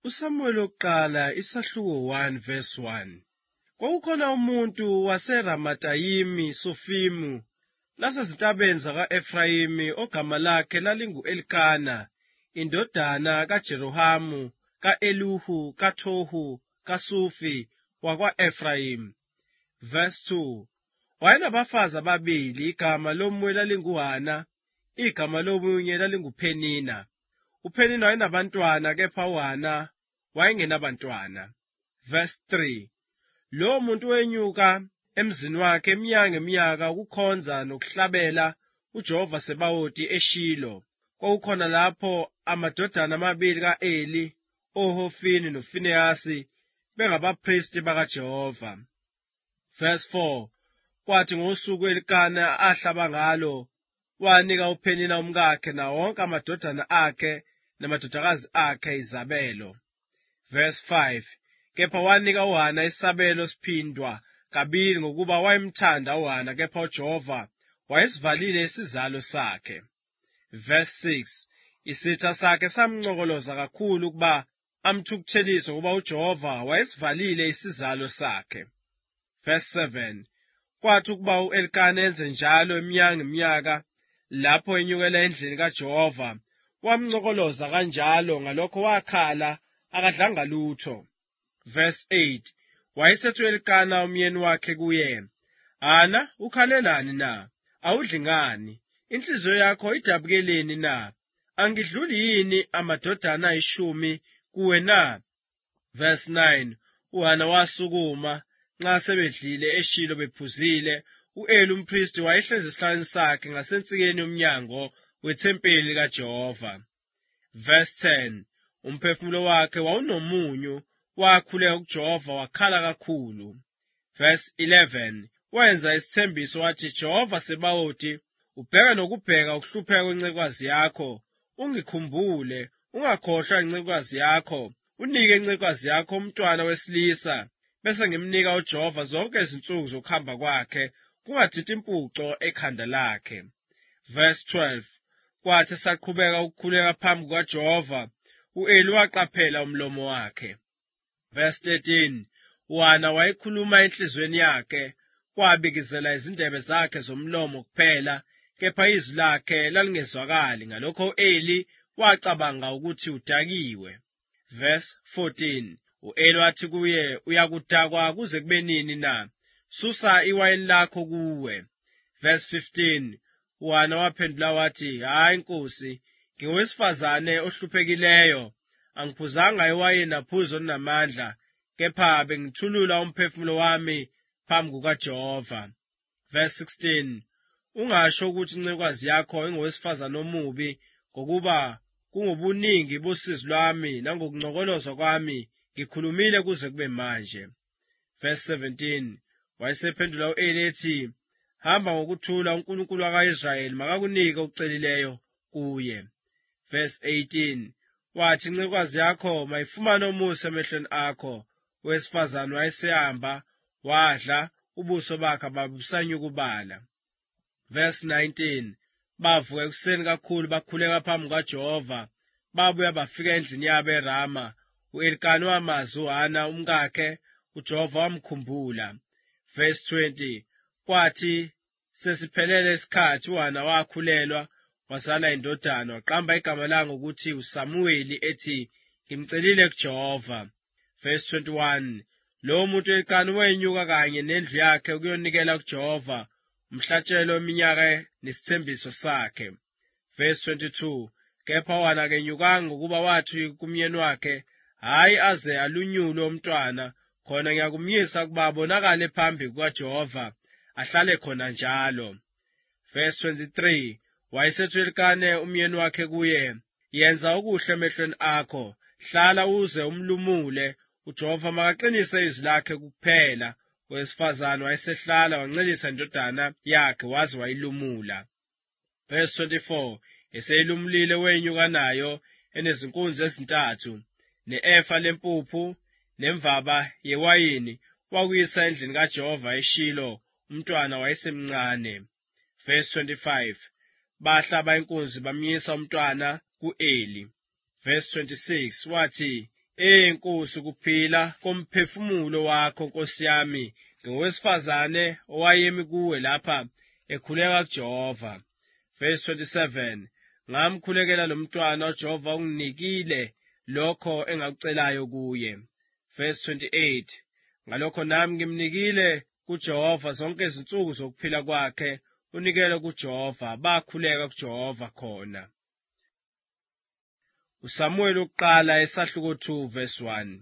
uSamuweli wokuqala isahluko 1 verse 1. Kwakukhona umuntu waseRamatayimi Sofimu lasezintabeni zaka-Efrayimi ogama lakhe lalingu-Elikana, indodana kaJerohamu, ka-Elihu, kaTohu, kaSufi, wakwa-Efrayimi. Verse 2. Wayenabafazi ababili, igama lomunye lalinguHana, igama lomunye lalinguPhenina. UPhenina wayenabantwana, kepha uHana wayengenabantwana. Verse 3. Lo muntu wenyuka emzini wakhe iminyaka ukukhonza nokuhlabela uJehova Sebawothi eShilo. Kwakukhona lapho amadodana amabili ka-Eli, oHofini noFinehasi, bengabaphristi bakaJehova. Verse 4. Kwathi ngosuku Elikana ahlaba ngalo, wanika uPhenina umkakhe na wonke amadodana akhe namadodakazi akhe izabelo. Verse 5. Kepha wanika uHana isabelo siphindwa kabili ngokuba wayemthanda uHana, kepha uJehova wayesivalile isizalo sakhe. Verse 6. Isitha sakhe samncokoloza kakhulu ukuba amthukuthelise ngoba uJehova wayesivalile isizalo sakhe. Verse 7. Kwathi ukuba u-Elikana enze njalo iminyaka lapho enyukela endlini kaJehova, wamncokoloza kanjalo, ngalokho wakhala akadlanga lutho. Verse 8. Wayesethi u-Elikana umyeni wakhe kuye, Hana, ukhalelani na? Awudli ngani? Inhliziyo yakho idabukeleni na? Angidluli yini amadodana 10 kuwe na? Verse 9. uHana wasukuma nxa sebedlile eShilo bephuzile. U-Eli umphristi wayehlezi esihlalweni sakhe ngasensikeni yomnyango wethempeli kaJehova. Verse 10. Umphefumulo wakhe wawunomunyu, wakhuleka kuJehova wakhala kakhulu. Verse 11. Wenza isithembiso wathi, Jehova Sebawothi, ubheka nokubheka ukuhlupheka kwencekukazi yakho, ungikhumbule, ungakhohlwa incekukazi yakho, unike incekukazi yakho umntwana wesilisa, bese ngimnika uJehova zonke izinsuku zokuhamba kwakhe, kungathinti impuco ekhanda lakhe. Verse 12. Kwathi saqhubeka ukukhuleka phambi kukaJehova, u-Eli waqaphela umlomo wakhe. Verse 13. uHana wayekhuluma enhliziyweni yakhe, kwabikizela izindebe zakhe zomlomo kuphela, kepha izwi lakhe lalingezwakali, ngalokho u-Eli wacabanga ukuthi udakiwe. Verse 14. U-Eli wathi kuye, uyakudakwa kuze kube nini na? Susa iwayini lakho kuwe. Verse 15. uHana waphendula wathi, hayi nkosi, ngingowesifazane ohluphekileyo, angiphuzanga iwayini naphuzo olunamandla, kepha bengithulula umphefumulo wami phambi kukaJehova. Verse 16. Ungasho ukuthi incekukazi yakho ingowesifazane omubi, ngokuba kungobuningi bosizi lwami nangokuncokolozwa kwami ngikhulumile kuze kube manje. Verse 17. Wayesephendula u-Eli ethi, hamba ngokuthula, uNkulunkulu waka-Israyeli makakunike okucelileyo kuye. Verse 18. Wathi incekukazi yakho mayifumane umusa emehlweni akho. Owesifazane wayesehamba, wadla, ubuso bakhe babusanyukubala. Verse 19. Bavuka ekuseni kakhulu bakhuleka phambi kukaJehova, babuya bafika endlini yabo eRama. U-Elikana wamazi uHana umkakhe, uJehova wamkhumbula. Verse 20. Kwathi sesiphelele isikhathi uHana wakhulelwa, wazala indodana, waqamba igama layo ngokuthi uSamuweli, ethi, ngimcelile kuJehova. Verse 21. Lo muntu u-Elikana wenyuka kanye nendlu yakhe ukuyonikela kuJehova umhlatshelo weminyaka nesithembiso sakhe. Verse 22. Kepha uHana kenyukanga ngokuba wathi kumyeni wakhe, hayi aze alunyulwe umntwana, khona ngiyakumyisa ukuba abonakale phambi kukaJehova, ahlale khona njalo. Verse 23. Wayesethi u-Elikana umyeni wakhe kuye, yenza okuhle emehlweni akho, hlala uze umlumule, uJehova makaqinise izwi lakhe kuphela. Owesifazane wayesehlala wancelisa indodana yakhe waze wayilumula. Verse 24. Eseyilumulile wenyuka nayo enezinkunzi ezintathu, ne-efa lempuphu, nemvaba yewayini, wakuyisa endlini kaJehova eShilo, umntwana wayesemncane. Verse 25. Bahlaba inkunzi bamyisa umntwana ku-Eli. Verse 26. Wathi, Enkosi ukuphila komphefumulo wakho Nkosi yami ngowesifazane owayemi kuwe lapha ekhuleka kuJehova. Verse 27 Ngamkhulekela lo mntwana uJehova unginikile lokho engakucelayo kuye. Verse 28 Ngalokho nami ngimnikile kuJehova zonke izinsuku zokuphila kwakhe. Unikele kuJehova, bakhuleka kuJehova khona. uSamuweli ukuqala isahluko 2 verse 1.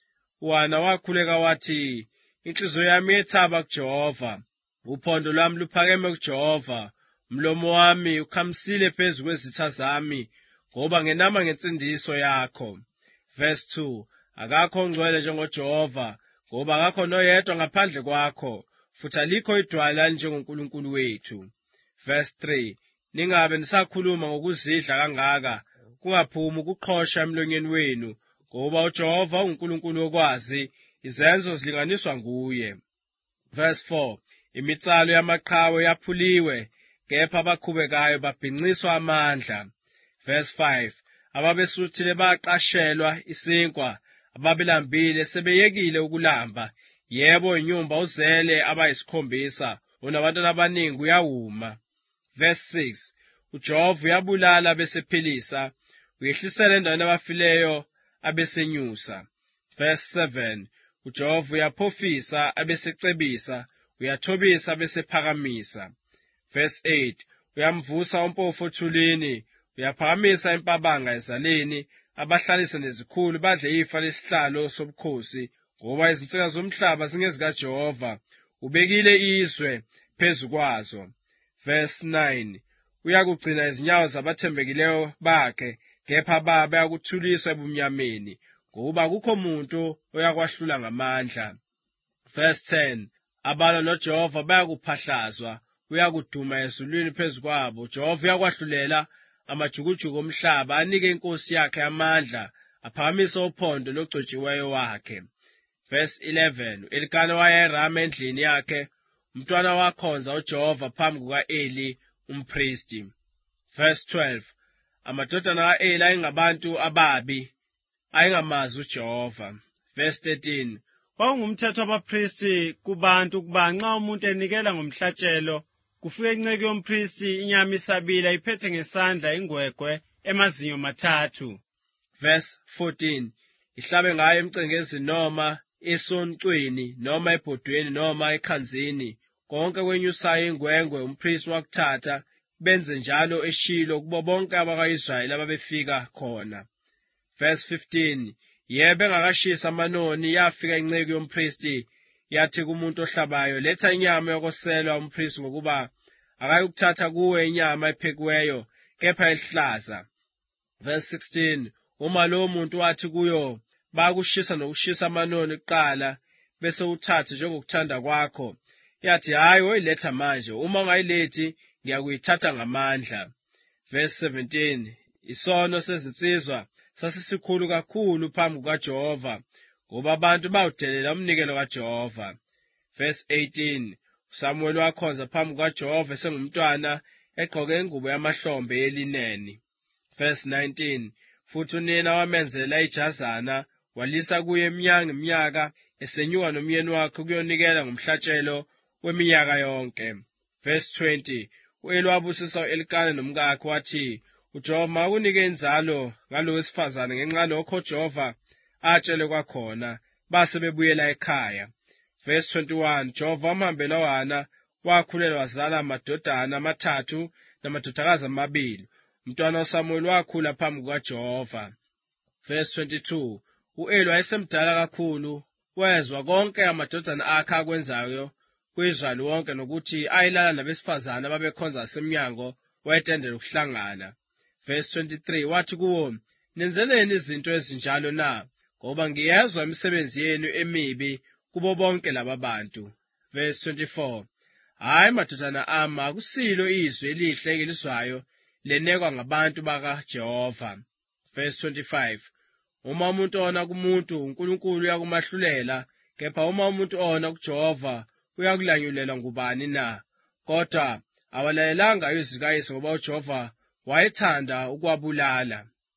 UHana wakhuleka wathi, inhliziyo yami yethaba kuJehova, uphondo lwami luphakeme kuJehova, umlomo wami ukhamisile phezu kwezitha zami, ngoba ngenama ngensindiso yakho. Verse 2 Akakho ongcwele njengoJehova, ngoba akakho noyedwa ngaphandle kwakho, futhi alikho idwala njengoNkulunkulu wethu. Verse 3 Ningabe nisakhuluma ngokuzidla kangaka, kungaphumi ukuqhosha emlonyeni wenu, ngoba uJehova uNkulunkulu okwazi, izenzo zilinganiswa nguye. Verse 4 Imitsalo yamaqhawe yaphuliwe, kepha abakhubekayo babhinciswa amandla. Verse 5 Ababesuthile baqashelwa isinkwa, ababelambile sebeyekile ukulamba. Yebo, inyumba uzele abayisikhombisa, unabantwana abaningi uyawuma. Verse 6 uJehova uyabulala abesephilisa, uyehlisela endaweni abafileyo abesenyusa. Verse 7 uJehova uyaphofisa abesecebisa, uyathobisa abesephakamisa. Verse 8 uyamvusa umpofu othulini, uyaphakamisa impabanga ezaleni, abahlalise nezikhulu badle ifa lesihlalo sobukhosi, ngoba izinsika zomhlaba zingezikaJehova, ubekile izwe phezu kwazo. Verse 9 uyakugcina izinyawo zabathembekileyo bakhe, kepha ababi bayakuthuliswa ebumnyameni, ngoba akukho muntu oyakwahlula ngamandla. Verse 10 abalwa noJehova bayakuphahlazwa, uyakuduma ezulwini phezu kwabo. Jehova uyakwahlulela amajukujuku omhlaba, anike inkosi yakhe amandla, aphakamise uphondo logcotshiweyo wakhe. Verse 11 u-Elikana wayerama endlini yakhe, umntwana wakhonza uJehova phambi kuka-Eli umphristi. Verse 12 amadodana ka-Eli ayengabantu ababi, ayengamazi uJehova. Verse 13 kwakungumthetho wabaphristi kubantu ukuba nxa umuntu enikela ngomhlatshelo, kufike inceku yomphristi inyama isabila iphethe ngesandla ingwegwe emazinyo mathathu. Verse 14 ihlabe ngayo emcengezini noma esoncweni noma ebhodweni noma ekhanzini, konke kwenyusayo ingwengwe umphristi wakuthatha, benze njalo eShilo kubo bonke abaka-Israyeli ababefika khona. Verse 15 yebo engakashisi amanoni, yafika inceku yomphristi yathi kumuntu ohlabayo, letha inyama yokoselwa umphristi, ngokuba akayukuthatha kuwe inyama ephekiweyo, kepha ehlaza. Verse 16 uma lowo muntu wathi kuyo, bakushisa nokushisa amanoni kuqala, bese uthathe njengokuthanda kwakho, yathi hayi, woyiletha manje, uma ungayilethi ngiyakuyithatha ngamandla. Verse 17 isono sezinsizwa sasisikhulu kakhulu phambi kukaJehova, ngoba abantu bawudelela umnikelo kaJehova. Verse 18 uSamuweli wakhonza phambi kukaJehova esengumntwana, egqoke ingubo yamahlombe yelineni. Verse 19 futhi unina wamenzela ijazana, walisa kuye iminyaka, esenyuka nomyeni wakhe ukuyonikela ngomhlatshelo weminyaka yonke. Verse 20 u-Eli wabusisa u-Elikana nomkakhe wathi, uJehova makunike inzalo ngalo wesifazane ngenxa lokho uJehova atshele kwakhona. Base bebuyela ekhaya. Verse 21 Jehova wamhambela uHana, wakhulelwa wazala amadodana amathathu namadodakazi amabili. Umntwana uSamuweli wakhula phambi kukaJehova. Verse 22 u-Eli wayesemdala kakhulu, wezwa konke amadodana akhe akwenzayo ku-Israyeli wonke, nokuthi ayelala nabesifazane ababekhonza ngasemnyango wetende lokuhlangana. Verse 23 wathi kuwo, nenzeleni izinto ezinjalo na? Ngoba ngiyezwa imisebenzi yenu emibi kubo bonke laba bantu. Verse 24 hayi madodana ami, akusilo izwi elihle engilizwayo lenekwa ngabantu bakaJehova. Verse 25 uma umuntu ona kumuntu, uNkulunkulu uyakumahlulela, kepha uma umuntu ona kuJehova, uyakulanyulela ngubani na? Kodwa awalalelanga izwi zikayise, ngoba uJehova wayethanda ukuwabulala.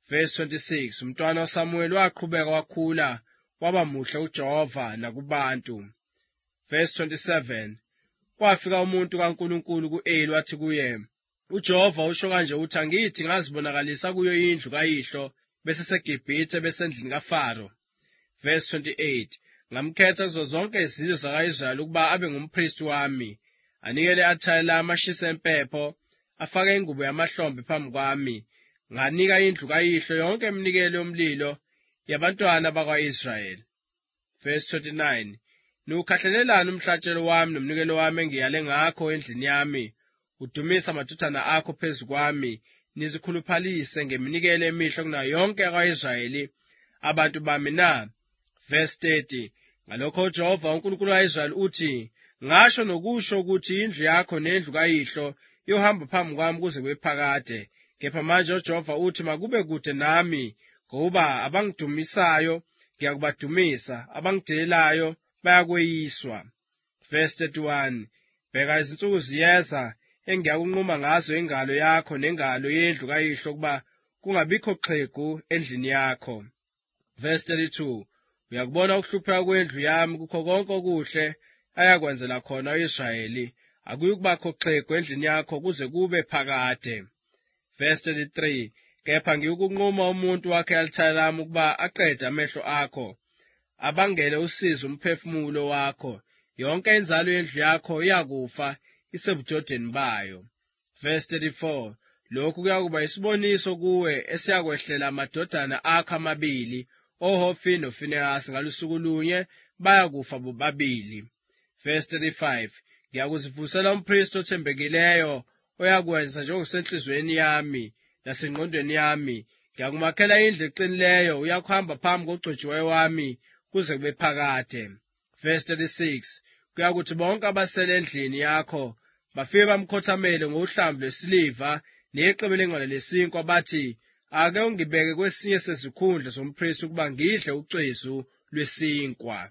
Verse 26, umntwana uSamuel waqhubeka wakhula, waba muhle uJehova nakubantu. Verse 27, kwafika umuntu kaNkulunkulu ku-Eli wathi kuye, uJehova usho kanje uthi, angithi ngazibonakalisa kuyo indlu kayihlo beseseGibhithe besendlini kaFaro. Verse 28, ngamkhetha kuzo zonke izizwe zaka-Israyeli ukuba abe ngumphristi wami, anikele i-althare lami, ashise impepho, afake ingubo yamahlombe phambi kwami, nganika indlu kayihlo yonke iminikelo yomlilo yabantwana bakwa-Israyeli. Verse 29, niwukhahlelelani umhlatshelo wami nomnikelo wami engiyale ngakho endlini yami, udumisa amadodana akho phezu kwami, nizikhuluphalise ngeminikelo emihle kunayo yonke yakwa-Israyeli abantu bami na? Verse 30, ngalokho uJehova uNkulunkulu ka-Israyeli uthi, ngasho nokusho ukuthi indlu yakho nendlu kayihlo yohamba phambi kwami kuze kube phakade. Kepha manje uJehova uthi, makube kude nami, ngoba abangidumisayo ngiyakubadumisa, abangidelelayo bayakweyiswa. Verse 31, bheka izinsuku ziyeza engiyakunquma ngazo ingalo yakho nengalo yendlu kayihlo ukuba kungabikho xhegu endlini yakho. Verse 32, uyakubona ukuhlupheka kwendlu yami kukho konke okuhle ayakwenzela khona u-Israyeli, akuyukubakho xhegu endlini yakho kuze kube phakade. Verse 33, kepha ngiyukunquma umuntu wakhe i-althare lami ukuba aqede amehlo akho, abangele usizi umphefumulo wakho, yonke inzalo yendlu yakho iyakufa isebudodeni bayo. Verse 34, lokhu kuyakuba isiboniso kuwe esiyakwehlela amadodana akho amabili, oHofini noFinehasi, ngalusuku lunye bayakufa bobabili. Verse 35, ngiyakuzivusela umphristi othembekileyo oyakwenza njengokusenhliziyweni yami nasengqondweni yami. Ngiyakumakhela indlu eqinileyo, uyakuhamba phambi kogcotshiweyo wami kuze kube phakade. Verse 36, kuyakuthi bonke abasele endlini yakho bafike bamkhothamele ngohlamvu lwesiliva neqebe lengqwala lesinkwa, bathi, ake ungibeke kwesinye sezikhundla zomphristi ukuba ngidle ucezu lwesinkwa.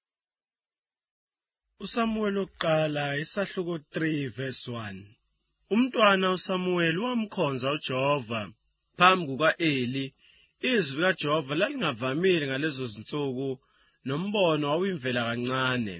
uSamuweli wokuqala isahluko 3 verse 1. Umntwana uSamuweli wamkhonza uJehova phambi kuka-Eli. Izwi likaJehova lalingavamile ngalezo zinsuku, nombono wawimvela kancane.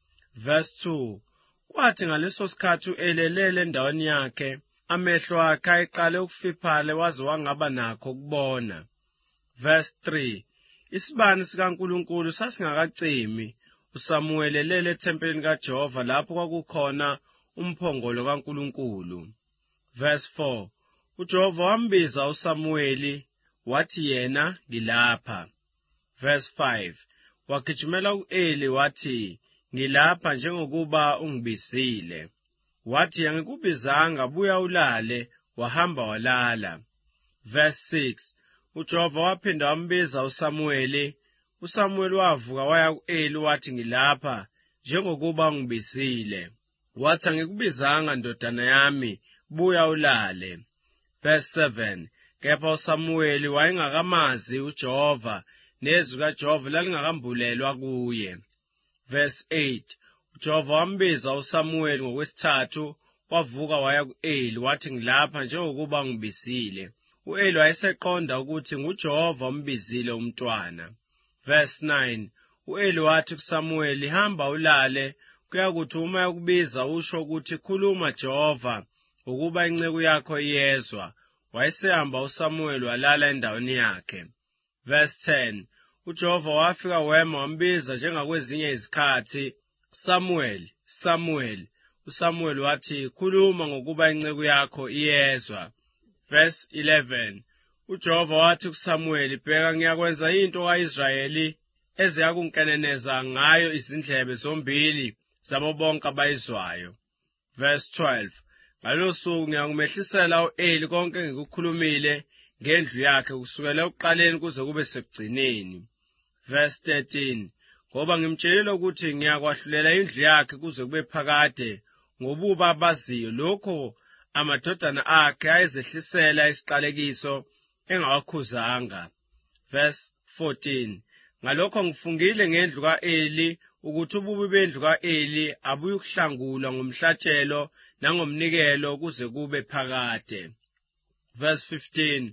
Verse 2, kwathi ngaleso sikhathi u-Eli elele endaweni yakhe, amehlo akhe ayeqale ukufiphala waze wangaba nakho ukubona. Verse 3, isibane sikaNkulunkulu sasingakacimi, uSamuweli elele ethempelini kaJehova lapho kwakukhona umphongolo kaNkulunkulu. Verse 4, uJehova wambiza uSamuweli, wathi yena, ngilapha. Verse 5, wagijimela ku-Eli wathi, ngilapha njengokuba ungibizile. Wathi, angikubizanga, buya ulale, wahamba walala. Verse 6, uJehova waphinda wambiza uSamuweli. uSamuweli wavuka waya ku-Eli wathi, ngilapha njengokuba ungibizile. Wathi, angikubizanga ndodana yami, buya ulale. Verse 7, kepha uSamuweli wayengakamazi uJehova, nezwi kaJehova lalingakambulelwa kuye. Verse 8, uJehova wambiza uSamuweli ngokwesithathu, wavuka waya ku-Eli wathi, ngilapha njengokuba ngibizile. U-Eli wayeseqonda ukuthi nguJehova umbizile umntwana. Verse 9, u-Eli wathi kuSamuweli, hamba ulale, kuyakuthi uma yakubiza usho ukuthi, khuluma Jehova, ukuba inceku yakho iyezwa. Wayesehamba uSamuweli walala endaweni yakhe. Verse 10, uJehova wafika wema wambiza njengakwezinye izikhathi, Samuel, Samuel. uSamuweli wathi, khuluma ngokuba inceku yakho iyezwa. Verse 11, uJehova wathi kuSamuweli, bheka ngiyakwenza into ka-Israyeli eziyakunkeneneza ngayo izindlebe zombili zabo bonke abayizwayo. Verse 12, ngalolo suku ngiyakumehlisela u-Eli konke engikukhulumile ngendlu yakhe kusukela ekuqaleni kuze kube sekugcineni. Verse 13, ngoba ngimtshelile ukuthi ngiyakwahlulela indlu yakhe kuze kube phakade ngobuba abaziyo, lokho amadodana akhe ayezehlisela isiqalekiso engawakhuzanga. Verse 14, ngalokho ngifungile ngendlu ka-Eli ukuthi ububi bendlu ka-Eli abuyukuhlangulwa ngomhlatshelo nangomnikelo kuze kube phakade. Verse 15,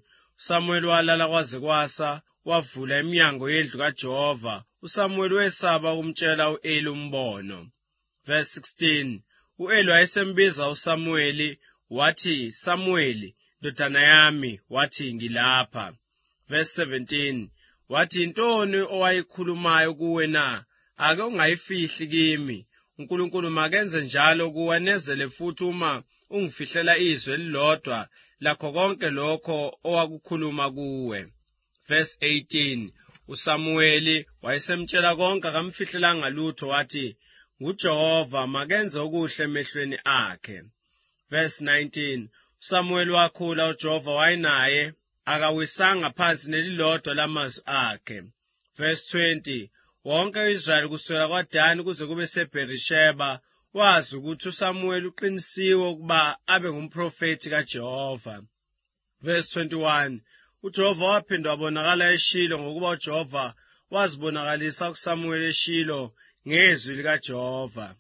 uSamuel walala kwaze kwasa, wavula iminyango yendlu kaJehova. uSamuel wesaba ukumtshela u-Eli umbono. Verse 16. U-Eli wayesembiza uSamuel, wathi, Samuel, ndodana yami, wathi, ngilapha. Verse 17. Wathi, intoni owayikhulumayo kuwe na? Ake ungayifihli kimi. uNkulunkulu makenze njalo kuwe, nezele futhi uma ungifihlela izwi elilodwa lakho konke lokho owakukhuluma kuwe. Verse 18. uSamuel wayesemtshela konke, akamfihlelanga lutho, wathi, nguJehova makenze okuhle emehlweni akhe. Verse 19. uSamuel wakhula, uJehova wayenaye, akawisanga phansi nelilodwa lamazwi akhe. Verse 20. Wonke u-Israyeli kusukela kwaDani kuze kube seBherisheba wazi ukuthi uSamuel uqinisiwe ukuba abe ngumprofethi kaJehova. Verse 21. uJehova waphinda wabonakala eShilo, ngokuba uJehova wazibonakalisa kuSamuel eShilo ngezwi likaJehova.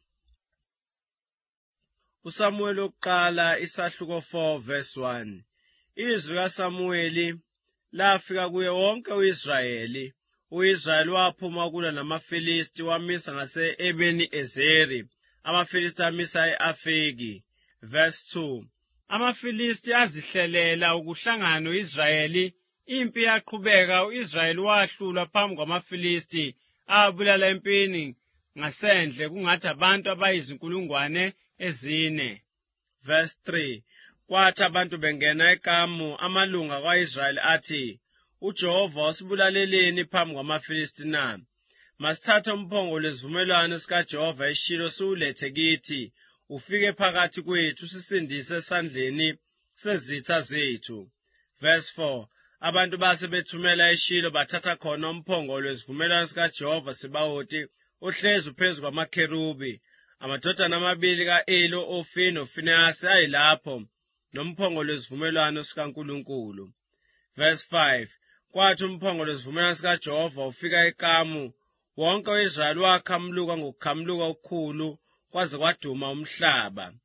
uSamuel wokuqala isahluko 4 verse 1. Izwi kaSamueli lafika kuye wonke u-Israyeli. U-Israyeli waphuma ukulwa namaFilisti, wamisa ngase-Ebeni Ezeri. AmaFilisti amisa e-Afeki. Verse 2. AmaFilisti azihlelela ukuhlangana no-Israyeli. Impi yaqhubeka, u-Israyeli wahlulwa phambi kwamaFilisti, abulala empini ngasendle kungathi abantu abayizinkulungwane ezine. Verse 3. Kwathi abantu bengena eKamu, amalunga kwa-Israyeli athi, uJehova wasibulaleleni phambi kwamaFilisti na? Masithathe umphongolo wesivumelwano sikaJehova eShilo siwulethe kithi, ufike phakathi kwethu, sisindise esandleni sezitha zethu. Verse 4. Abantu base bethumela eShilo, bathatha khona umphongolo wesivumelwano sikaJehova Sebawoti, ohlezi phezu kwamakherubi. Amadodana amabili ka-Eli, u-Ofni noFinehasi, ayilapho, nomphongolo wesivumelwano sikaNkulunkulu. Verse 5. Kwathi umphongolo wesivumelwano sikaJehova ufika eKamu, wonke u-Israyeli wakhamuluka ngokukhamuluka okukhulu, kwaze kwaduma umhlaba.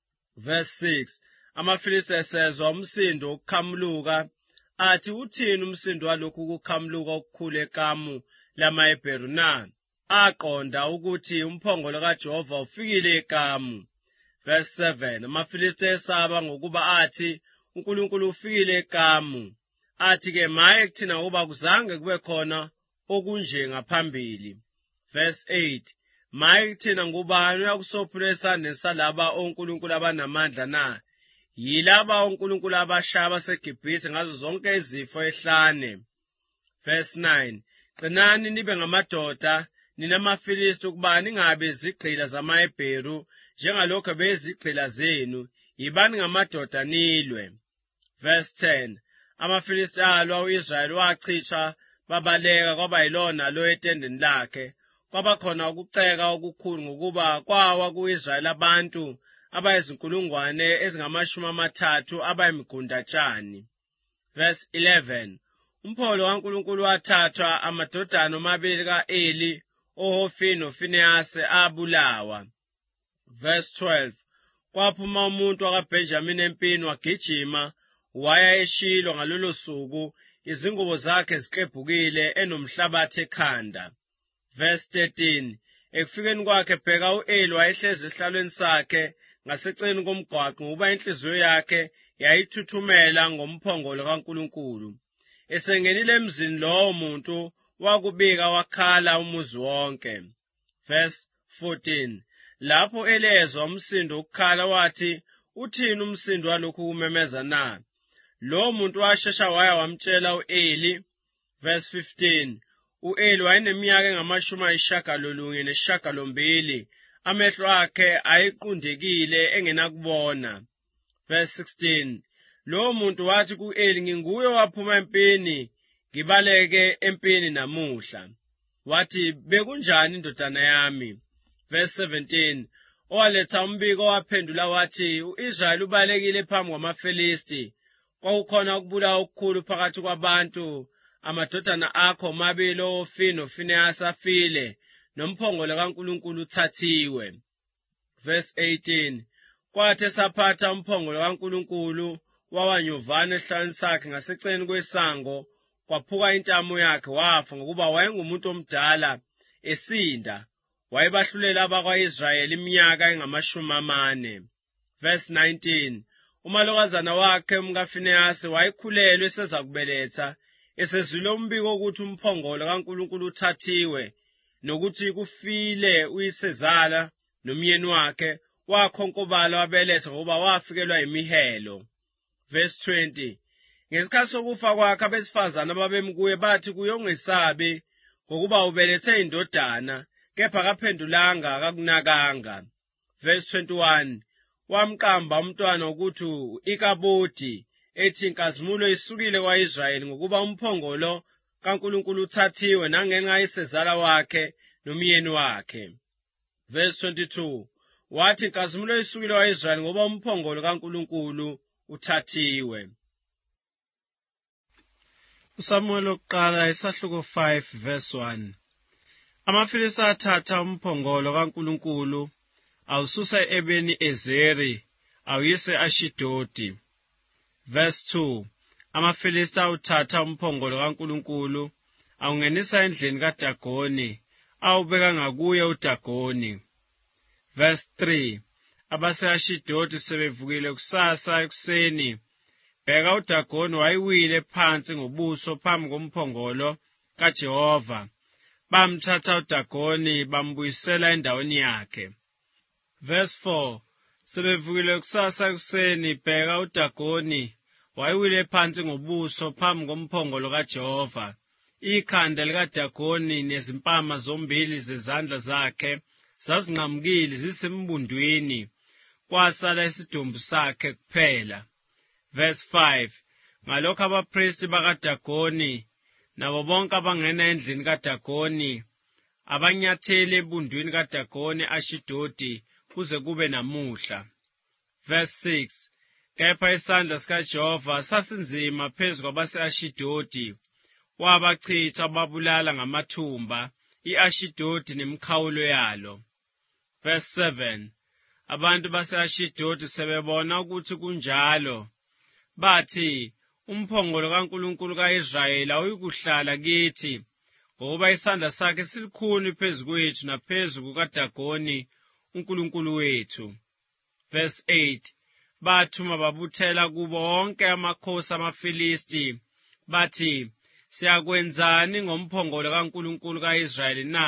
Verse 6. AmaFilisti esezwa umsindo wokukhamuluka, athi, uthini umsindo walokhu ukukhamuluka okukhulu eKamu lamaHebheru na? Aqonda ukuthi umphongolo kaJehova ufikile eKamu. Verse 7. AmaFilisti esaba ngokuba athi, uNkulunkulu ufikile eKamu. Athi-ke, maye kuthina ukuba kuzange kube khona okunje ngaphambili. Verse 8. Maye kuthina ngubani uyakusophula esandleni salaba onkulunkulu abanamandla na? Yilaba onkulunkulu abashaya baseGibhithe ngazo zonke izifo ehlane. Verse 9. Qinani nibe ngamadoda, nina maFilisti, ukuba ningabe izigqila zamaHebheru, njengalokho bezigqila zenu, yibani ngamadoda nilwe. Verse 10. AmaFilisti alwa, u-Israyeli wachithwa, babaleka, kwaba yilona lo etendeni lakhe. Kwaba khona ukuceka okukhulu ngokuba kwawa ku-Israyeli abantu abayizinkulungwane ezingama-30 abayimigundatshani. Verse 11. Umpholo kaNkulunkulu wathathwa, amadodana amabili ka-Eli, uHofni noFinehasi, abulawa. Verse 12. Kwaphuma umuntu wakaBhenjamini empini, wagijima waya eShilo ngalolo suku, izingubo zakhe ziklebhukile, enomhlabathi ekhanda. Verse 13. Ekufikeni kwakhe bheka, u-Eli wayehlezi esihlalweni sakhe ngaseceleni komgwaqo, ngoba inhliziyo yakhe yayithuthumela ngomphongolo kaNkulunkulu. Esengenile emzini lowo muntu, wakubika wakhala umuzi wonke. Verse 14. Lapho elezwa umsindo ukukhala, wathi, uthini umsindo walokhu kumemeza na? Lo muntu washesha waya wamtshela u-Eli. Verse 15. U-Eli wayeneminyaka engama-98, amehlo akhe ayequndekile engenakubona. Verse 16. Lo muntu wathi ku-Eli, nginguye waphuma empini, ngibaleke empini namuhla. Wathi, bekunjani ndodana yami? Verse 17. Owaletha umbiko waphendula wathi, u-Israyeli ubalekile phambi kwamaFilisti. Kwakukhona ukubulawa okukhulu phakathi kwabantu. Amadodana akho omabili, uHofni noFinehasi, afile, nomphongolo kaNkulunkulu uthathiwe. Verse 18. Kwathi esaphatha umphongolo kaNkulunkulu, wawanyovana esihlalweni sakhe ngaseceleni kwesango, kwaphuka intamo yakhe wafa ngokuba wayengumuntu omdala esinda. Wayebahlulela abakwa-Israyeli iminyaka engama-40. Verse 19. Umalokazana wakhe umkaFinehasi wayekhulelwe eseza kubeletha, esezwile umbiko ukuthi umphongolo kaNkulunkulu uthathiwe, nokuthi kufile uyisezala nomyeni wakhe, wakhonkobala wabeletha ngoba wafikelwa yimihelo. Verse 20. Ngesikhathi sokufa kwakhe abesifazane ababemkuye bathi kuye, ungesabi, ngokuba ubelethe indodana, kepha kaphendulanga akakunakanga. Verse 21. Wamqamba umntwana ukuthi u-Ikabodi, ethi inkazimulo isukile kwa-Israyeli ngokuba umphongolo kaNkulunkulu uthathiwe nangenxa yesezala wakhe nomyeni wakhe. Verse 22. Wathi inkazimulo isukile kwa-Israyeli ngoba umphongolo kaNkulunkulu uthathiwe. uSamuweli wokuqala isahluko 5 verse 1. AmaFilistiya athatha umphongolo kaNkulunkulu awususa ebeni Ezeri awuyise Ashidodi. Verse 2. AmaFilistiya uthatha umphongolo kaNkulunkulu awungenisa endlini kaDagoni awubeka ngakuye uDagoni. Verse 3. Abase-Ashidodi sebevukile kusasa ekuseni, bheka uDagoni wayiwile phansi ngobuso phambi komphongolo kaJehova. Bamthatha uDagoni bambuyisela endaweni yakhe. Verse 4. Sebevukile kusasa ekuseni, bheka uDagoni wayiwile phansi ngobuso phambi komphongolo kaJehova. Ikhanda likaDagoni nezimpama zombili zezandla zakhe zazinqamukile zisembundwini, kwasala isidumbu sakhe kuphela. Verse 5. Ngalokho abaphristi bakaDagoni nabo bonke abangena endlini kaDagoni abanyathele ebundwini kaDagoni Ashidodi kuze kube namuhla. Verse 6. Kepha isandla sikaJehova sasinzima phezu kwabase-Ashidodi, wabachitha babulala ngamathumba i-Ashidodi nemikhawulo yalo. Verse 7. Abantu base-Ashidodi sebebona ukuthi kunjalo, bathi, umphongolo kaNkulunkulu ka-Israyeli awuyikuhlala kithi, ngoba isandla sakhe silikhuni phezu kwethu naphezu kukaDagoni uNkulunkulu wethu. Verse 8. Bathuma babuthela kubo wonke amakhosi amaFilisti, bathi, siyakwenzani ngomphongolo kaNkulunkulu ka-Israyeli na?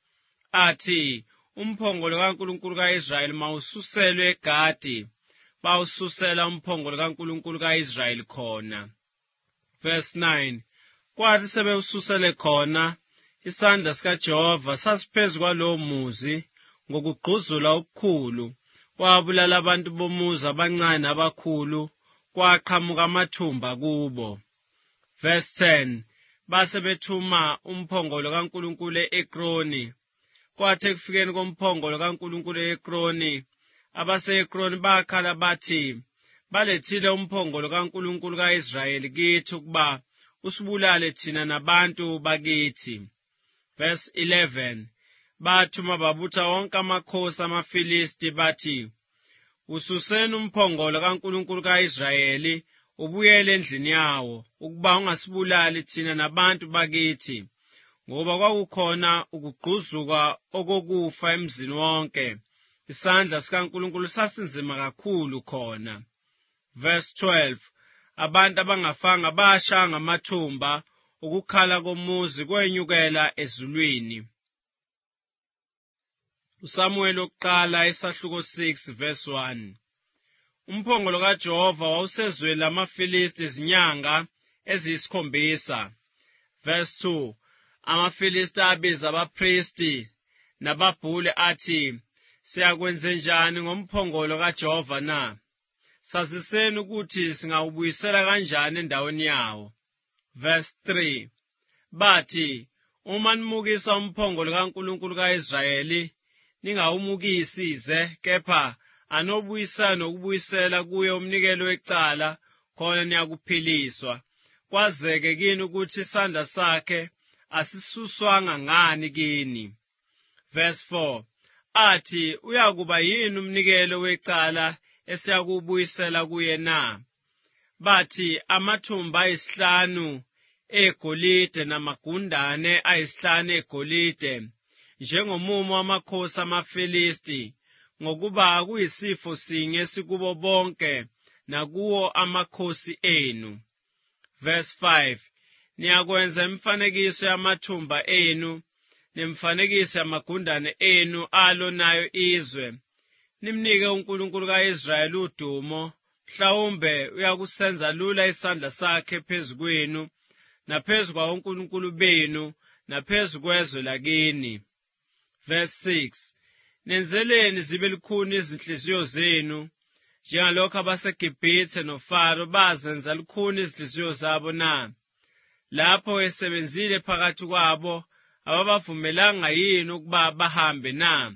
Athi, umphongolo kaNkulunkulu ka-Israyeli mawususelwe eGadi, bawususela umphongolo kaNkulunkulu ka-Israyeli khona. Verse 9. Kwathi sebewususele khona, isandla sikaJehova sasiphezu kwalowo muzi ngokugquzula okukhulu, wabulala abantu bomuzi abancane nabakhulu, kwaqhamuka amathumba kubo. Verse 10. Base bethuma umphongolo kaNkulunkulu e-Ekroni. Kwathi ekufikeni komphongolo kaNkulunkulu e-Ekroni, abase-Ekroni bakhala bathi, balethile umphongolo kaNkulunkulu ka-Israyeli kithi ukuba usibulale thina nabantu bakithi. Verse 11. Bathuma babutha wonke amakhosi amaFilisti bathi, ususeni umphongolo kaNkulunkulu ka-Israyeli ubuyele endlini yawo, ukuba ungasibulali thina nabantu bakithi, ngoba kwakukhona ukugquzuka okokufa emzini wonke. Isandla sikaNkulunkulu sasinzima kakhulu khona. Verse 12. Abantu abangafanga bashaya ngamathumba, ukukhala komuzi kwenyukela ezulwini. uSamuweli wokuqala isahluko 6 verse 1. Umphongolo kaJehova wawusezwele amaFilisti izinyanga eziyisikhombisa. Verse 2. AmaFilisti abiza abaphristi nababhuli athi, siyakwenze njani ngomphongolo kaJehova na? Saziseni ukuthi singawubuyisela kanjani endaweni yawo. Verse 3. Bathi, uma nimukisa umphongolo kaNkulunkulu ka-Israyeli, ningawumukisize, kepha anobuyisa nokubuyisela kuye umnikelo wecala, khona niyakuphiliswa. Kwazeke kini ukuthi isandla sakhe asisuswanga ngani kini. Verse 4. Athi, uyakuba yini umnikelo wecala esiyakubuyisela kuye na? bathi amathumba ayisihlanu egolide namagundane ayisihlanu egolide, njengomumo wamakhosi amaFilisti, ngokuba kuyisifo sinye sikubo bonke nakuwo amakhosi enu. Verse 5. Niyakwenza imifanekiso yamathumba enu, nemifanekiso yamagundane enu alo nayo izwe. Nimnike uNkulunkulu ka-Israyeli udumo, mhlawumbe uyakusenza lula isandla sakhe phezu kwenu, naphezu kwawonkulunkulu benu, naphezu kwezwe lakini. Verse 6. Nenzeleni zibe lukhuni izinhliziyo zenu, njengalokho abaseGibhithe noFaro bazenza lukhuni izinhliziyo zabo na. Lapho esebenzile phakathi kwabo, ababavumelanga yini ukuba bahambe na?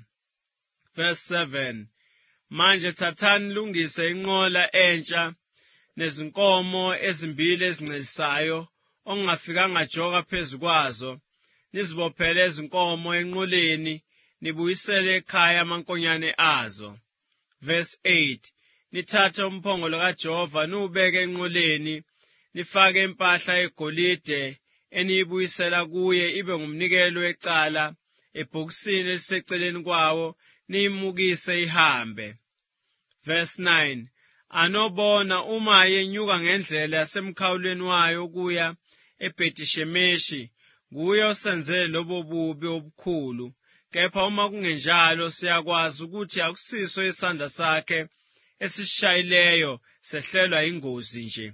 Verse 7. Manje thathani lungise inqola entsha nezinkomo ezimbili ezincelisayo, okungafikanga joka phezu kwazo, nizibophele izinkomo enqoleni, nibuyisele ekhaya amankonyane azo. Verse 8. Nithathe umphongolo kaJehova niwubeke enqoleni, nifake impahla egolide eniyibuyisela kuye ibe ngumnikelo wecala ebhokisini eliseceleni kwawo, niyimukise ihambe. Verse 9. Anobona uma yenyuka ngendlela yasemkhawulweni wayo kuya eBhethi-Shemeshi, nguye osenze lobo bubi obukhulu. Kepha uma kungenjalo siyakwazi ukuthi akusiso isandla sakhe esishayileyo, sehlelwa ingozi nje.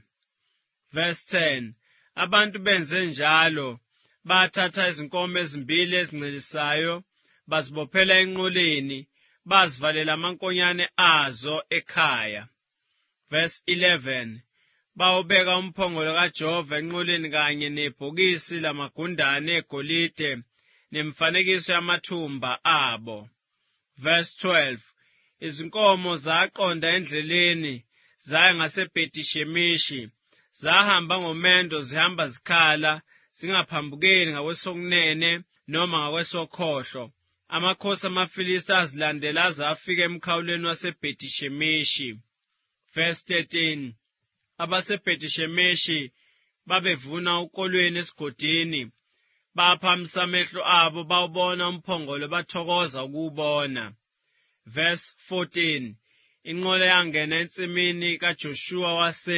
Verse 10. Abantu benze njalo, bathatha izinkomo ezimbili ezincelisayo, bazibophela enqoleni, bazivalela amankonyane azo ekhaya. Verse 11. Bawubeka umphongolo kaJehova enqoleni kanye nebhokisi lamagundane egolide nemifanekiso yamathumba abo. Verse 12. Izinkomo zaqonda endleleni, zaya ngaseBhethi-Shemeshi, zahamba ngomendo zihamba zikhala, zingaphambukeli ngakwesokunene noma ngakwesokhohlo. Amakhosi amaFilisti azilandela aze afike emkhawulweni waseBhethi-Shemeshi. Verse 13. AbaseBhethi-Shemeshi babevuna ukolweni esigodini, baphamisa amehlo abo bawubona umphongolo bathokoza ukuwubona. Verse 14. Inqola yangena ensimini kaJoshua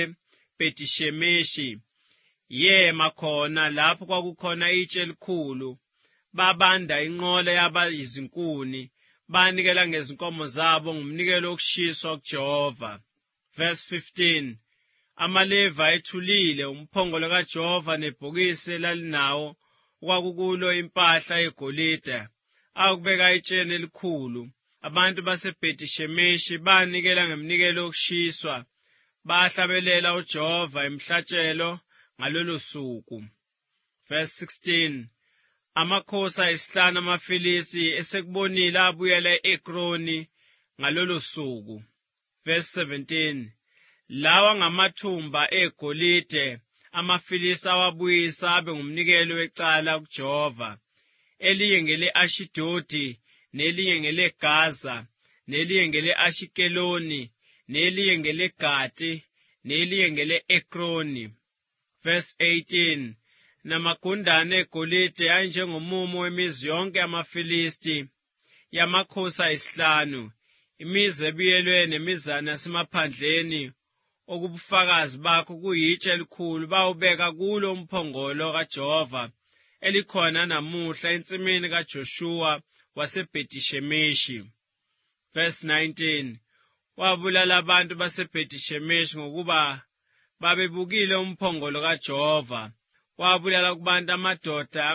waseBhethi-Shemeshi, yema khona lapho kwakukhona itshe elikhulu. Babanda inqola yaba yizinkuni, banikela ngezinkomo zabo ngumnikelo wokushiswa kuJehova. Verse 15. AmaLevi ayethulile umphongolo kaJehova nebhokisi elalinawo, okwakukulo impahla yegolide, akubeka etsheni elikhulu. Abantu baseBhethi-Shemeshi banikela ngeminikelo yokushiswa, bahlabelela uJehova imhlatshelo ngalolu suku. Verse 16. Amakhosi ayisihlanu amaFilisti esekubonile abuyela e-Ekroni ngalolu suku. Verse 17. Lawa ngamathumba egolide amaFilisti awabuyisa abe ngumnikelo wecala kuJehova. Elinye ngele-Ashidodi, nelinye ngeleGaza, nelinye ngele-Ashikeloni, nelinye ngeleGati, nelinye ngele-Ekroni. Verse 18. Namagundane egolide ayinjengomumo wemizi yonke yamaFilisti yamakhosi ayisihlanu, imizi ebiyelwe nemizana yasemaphandleni, okubufakazi bakho kuyitshe elikhulu. Bawubeka kulo umphongolo kaJehova elikhona namuhla ensimini kaJoshua waseBhethi-Shemeshi. Verse 19. Wabulala abantu baseBhethi-Shemeshi ngokuba babebukile umphongolo kaJehova. Wabulala kubantu amadoda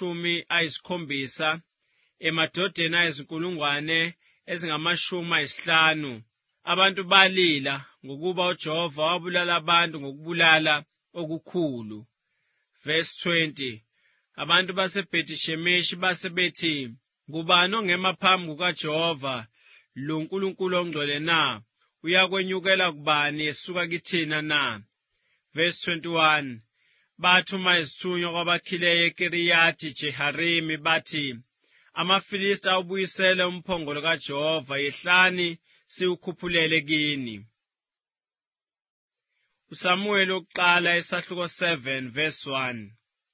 angama-70, emadodeni ayizinkulungwane ezingama-50. Abantu balila ngokuba uJehova wabulala abantu ngokubulala okukhulu. Verse 20. Abantu baseBhethi-Shemeshi basebethi, ngubani ongema phambi kukaJehova, lo uNkulunkulu ongcwele na? Uyakwenyukela kubani esuka kithina na? Verse 21. Bathuma izithunywa kwabakhileyo eKiriyathi Jeharimi bathi, amaFilisti awubuyisele umphongolo kaJehova, yehlani siwukhuphulele kini. uSamuweli wokuqala isahluko 7 verse 1.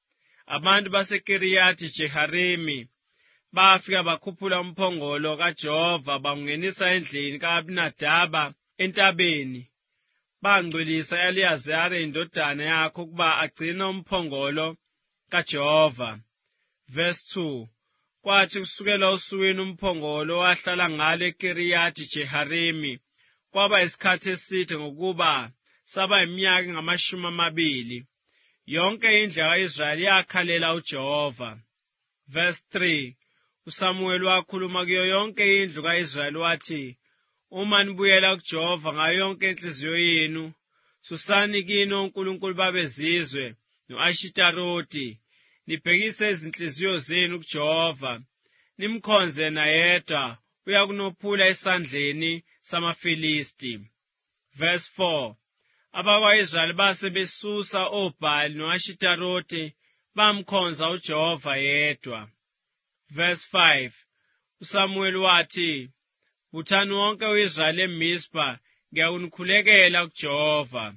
Abantu baseKiriyathi Jeharimi bafika bakhuphula umphongolo kaJehova bangenisa endlini kaAbinadaba entabeni. Bangcwelisa u-Eliyazari indodana yakhe ukuba agcine umphongolo kaJehova. Verse 2. Kwathi kusukela usukwini umphongolo wahlala ngalo eKiriyathi Jeharimi kwaba isikhathi eside ngokuba saba iminyaka engamashumi 20. Yonke indlu ka-Israyeli yakhalela uJehova. Verse 3. uSamuweli wakhuluma kuyo yonke indlu ka-Israyeli wathi, uma nibuyela kuJehova ngayo yonke inhliziyo yenu, susani kini onkulunkulu babezizwe no-Ashitaroti, nibhekise izinhliziyo zenu kuJehova, nimkhonze yena yedwa, uyakunophula esandleni samaFilisti. Verse 4. Abakwa-Israyeli base besusa oBhali no-Ashitaroti bamkhonza uJehova yedwa. Verse 5. uSamuweli wathi, buthani wonke u-Israyeli eMizpa, ngiyakunikhulekela kuJehova.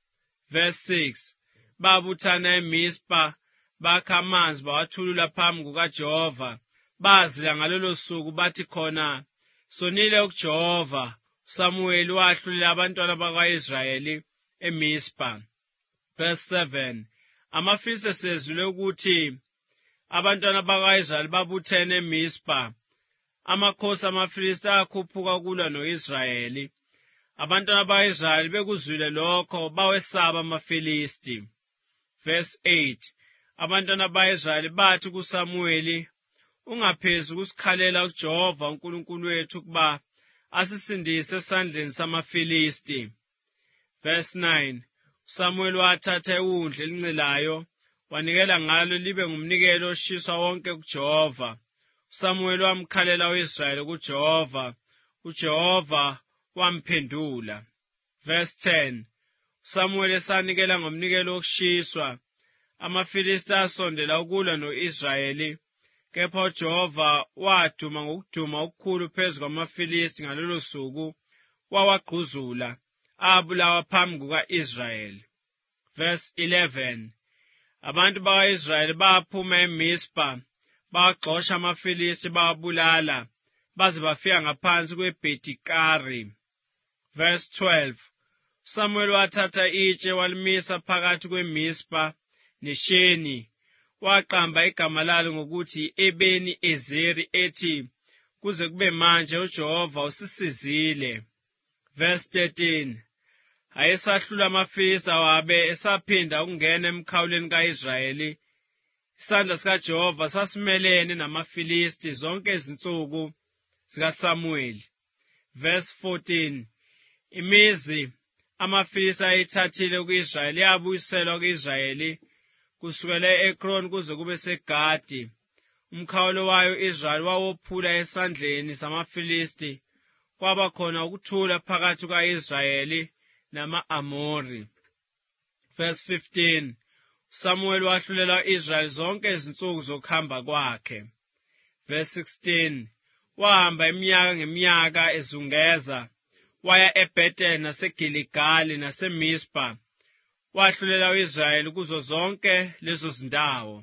Verse 6. Babuthana eMizpa, bakha amanzi bawathulula phambi kukaJehova, bazila ngalolo suku bathi khona, sonile kuJehova. uSamuweli wahlulela abantwana bakwa-Israyeli eMizpa. Verse 7. AmaFilisti esezwile ukuthi abantwana bakwa-Israyeli babuthene eMizpa, amakhosi amaFilisti akhuphuka kulwa no-Israyeli. Abantwana bakwa-Israyeli bekuzwile lokho bawesaba amaFilisti. Verse 8. Abantwana bakwa-Israyeli bathi kuSamuweli, ungaphezi ukusikhalela kuJehova uNkulunkulu wethu ukuba asisindise esandleni samaFilisti. Verse 9. uSamuweli wathatha iwundlu elincilayo, wanikela ngalo libe ngumnikelo oshiswa wonke kuJehova. uSamuweli wamkhalela u-Israyeli kuJehova, uJehova wamphendula. Verse 10. uSamuweli esanikela ngomnikelo wokushiswa, amaFilisti asondela ukulwa no-Israyeli, kepha uJehova waduma ngokuduma okukhulu phezu kwamaFilisti ngalolo suku, wawagquzula, abulawa phambi kuka-Israyeli. Verse 11. Abantu bakwa-Israyeli baphuma eMizpa, bawagxosha amaFilisti bawabulala, baze bafika ngaphansi kweBhethi-Kari. Verse 12. uSamuweli wathatha itshe walimisa phakathi kweMizpa neSheni, waqamba igama lalo ngokuthi Ebeni Ezeri, ethi, kuze kube manje uJehova usisizile. Verse 13. Ayesahlula amaFilisti wabe esaphinda ukungena emkhawulweni ka-Israyeli. Isandla sikaJehova sasimelene namaFilisti zonke izinsuku zikaSamuweli. Verse 14. Imizi amaFilisti ayithathile ku-Israyeli yabuyiselwa ku-Israyeli kusukela e-Ekroni kuze kube seGadi. Umkhawulo wayo u-Israyeli wawophula esandleni samaFilisti, kwaba khona ukuthula phakathi kuka-Israyeli nama-Amori. Verse 15. uSamuweli wahlulela u-Israyeli zonke izinsuku zokuhamba kwakhe. Verse 16. Wahamba iminyaka ngeminyaka ezungeza, waya eBhetheli naseGiligali naseMizpa, wahlulela u-Israyeli kuzo zonke lezo zindawo.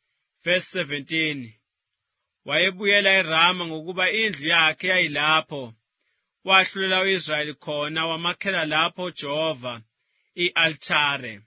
Verse 17. Wayebuyela eRama ngokuba indlu yakhe yayilapho, wahlulela u-Israyeli khona, wamakhela lapho uJehova i-althare.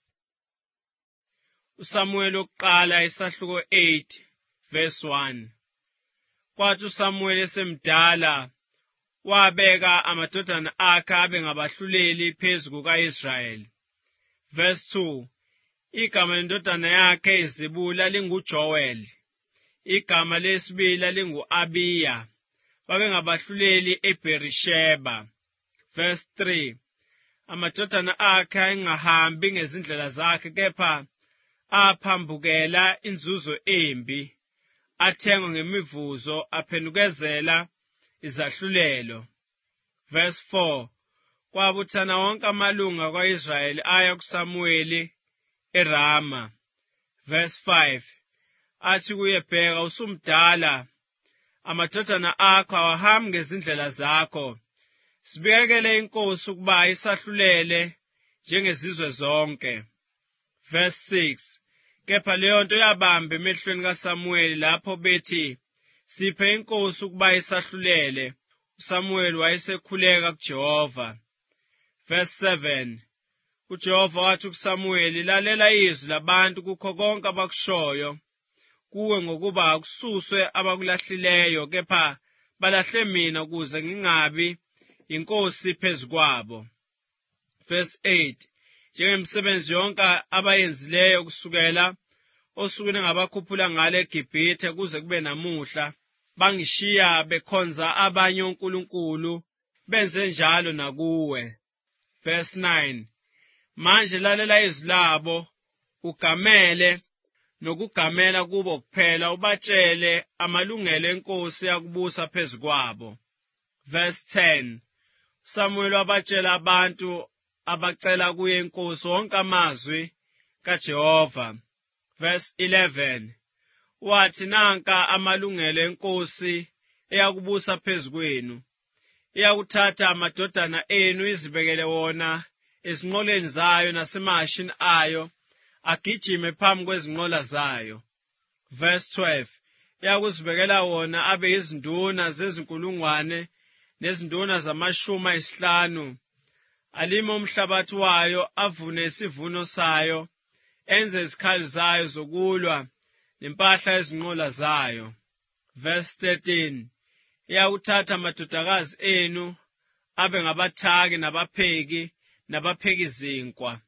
uSamuweli wokuqala isahluko 8 verse 1. Kwathi uSamuweli esemdala, wabeka amadodana akhe abe ngabahluleli phezu kuka-Israyeli. Verse 2. Igama lendodana yakhe izibula linguJoel, igama lesibili lalingu-Abiya, babengabahluleli eBherisheba. Verse 3. Amadodana akhe ayengahambi ngezindlela zakhe, kepha aphambukela inzuzo embi, athengwa ngemivuzo, aphendukezela izahlulelo. Verse 4. Kwabuthana wonke amalunga kwa-Israyeli aya kuSamuweli eRama. Verse 5. Athi kuye, bheka, usumdala, amadodana akho awahambi ngezindlela zakho. Sibekele inkosi ukuba isahlulele njengezizwe zonke. Verse 6. Kepha leyo nto yabamba emehlweni kaSamuweli lapho bethi, "Siphe inkosi ukuba isahlulele." uSamuweli wayesekhuleka kuJehova. Verse 7. uJehova wathi kuSamuweli, "Lalela izwi labantu kukho konke abakushoyo kuwe ngokuba akususwe abakulahlileyo, kepha balahle mina ukuze ngingabi inkosi phezu kwabo." Verse 8. Njengemisebenzi yonke abayenzileyo kusukela osukwini engabakhuphula ngalo eGibhithe kuze kube namuhla, bangishiya bekhonza abanye onkulunkulu, benze njalo nakuwe. Verse 9. Manje lalela izwi labo, ugamele nokugamela kubo kuphela, ubatshele amalungelo enkosi yakubusa phezu kwabo. Verse 10. uSamuweli wabatshela abantu abacela kuye inkosi wonke amazwi kaJehova. Verse 11. Wathi, "Nanka amalungelo enkosi eyakubusa phezu kwenu. Iyakuthatha amadodana enu izibekele wona ezinqoleni zayo nasemahashini ayo, agijime phambi kwezinqola zayo." Verse 12. Iyakuzibekela wona abe izinduna zezinkulungwane nezinduna zamashumi 5, alime umhlabathi wayo, avune isivuno sayo, enze izikhali zayo zokulwa nempahla yezinqola zayo. Verse 13. Iyakuthatha amadodakazi enu abe ngabathaki nabapheki nabaphekizinkwa.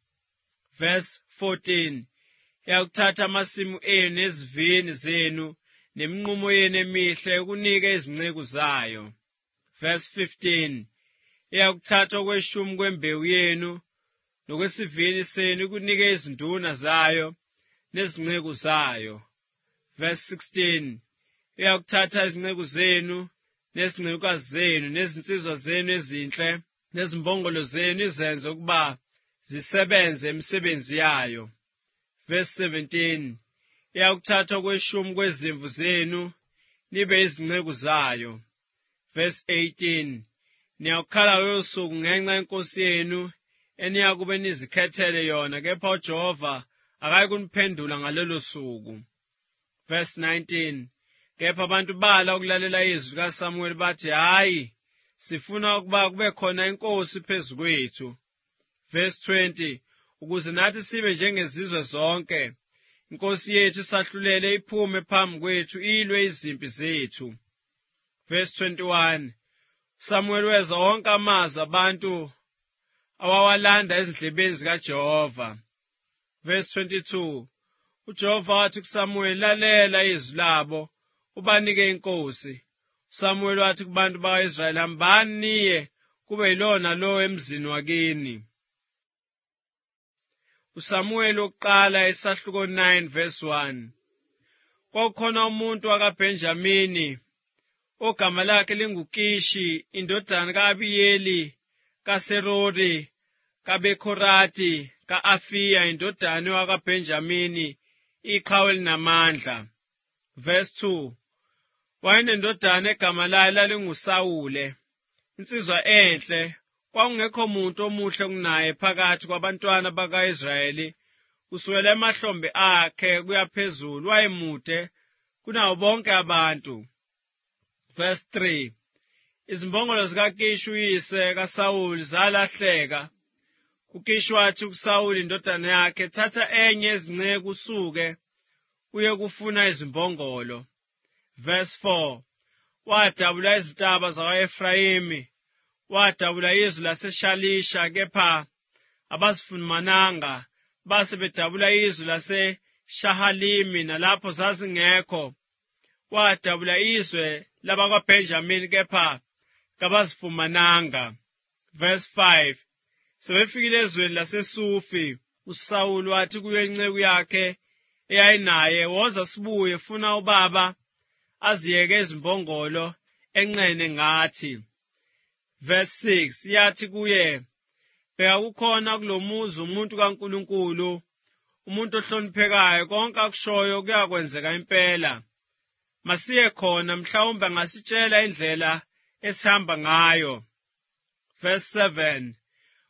Verse 14. Iyakuthatha amasimu enu nezivini zenu neminqumo yenu emihle ukunike izinceku zayo. Verse 15. Iyakuthatha okweshumi kwembewu yenu nokwesivini senu ukunike izinduna zayo nezinceku zayo. Verse 16. Iyakuthatha izinceku zenu nezincekukazi zenu nezinsizwa zenu ezinhle nezimbongolo zenu izenze ukuba zisebenze imisebenzi yayo. Verse 17. Iyakuthatha okweshumi kwezimvu zenu nibe izinceku zayo. Verse 18. Niyakukhala lolo suku ngenxa yenkosi yenu eniyakube nizikhethele yona, kepha uJehova akayikuniphendula ngalolo suku. Verse 19. Kepha abantu bala ukulalela izwi likaSamuweli bathi, "Hayi, sifuna ukuba kube khona inkosi phezu kwethu." Verse 20. Ukuze nathi sibe njengezizwe zonke, inkosi yethu isahlulele iphume phambi kwethu ilwe izimpi zethu. Verse 21. uSamuweli wezwa wonke amazwi abantu awawalanda ezindlebeni zikaJehova. Verse 22. uJehova wathi kuSamuweli, "Lalela izwi labo, ubanike inkosi." uSamuweli wathi kubantu bakwa-Israyeli, "Hambani niye kube yilona lo emzini wakini." uSamuweli wokuqala isahluko 9 verse 1. Kwakukhona umuntu wakaBhenjamini ogama lakhe linguKishi, indodana ka-Abiyeli, kaSerori, kaBekhorathi, ka-Afiya, indodana wakaBhenjamini, iqhawe elinamandla. Verse 2. Wayenendodana egama layo lalinguSawule, insizwa enhle. Kwakungekho muntu omuhle kunaye phakathi kwabantwana baka-Israyeli, kusukela emahlombe akhe kuya phezulu, wayemude kunawo bonke abantu. Verse 3. Izimbongolo zikaKishi uyise kaSawuli zalahleka. uKishi wathi kuSawuli indodana yakhe, "Thatha enye yezinceku usuke uye kufuna izimbongolo." Verse 4. Wadabula izintaba zakwa-Efrayimi, wadabula izwe laseShalisha, kepha abazifumananga. Base bedabula izwe laseShahalimi, nalapho zazingekho. Wadabula izwe labakwaBhenjamini, kepha kabazifumananga. Verse 5. Sebefikile ezweni laseSufi, uSawuli wathi kuyo inceku yakhe eyayinaye, "Woza sibuye, funa ubaba aziyeke izimbongolo enqene ngathi." Verse 6. Yathi kuye, "Bheka, kukhona kulomuzi umuntu kaNkulunkulu, umuntu ohloniphekayo, konke akushoyo kuyakwenzeka impela. Masiye khona, mhlawumbe angasitshela indlela esihamba ngayo." Verse 7.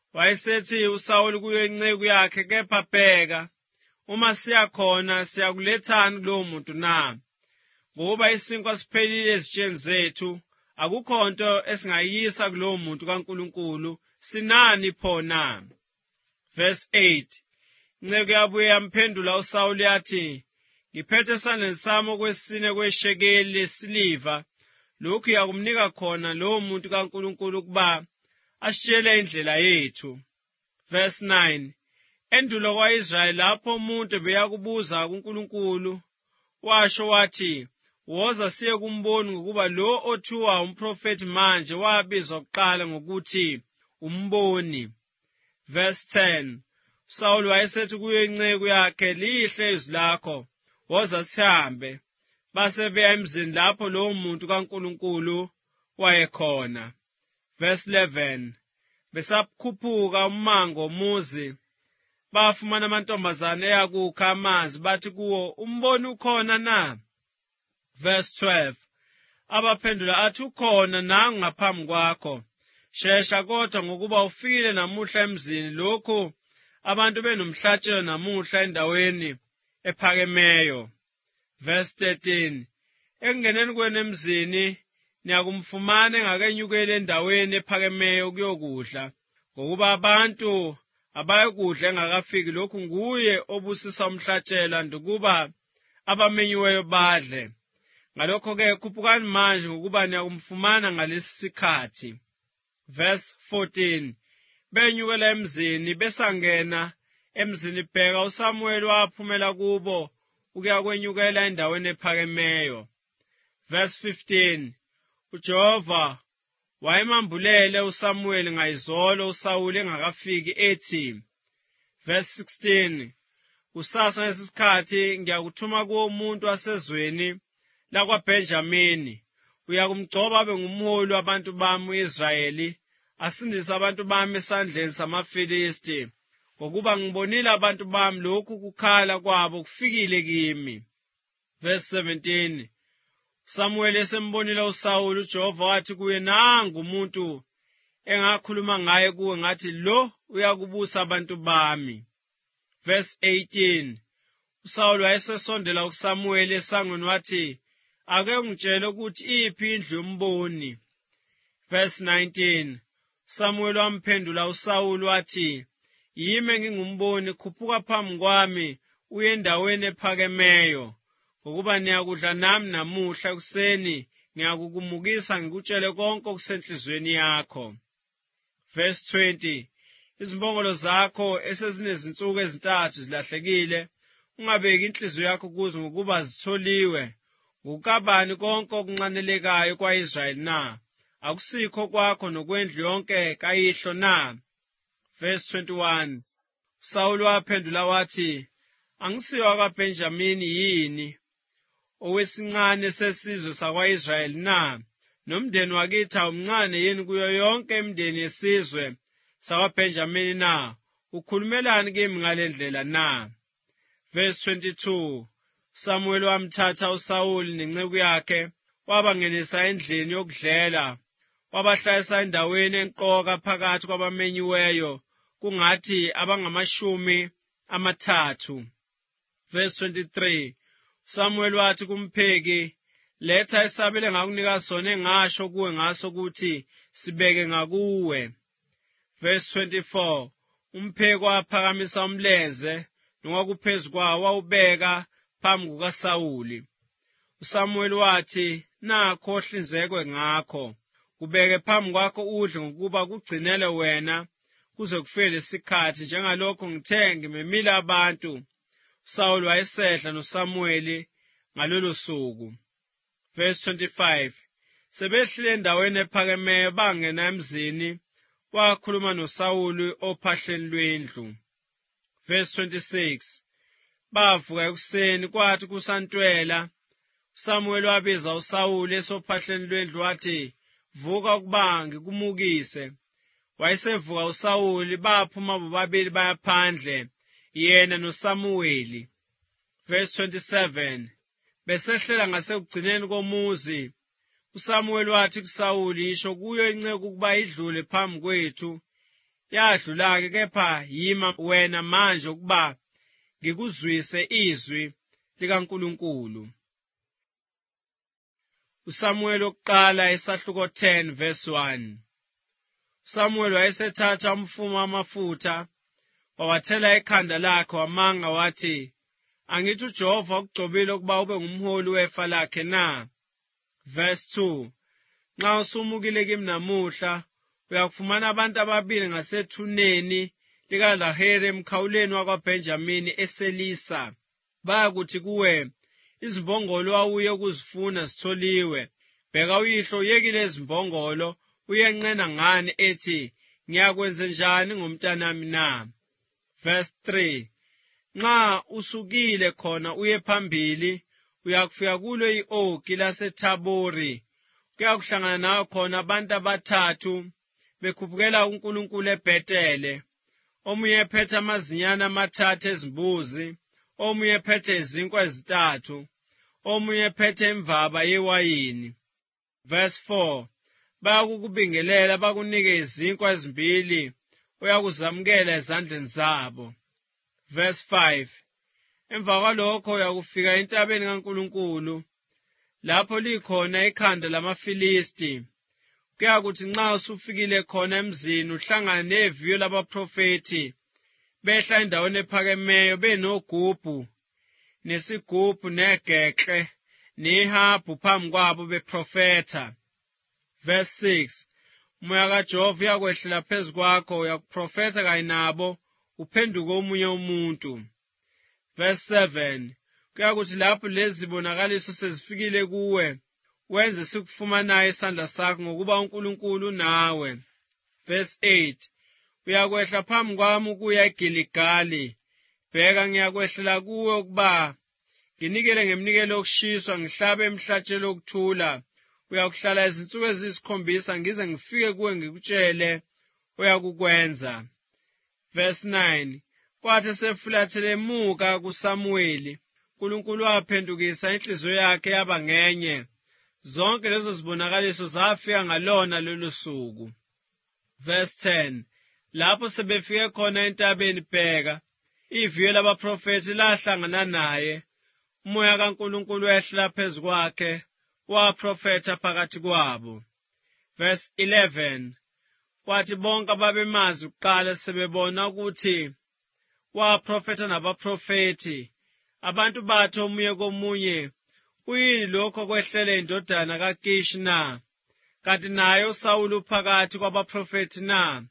Wayesethi uSawuli kuyo inceku yakhe, kepha bheka, uma siyakhona siyakulethani kulowo muntu na? Ngoba isinkwa siphelile ezitsheni zethu, akukho nto esingayisa kulowo muntu kaNkulunkulu, sinani pho na? Verse 8. Inceku yabuye yamphendula uSawuli yathi, ngiphethe esandleni sami okwesine kweshekeli lesiliva, lokhu yakumnika khona lowo muntu kaNkulunkulu ukuba asitshele indlela yethu. Verse 9. Endulo kwa-Israyeli lapho umuntu beyakubuza kuNkulunkulu, washo wathi, woza siye kumboni, ngokuba lo othiwa umprofethi manje wabizwa kuqala ngokuthi umboni. Verse 10. uSawuli wayesethi kuyo inceku yakhe, lihle izwi lakho, woza sihambe. Base beya emzini lapho lowo muntu kaNkulunkulu wayekhona. Verse 11. Besakhuphuka umango umuzi, bafumana amantombazane eyakukha amanzi, bathi kuwo, umboni ukhona na? Verse 12. Abaphendula athi, ukhona nangu ngaphambi kwakho. Shesha kodwa ngokuba ufikile namuhla emzini, lokhu abantu benomhlatshelo namuhla endaweni ephakemeyo. Verse 13. Ekungeneni kwenu emzini, niyakumfumana engakenyukeli endaweni ephakemeyo ukuyokudla, ngokuba abantu abayokudla engakafiki. Lokhu nguye obusisa umhlatshelo, ndukuba abamenyiweyo badle. Ngalokho-ke khuphukani manje, ngokuba niyakumfumana ngalesi sikhathi. Verse 14. Benyukela emzini, besangena emzini, bheka uSamuweli waphumela kubo ukuyakwenyukela endaweni ephakemeyo. Verse 15. uJehova wayemambulele uSamuweli ngayizolo uSawuli engakafiki, ethi. Verse 16. Kusasa ngesisikhathi ngiyakuthuma kuwo umuntu wasezweni lakwaBhenjamini, uyakumgcoba abe ngumholi wabantu bami u-Israyeli, asindise abantu bami esandleni samaFilisti, ngokuba ngibonile abantu bami lokhu kukhala kwabo kufikile kimi. Verse 17. uSamuweli esembonile uSawuli, uJehova wathi kuye, nangu umuntu engakhuluma ngaye kuwe ngathi, lo uyakubusa abantu bami. Verse 18. uSawuli wayesesondela kuSamuweli esangweni wathi, ake ungitshele ukuthi iphi indlu yomboni. Verse 19. uSamuweli wamphendula uSawuli wathi, yimi ngingumboni, khuphuka phambi kwami uye endaweni ephakemeyo, ngokuba niyakudla nami namuhla ekuseni, ngiyakukumukisa ngikutshele konke okusenhlizweni yakho. Verse 20. Izimbongolo zakho esezinezinsuku ezintathu zilahlekile, ungabeki inhliziyo yakho kuzo, ngokuba zitholiwe. Ngokukabani konke okunxanelekayo kwa-Israyeli na? Akusikho kwakho nokwendlu yonke kayihlo na? Verse 21. uSawuli waphendula wathi, angisiyo akaBhenjamini yini, owesincane sesizwe sakwa-Israyeli na? Nomndeni wakithi awumncane yini kuyo yonke imindeni yesizwe sakwaBhenjamini na? Ukhulumelani kimi ngale ndlela na? Verse 22. uSamuweli wamthatha uSawuli nenceku yakhe, wabangenisa endlini yokudlela, wabahlalisa endaweni enqoka phakathi kwabamenyiweyo, kungathi abangamashumi-30. Verse 23. uSamuweli wathi kumpheki, letha isabelo engakunika sona engasho kuwe ngaso ukuthi sibeke ngakuwe. Verse 24. Umpheki waphakamisa umlenze nowakuphezu kwawo, wawubeka phambi kukaSawuli. uSamuweli wathi, nakho ohlinzekwe ngakho, kubeke phambi kwakho udle, ngokuba kugcinele wena kuze kufike lesikhathi, njengalokho ngithe ngimemile abantu. uSawuli wayesedla noSamuweli ngalolo suku. Verse 25. Sebehlile endaweni ephakemeyo, bangena emzini, wakhuluma noSawuli ophahleni lwendlu. Verse 26. Bavuka ekuseni, kwathi kusantwela, uSamuweli wabiza uSawuli esophahleni lwendlu wathi, vuka ukuba ngikumukise. Wayesevuka uSawuli, baphuma bobabili bayaphandle, yena noSamuweli. Verse 27. Besehlela ngasekugcineni komuzi, uSamuweli wathi kuSawuli, isho kuyo inceku ukuba idlule phambi kwethu, Yadlula-ke kepha yima wena manje ukuba ngikuzwise izwi likaNkulunkulu. uSamuweli wokuqala isahluko 10 verse 1. uSamuweli wayesethatha umfumo wamafutha wawathela ekhanda lakhe wamanga wathi, angithi uJehova ukugcobile ukuba ube ngumholi wefa lakhe na? Verse 2. Nxa usumukile kimi namuhla uyakufumana abantu ababili ngasethuneni likaLaheri emkhawuleni wakwaBhenjamini eSelisa. Bayakuthi kuwe, izimbongolo wawuye ukuzifuna zitholiwe. Bheka uyihlo uyekile izimbongolo uyenqena ngani ethi, ngiyakwenze njani ngomntanami na? Verse 3. Nxa usukile khona uye phambili uyakufika kulo i-oki laseThabori. Kuyakuhlangana nawe khona abantu abathathu bekhuphukela uNkulunkulu eBhetele. Omunye ephethe amazinyane amathathu ezimbuzi, omunye ephethe izinkwa ezintathu, omunye ephethe imvaba yewayini. Verse 4. Bayakukubingelela bakunike izinkwa ezimbili, uyakuzamukela ezandleni zabo. Verse 5. Emva kwalokho uyakufika entabeni kaNkulunkulu, lapho likhona ikhanda lamaFilisti. Kuyakuthi nxa usufikile khona emzini uhlangane neviyo labaprofethi, behla endaweni ephakemeyo benogubhu, nesigubhu, negeqe, nehabhu phambi kwabo beprofetha. Verse 6. Umoya kaJehova uyakwehlela phezu kwakho, uyakuprofetha kanye nabo, uphenduke omunye umuntu. Verse 7. Kuyakuthi lapho lezi zibonakaliso sezifikile kuwe, wenze sikufumanayo isandla sakho ngokuba uNkulunkulu nawe. Verse 8. Uyakwehla phambi kwami ukuya eGiligali. Bheka ngiyakwehlela kuwe ukuba nginikele ngeminikelo yokushiswa, ngihlabe emhlatshelo wokuthula. Uyakuhlala izinsuku eziyisikhombisa ngize ngifike kuwe ngikutshele uyakukwenza. Verse 9. Kwathi esefulathele emuka kuSamuweli, uNkulunkulu waphendukisa inhliziyo yakhe yaba ngenye. Zonke lezo zibonakaliso zafika ngalona lolu suku. Verse 10. Lapho sebefike khona entabeni, bheka, iviyo labaprofethi lahlangana naye. Umoya kaNkulunkulu wehlela phezu kwakhe, waprofetha phakathi kwabo. Verse 11. Kwathi bonke ababemazi kuqala sebebona ukuthi waprofetha nabaprofethi, abantu bathi omunye komunye, kuyini lokho kwehlela indodana kaKishi na? Kanti naye uSawuli uphakathi kwabaprofethi na?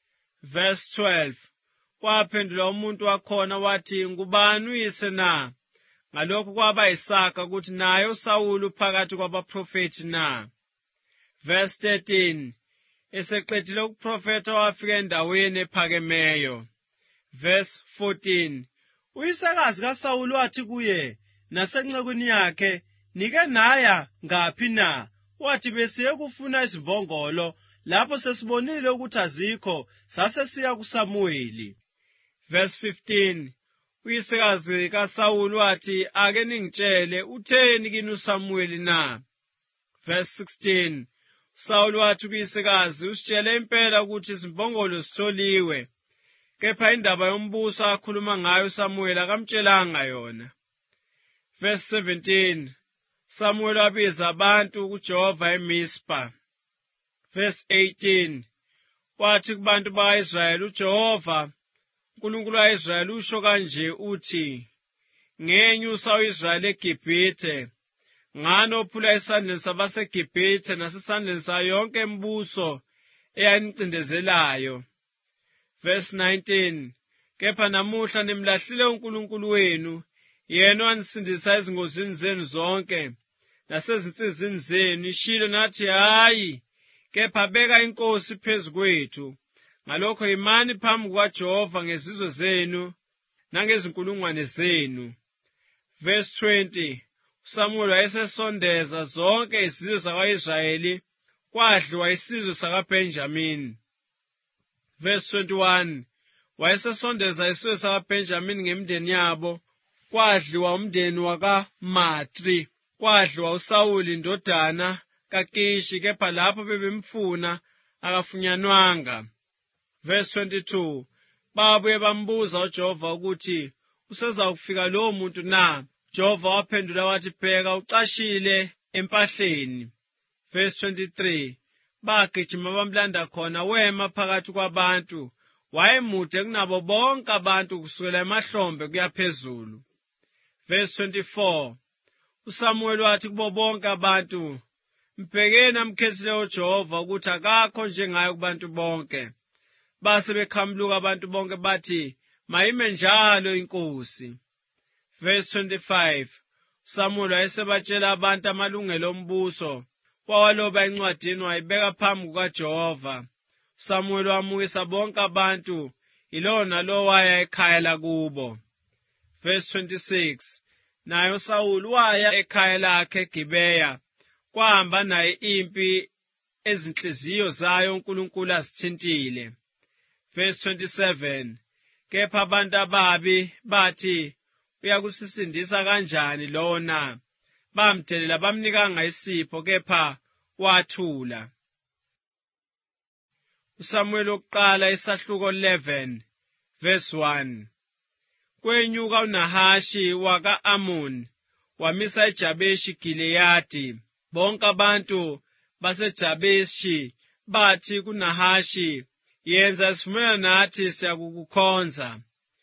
Verse 12. Kwaphendula umuntu wakhona wathi, ngubani uyise na? Ngalokho kwaba yisaka ukuthi naye uSawuli uphakathi kwabaprofethi na? Verse 13. Eseqedile ukuprofetha wafika endaweni ephakemeyo. Verse 14. Uyisekazi kaSawuli wathi kuye nasencekwini yakhe, nike naya ngaphi na? Wathi besiye kufuna izimbongolo, lapho sesibonile ukuthi azikho, sasesiya kuSamuweli. Verse 15. Uyisekazi kaSawuli wathi, ake ningitshele, utheni kini uSamuweli na? Verse 16. uSawuli wathi kuyisekazi, usitshele impela ukuthi izimbongolo zitholiwe, kepha indaba yombuso akhuluma ngayo uSamuweli akamtshelanga yona. Verse 17. Samuweli wabiza abantu kuJehova eMispa. Verse 18. Wathi kubantu baka-Israyeli, uJehova, uNkulunkulu wa-Israyeli usho kanje uthi, ngenyusa u-Israyeli eGibhithe, ngani ophula esandleni sabaseGibhithe nasesandleni sayo yonke imibuso eyanicindezelayo. Verse 19. Kepha namuhla nimlahlile uNkulunkulu wenu, yena owanisindisa ezingozini zenu zonke nasezinsizini zenu, ishilo nathi hayi, kepha beka inkosi phezu kwethu. Ngalokho imani phambi kukaJehova ngezizwe zenu nangezinkulungwane zenu. Verse 20. uSamuweli wayesesondeza zonke izizwe zakwa-Israyeli, kwadliwa isizwe sakaBhenjamini. Verse 21. Wayesesondeza isizwe sakaBhenjamini ngemindeni yabo, kwadliwa umndeni wakaMatri, kwadliwa uSawuli indodana kaKishi, kepha lapho bebemfuna akafunyanwanga. Verse 22. Babuye bambuza uJehova ukuthi usezakufika lowo muntu na? Jehova waphendula wathi, bheka, ucashile empahleni. Verse 23. Bagijima bamlanda khona, wema phakathi kwabantu. Wayemude kunabo bonke abantu kusukela emahlombe kuya phezulu. Verse 24. uSamuel wathi kubo bonke abantu, mbhekeni amkhethile uJehova ukuthi akakho njengaye kubantu bonke. Base bekhamuluka abantu bonke bathi, mayime njalo inkosi. Verse 25. uSamuel wayesebatshela abantu amalungelo ombuso, wawaloba encwadini wayibeka phambi kukaJehova. uSamuel wamukisa bonke abantu, yilowo nalowo waya ekhaya lakubo. Verse 26. Naye uSawuli waya ekhaya lakhe eGibeya, kwahamba naye impi ezinhliziyo zayo uNkulunkulu azithintile. Verse 27. Kepha abantu ababi bathi, uyakusisindisa kanjani lowo na? Bamdelela bamnikanga isipho, kepha wathula. uSamuel wokuqala isahluko 11 verse 1. Kwenyuka uNahashi waka-Amoni wamisa eJabeshi Gileyadi. Bonke abantu baseJabeshi bathi kuNahashi, yenza isivumelwano nathi siyakukukhonza.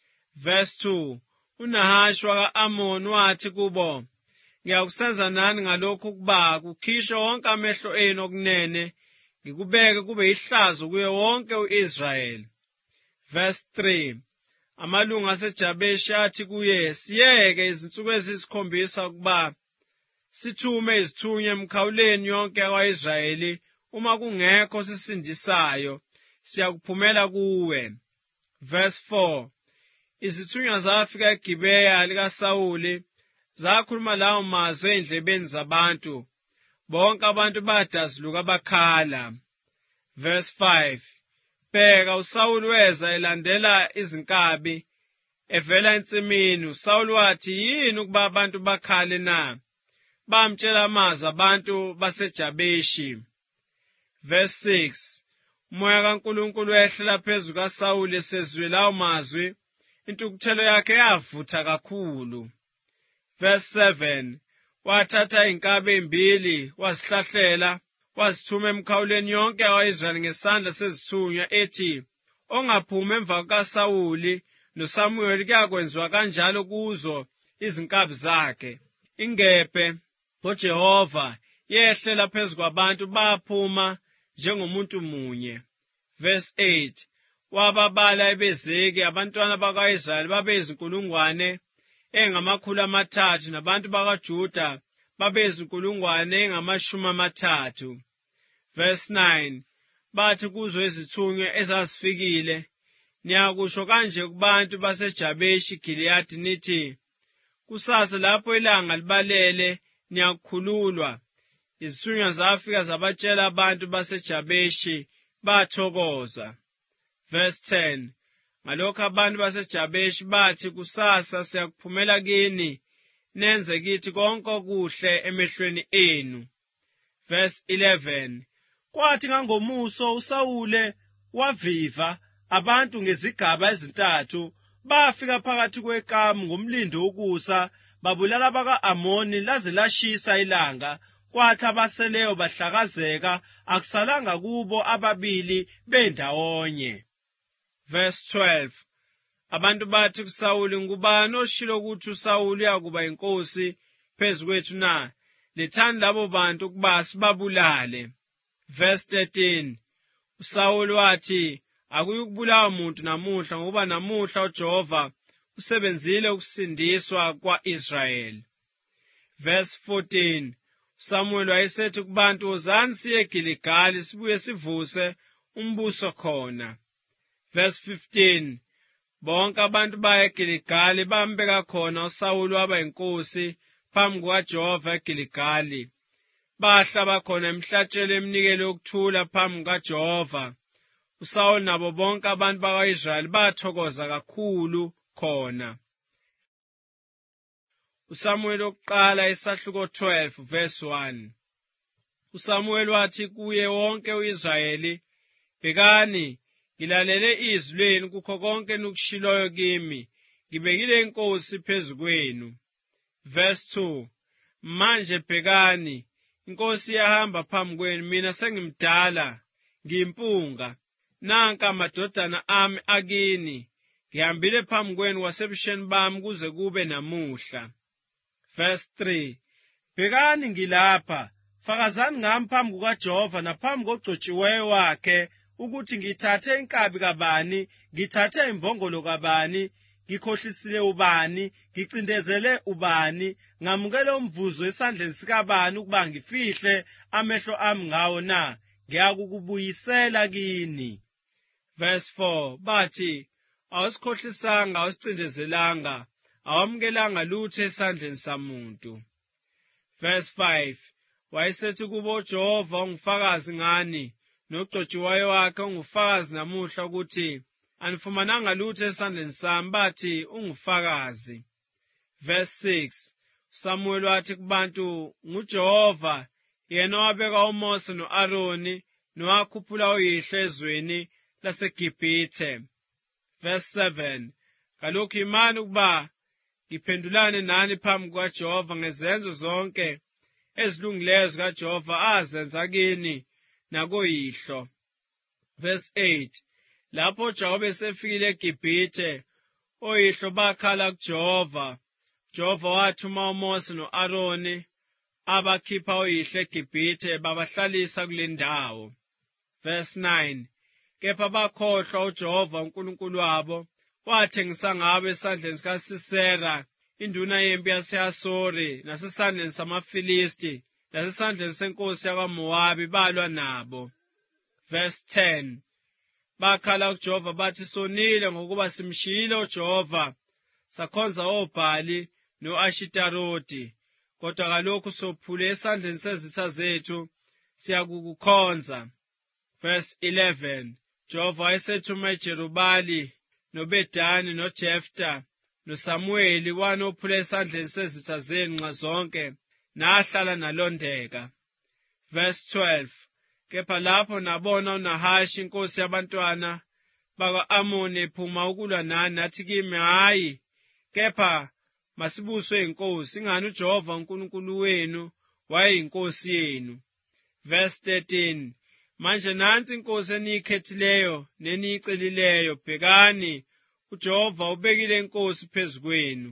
Verse 2. uNahashi waka-Amoni wathi kubo, ngiyakusenza nani ngalokhu ukuba kukhishwe wonke amehlo enu okunene, ngikubeke kube ihlazo kuye wonke u-Israyeli. Verse 3. Amalunga aseJabeshi athi kuye, siyeke izinsuku eziyisikhombisa ukuba sithume izithunywa emkhawuleni yonke yakwa-Israyeli. Uma kungekho sisindisayo, siyakuphumela kuwe. Verse 4. Izithunywa zafika eGibeya likaSawuli, zakhuluma lawo mazwi endlebeni zabantu. Bonke abantu badazuluka bakhala. Verse 5. Bheka, uSawuli weza elandela izinkabi, evela ensimini. uSawuli wathi, yini ukuba abantu bakhale na? Bamtshela amazwi abantu baseJabeshi. Verse 6. Umoya kaNkulunkulu wehlela phezu kaSawuli, esezwile lawo mazwi, intukuthelo yakhe yavutha kakhulu. Verse 7. Wathatha inkabi ezimbili, wazihlahlela, wazithuma emkhawuleni yonke yakwa-Israyeli ngesandla sezithunywa, ethi, ongaphumi emva kukaSawuli noSamuel kuyakwenziwa kanjalo kuzo izinkabi zakhe. Ingebhe ngoJehova yehlela phezu kwabantu, baphuma njengomuntu munye. Verse 8. Wababala ebezeki, abantwana bakwa-Israyeli babeyizinkulungwane engama300, nabantu bakaJuda babeyizinkulungwane engama30. Verse 9. Bathi kuzo izithunywa ezazifikile, niyakusho kanje kubantu baseJabeshi Gileyadi nithi, kusasa lapho ilanga libalele niyakukhululwa. Izithunywa zafika zabatshela abantu baseJabeshi, bathokoza. Verse 10. Ngalokho abantu baseJabeshi bathi, kusasa siyakuphumela kini, nenze kithi konke okuhle emehlweni enu. Verse 11. Kwathi ngangomuso uSawule waviva abantu ngezigaba ezintathu, bafika phakathi kwekamu ngomlindo wokusa, babulala abaka-Amoni laze lashisa ilanga. Kwathi abaseleyo bahlakazeka, akusalanga kubo ababili bendawonye. Verse 12. Abantu bathi kuSawuli, ngubani oshilo ukuthi uSawuli uyakuba inkosi phezu kwethu na? Lethani labo bantu ukuba sibabulale. Verse 13. uSawuli wathi, akuyukubulawa muntu namuhla, ngoba namuhla uJehova usebenzile ukusindiswa kwa-Israyeli. Verse 14. uSamuel wayesethi kubantu, wozani siye eGiligali, sibuye sivuse umbuso khona. Verse 15. Bonke abantu baya eGiligali, bambeka khona uSawuli waba inkosi phambi kukaJehova eGiligali. Bahlaba khona imihlatshelo eminikelo yokuthula phambi kukaJehova. uSawuli nabo bonke abantu bakwa-Israyeli bathokoza kakhulu khona. uSamuel wokuqala isahluko 12 verse 1. uSamuel wathi kuye wonke u-Israyeli, bhekani, Ngilalele izwi lenu kukho konke nikushiloyo kimi. Ngibekile inkosi phezu kwenu. Verse 2. Manje bhekani, inkosi iyahamba phambi kwenu, mina sengimdala, ngiyimpunga. Nanka amadodana ami akini, ngihambile phambi kwenu kwasebusheni bami kuze kube namuhla. Verse 3. Bhekani ngilapha, fakazani ngami phambi kukaJehova naphambi kogcotshiweyo wakhe, ukuthi ngithathe inkabi kabani, ngithathe imbongolo kabani, ngikhohlisile ubani, ngicindezele ubani, ngamukele umvuzo esandleni sikabani ukuba ngifihle amehlo ami ngawo na, ngiyakukubuyisela kini. Verse 4. Bathi, awusikhohlisanga, awusicindezelanga, awamukelanga lutho esandleni samuntu. Verse 5. Wayesethi kubo uJehova ungufakazi ngani, nogcotshiweyo wakhe ungufakazi namuhla ukuthi anifumananga lutho esandleni sami. Bathi ungufakazi. Verse 6. uSamuweli wathi kubantu, nguJehova yena owabeka uMose no-Aroni nowakhuphula uyihlo ezweni laseGibhithe. Verse 7. Ngalokhu imani ukuba ngiphendulane nani phambi kukaJehova ngezenzo zonke ezilungileyo zikaJehova azenza kini nakoyihlo. Verse 8. Lapho uJakobe esefikile eGibhithe, oyihlo bakhala kuJehova. uJehova wathuma uMose no-Aroni abakhipha uyihlo eGibhithe babahlalisa kule ndawo. Verse 9. Kepha bakhohlwa uJehova uNkulunkulu wabo, wathengisa ngabo esandleni sikaSisera, induna yempi yase-Asori, nasesandleni samaFilisti, nasesandleni senkosi yakwaMowabi, balwa nabo. Verse 10. Bakhala kuJehova bathi, sonile ngokuba simshiyile uJehova, sakhonza oBhali no-Ashitaroti, kodwa kalokhu sophule esandleni sezitha zethu, siyakukukhonza. Verse 11. Jehova wayesethuma uJerubali, noBedani, noJefta, noSamuweli wanophula esandleni sezitha zenu nxa zonke, nahlala nalondeka. Verse 12. Kepha lapho nabona uNahashi inkosi yabantwana bakwa-Amoni ephuma ukulwa nani, nathi kimi, hayi, kepha masibuswe inkosi, ingani uJehova uNkulunkulu wenu wayeyinkosi yenu. Verse 13. Manje nansi inkosi eniyikhethileyo neniyicelileyo, bhekani, uJehova ubekile inkosi phezu kwenu.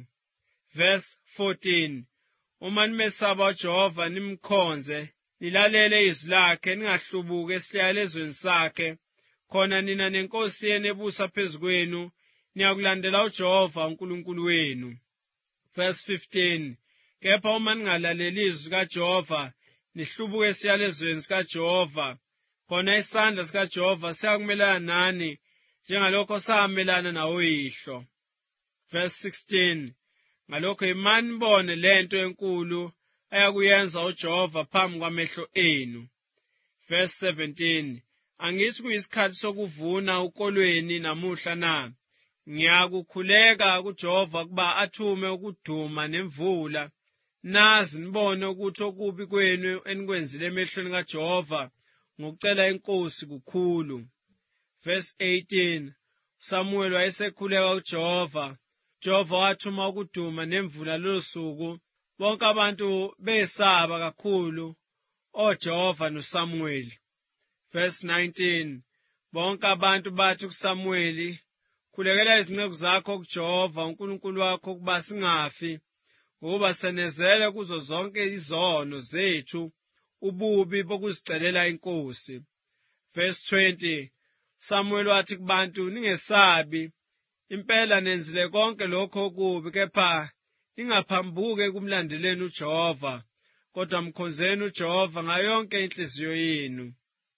Verse 14. Uma nimesaba uJehova nimkhonze, nilalele izwi lakhe, ningahlubuki esihlalezweni sakhe, khona nina nenkosi yenu ebusa phezu kwenu niyakulandela uJehova uNkulunkulu wenu. Verse 15. Kepha uma ningalaleli izwi kaJehova, nihlubuke esihlalezweni sikaJehova, khona isandla sikaJehova siyakumelana nani, njengalokho samelana nawoyihlo. Verse 16. Ngalokho imani nibone lento enkulu ayakuyenza uJehova phambi kwamehlo enu. Verse 17. Angithi kuyisikhathi sokuvuna ukolweni namuhla na? Ngiyakukhuleka kuJehova kuba athume ukuduma nemvula. Nazi nibone ukuthi okubi kwenu enikwenzile emehlweni kaJehova ngokucela inkosi kukhulu. Verse 18. uSamuweli wayesekhuleka kuJehova. uJehova wathuma ukuduma nemvula lolo suku, bonke abantu besaba kakhulu oJehova noSamuweli. Verse 19. Bonke abantu bathi kuSamuweli, khulekela izinceku zakho kuJehova uNkulunkulu wakho ukuba singafi, ngoba senezele kuzo zonke izono zethu ububi bokuzicelela inkosi. Verse 20. uSamuweli wathi kubantu, ningesabi, impela nenzile konke lokho okubi, kepha ningaphambuke kumlandeleni uJehova, kodwa mkhonzeni uJehova ngayonke inhliziyo yenu.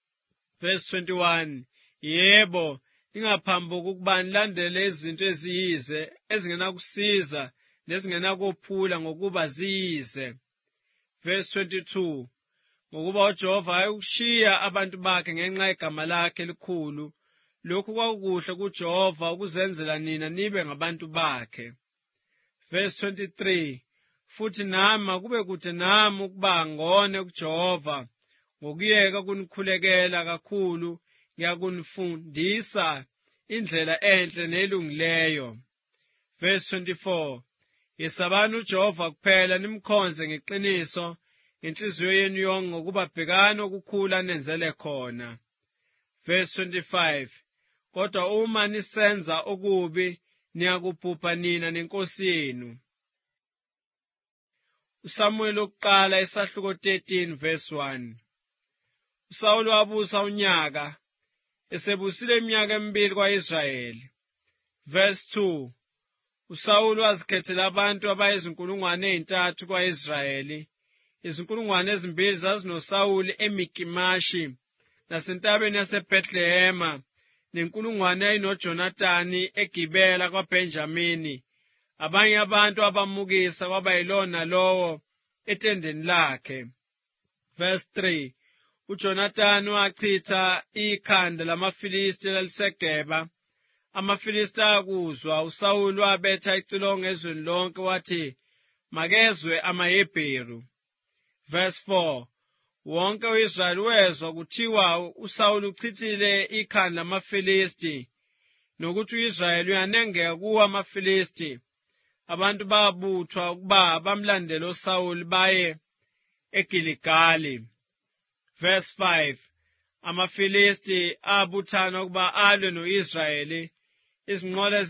Verse 21. Yebo, ningaphambuki ukuba nilandele izinto eziyize, ezingenakusiza nezingenakophula ngokuba ziyize. Verse 22. Ngokuba uJehova ayekushiya abantu bakhe ngenxa yegama lakhe elikhulu, lokhu kwakukuhle kuJehova ukuzenzela nina nibe ngabantu bakhe. Verse 23. Futhi nami akube kude nami ukuba ngone kuJehova, ngokuyeka kunikhulekela kakhulu ngiyakunifundisa indlela enhle nelungileyo. Verse 24. Yesabani uJehova kuphela, nimkhonze ngeqiniso inhliziyo yenu yonke, ngokuba bhekani okukhulu anenzele khona. Verse 25. Kodwa uma nisenza okubi, niyakubhubha nina nenkosi yenu. uSamuweli wokuqala isahluko 13 verse 1. uSawuli wabusa unyaka, esebusile iminyaka emibili kwa-Israyeli. Verse 2. uSawuli wazikhethela abantu abayizinkulungwane 3 kwa-Israyeli. 2,000 zazinoSawuli eMikimashi nasentabeni yaseBhethlehema, 1,000 yayinoJonathani eGibela kwaBhenjamini. Abanye abantu abamukisa kwaba yilona lowo etendeni lakhe. Verse 3. uJonathani wachitha ikhanda lamaFilisti laliseGeba. AmaFilisti akuzwa, uSawuli wabetha icilongo ezweni lonke wathi, makezwe amaHebheru. Verse 4. Wonke u-Israyeli wezwa kuthiwa uSawuli uchithile ikhanda lamaFilisti, nokuthi u-Israyeli uyanengeka kuwo amaFilisti. Abantu babuthwa ukuba bamlandele uSawuli baye eGiligali. Verse 5. AmaFilisti abuthana ukuba alwe no-Israyeli. Izinqola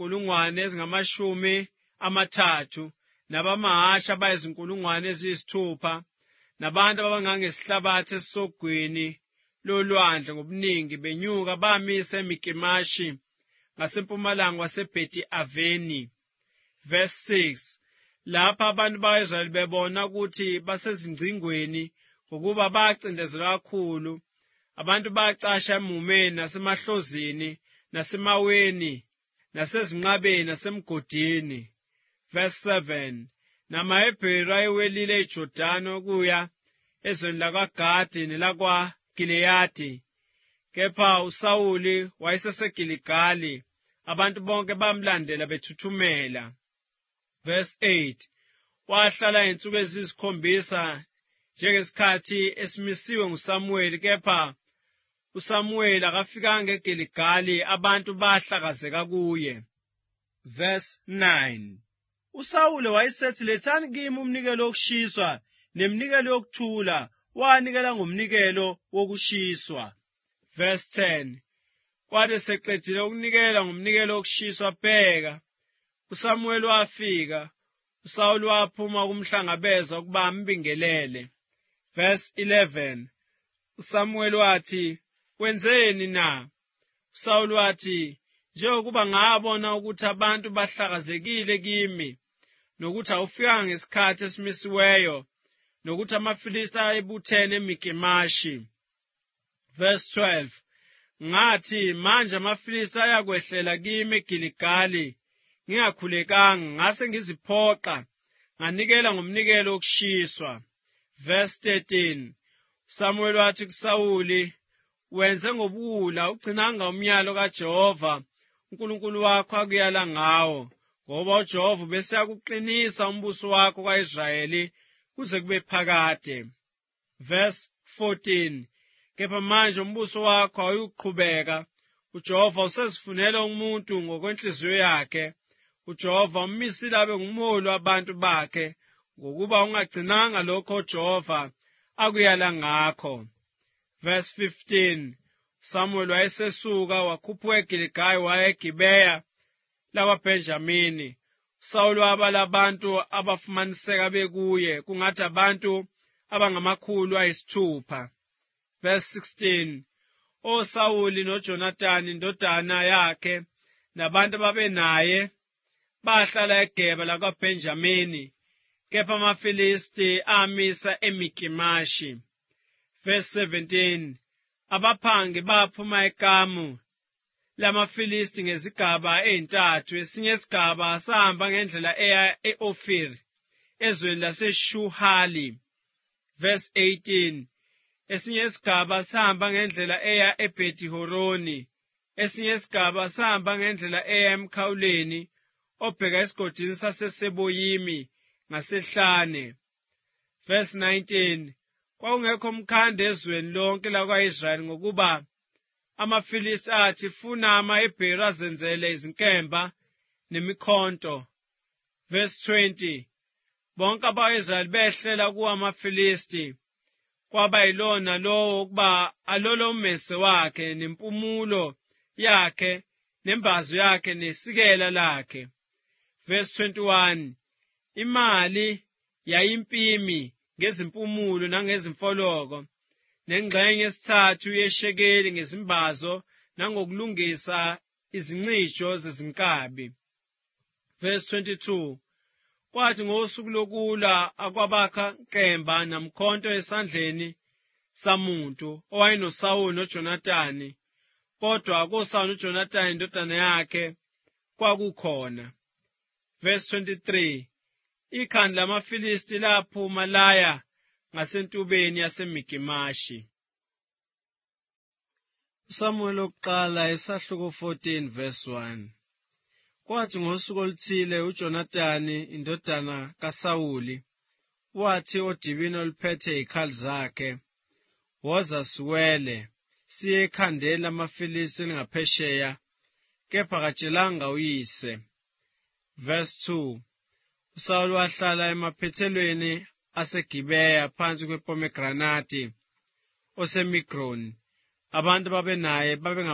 eziyi-30,000 nabamahasha abayizi-6,000, nabantu abangangesihlabathi esisogwini lolwandle ngobuningi benyuka bamisa eMikimashi ngasempumalanga waseBhethi-Aveni. Verse 6. Lapha abantu bakwa-Israyeli bebona ukuthi basezingcingweni ngokuba bacindezelwa kakhulu, abantu bacasha emhumeni nasemahlozini nasemaweni nasezinqabeni nasemgodini. Verse 7. NamaHebheru ayewelile iJordani ukuya ezweni lakwaGadi nelakwaGileyadi, kepha uSawuli wayeseseGiligali, abantu bonke bamlandela bethuthumela. Verse 8. Wahlala insuku eziyisi-7 njengesikhathi esimisiwe nguSamuweli, kepha uSamuweli akafikanga eGiligali, abantu bahlakazeka kuye. Verse 9. uSawuli wayesethi, lethani kimi umnikelo wokushiswa neminikelo yokuthula, wanikela ngomnikelo wokushiswa. Verse 10. Kwathi seqedile ukunikela ngomnikelo wokushiswa, bheka, uSamuweli wafika, uSawuli waphuma kumhlangabeza ukuba ambingelele. Verse 11. uSamuweli wathi, wenzeni na? uSawuli wathi, njengokuba ngabona ukuthi abantu bahlakazekile kimi, nokuthi awufikanga ngesikhathi esimisiweyo, nokuthi amaFilisti ayebuthene eMikimashi. Verse 12. Ngathi manje amaFilisti ayakwehlela kimi eGiligali, ngingakhulekanga, ngase ngiziphoqa nganikela ngomnikelo wokushiswa. Verse 13. uSamuweli wathi kuSawuli, wenze ngobuwula, ugcinanga umyalo kaJehova uNkulunkulu wakho akuyala ngawo, ngoba uJehova beseyakuqinisa umbuso wakho kwa-Israyeli kuze kube phakade. Verse 14. Kepha manje umbuso wakho awuyuqhubeka, uJehova usezifunela umuntu ngokwenhliziyo yakhe. uJehova ummisile abe ngumholi wabantu bakhe, ngokuba ungagcinanga lokho uJehova akuyala ngakho. Verse 15. uSamuweli wayesesuka wakhuphuka eGiligali waya eGibeya lakwaBhenjamini. uSawuli wabala abantu abafumaniseka bekuye, kungathi abantu abangama600. Verse 16. oSawuli noJonathani indodana yakhe nabantu ababenaye bahlala eGeba lakwaBhenjamini, kepha amaFilisti amisa eMikimashi. Verse 17. Abaphangi baphuma eKamu lamaFilisti ngezigaba ezintathu, esinye isigaba sahamba ngendlela eya e-Ofiri ezweni laseShuhali. Verse 18. Esinye isigaba sahamba ngendlela eya eBhethi-Horoni, esinye isigaba sahamba ngendlela eya emkhawuleni obheka esigodini saseSeboyimi ngasehlane. Verse 19. Kwakungekho mkhande ezweni lonke lakwa-Israyeli, ngokuba amaFilisti athi, "Funa amaHebheru azenzele izinkemba nemikhonto." Verse 20. Bonke abako-Israyeli behlela kuwo amaFilisti, kwaba yilona lowo ukuba alolo ummese wakhe, nempumulo yakhe, nembazo yakhe, nesikela lakhe. Verse 21. Imali yayimpimi ngezimpumulo nangezimfoloko, nengxenye yesithathu yeshekeli ngezimbazo nangokulungisa izincisho zezinkabi. Verse 22. Kwathi ngosuku lokulwa akwabakha nkemba namkhonto esandleni samuntu owayenoSawuli noJonatani, kodwa koSawuli noJonatani indodana yakhe kwakukhona. Verse 23. Ikhanda lamaFilisti laphuma laya ngasentubeni yaseMikimashi. uSamuweli wokuqala isahluko 14 verse 1. Kwathi ngosuku oluthile uJonatani indodana kaSawuli wathi odibini oluphethe izikhali zakhe, "Woza siwele siye ekhandeni lamaFilisti elingaphesheya," kepha katshelanga uyise. Verse 2. uSawuli wahlala emaphethelweni aseGibeya phansi kwepomegranati oseMigroni. Abantu babenaye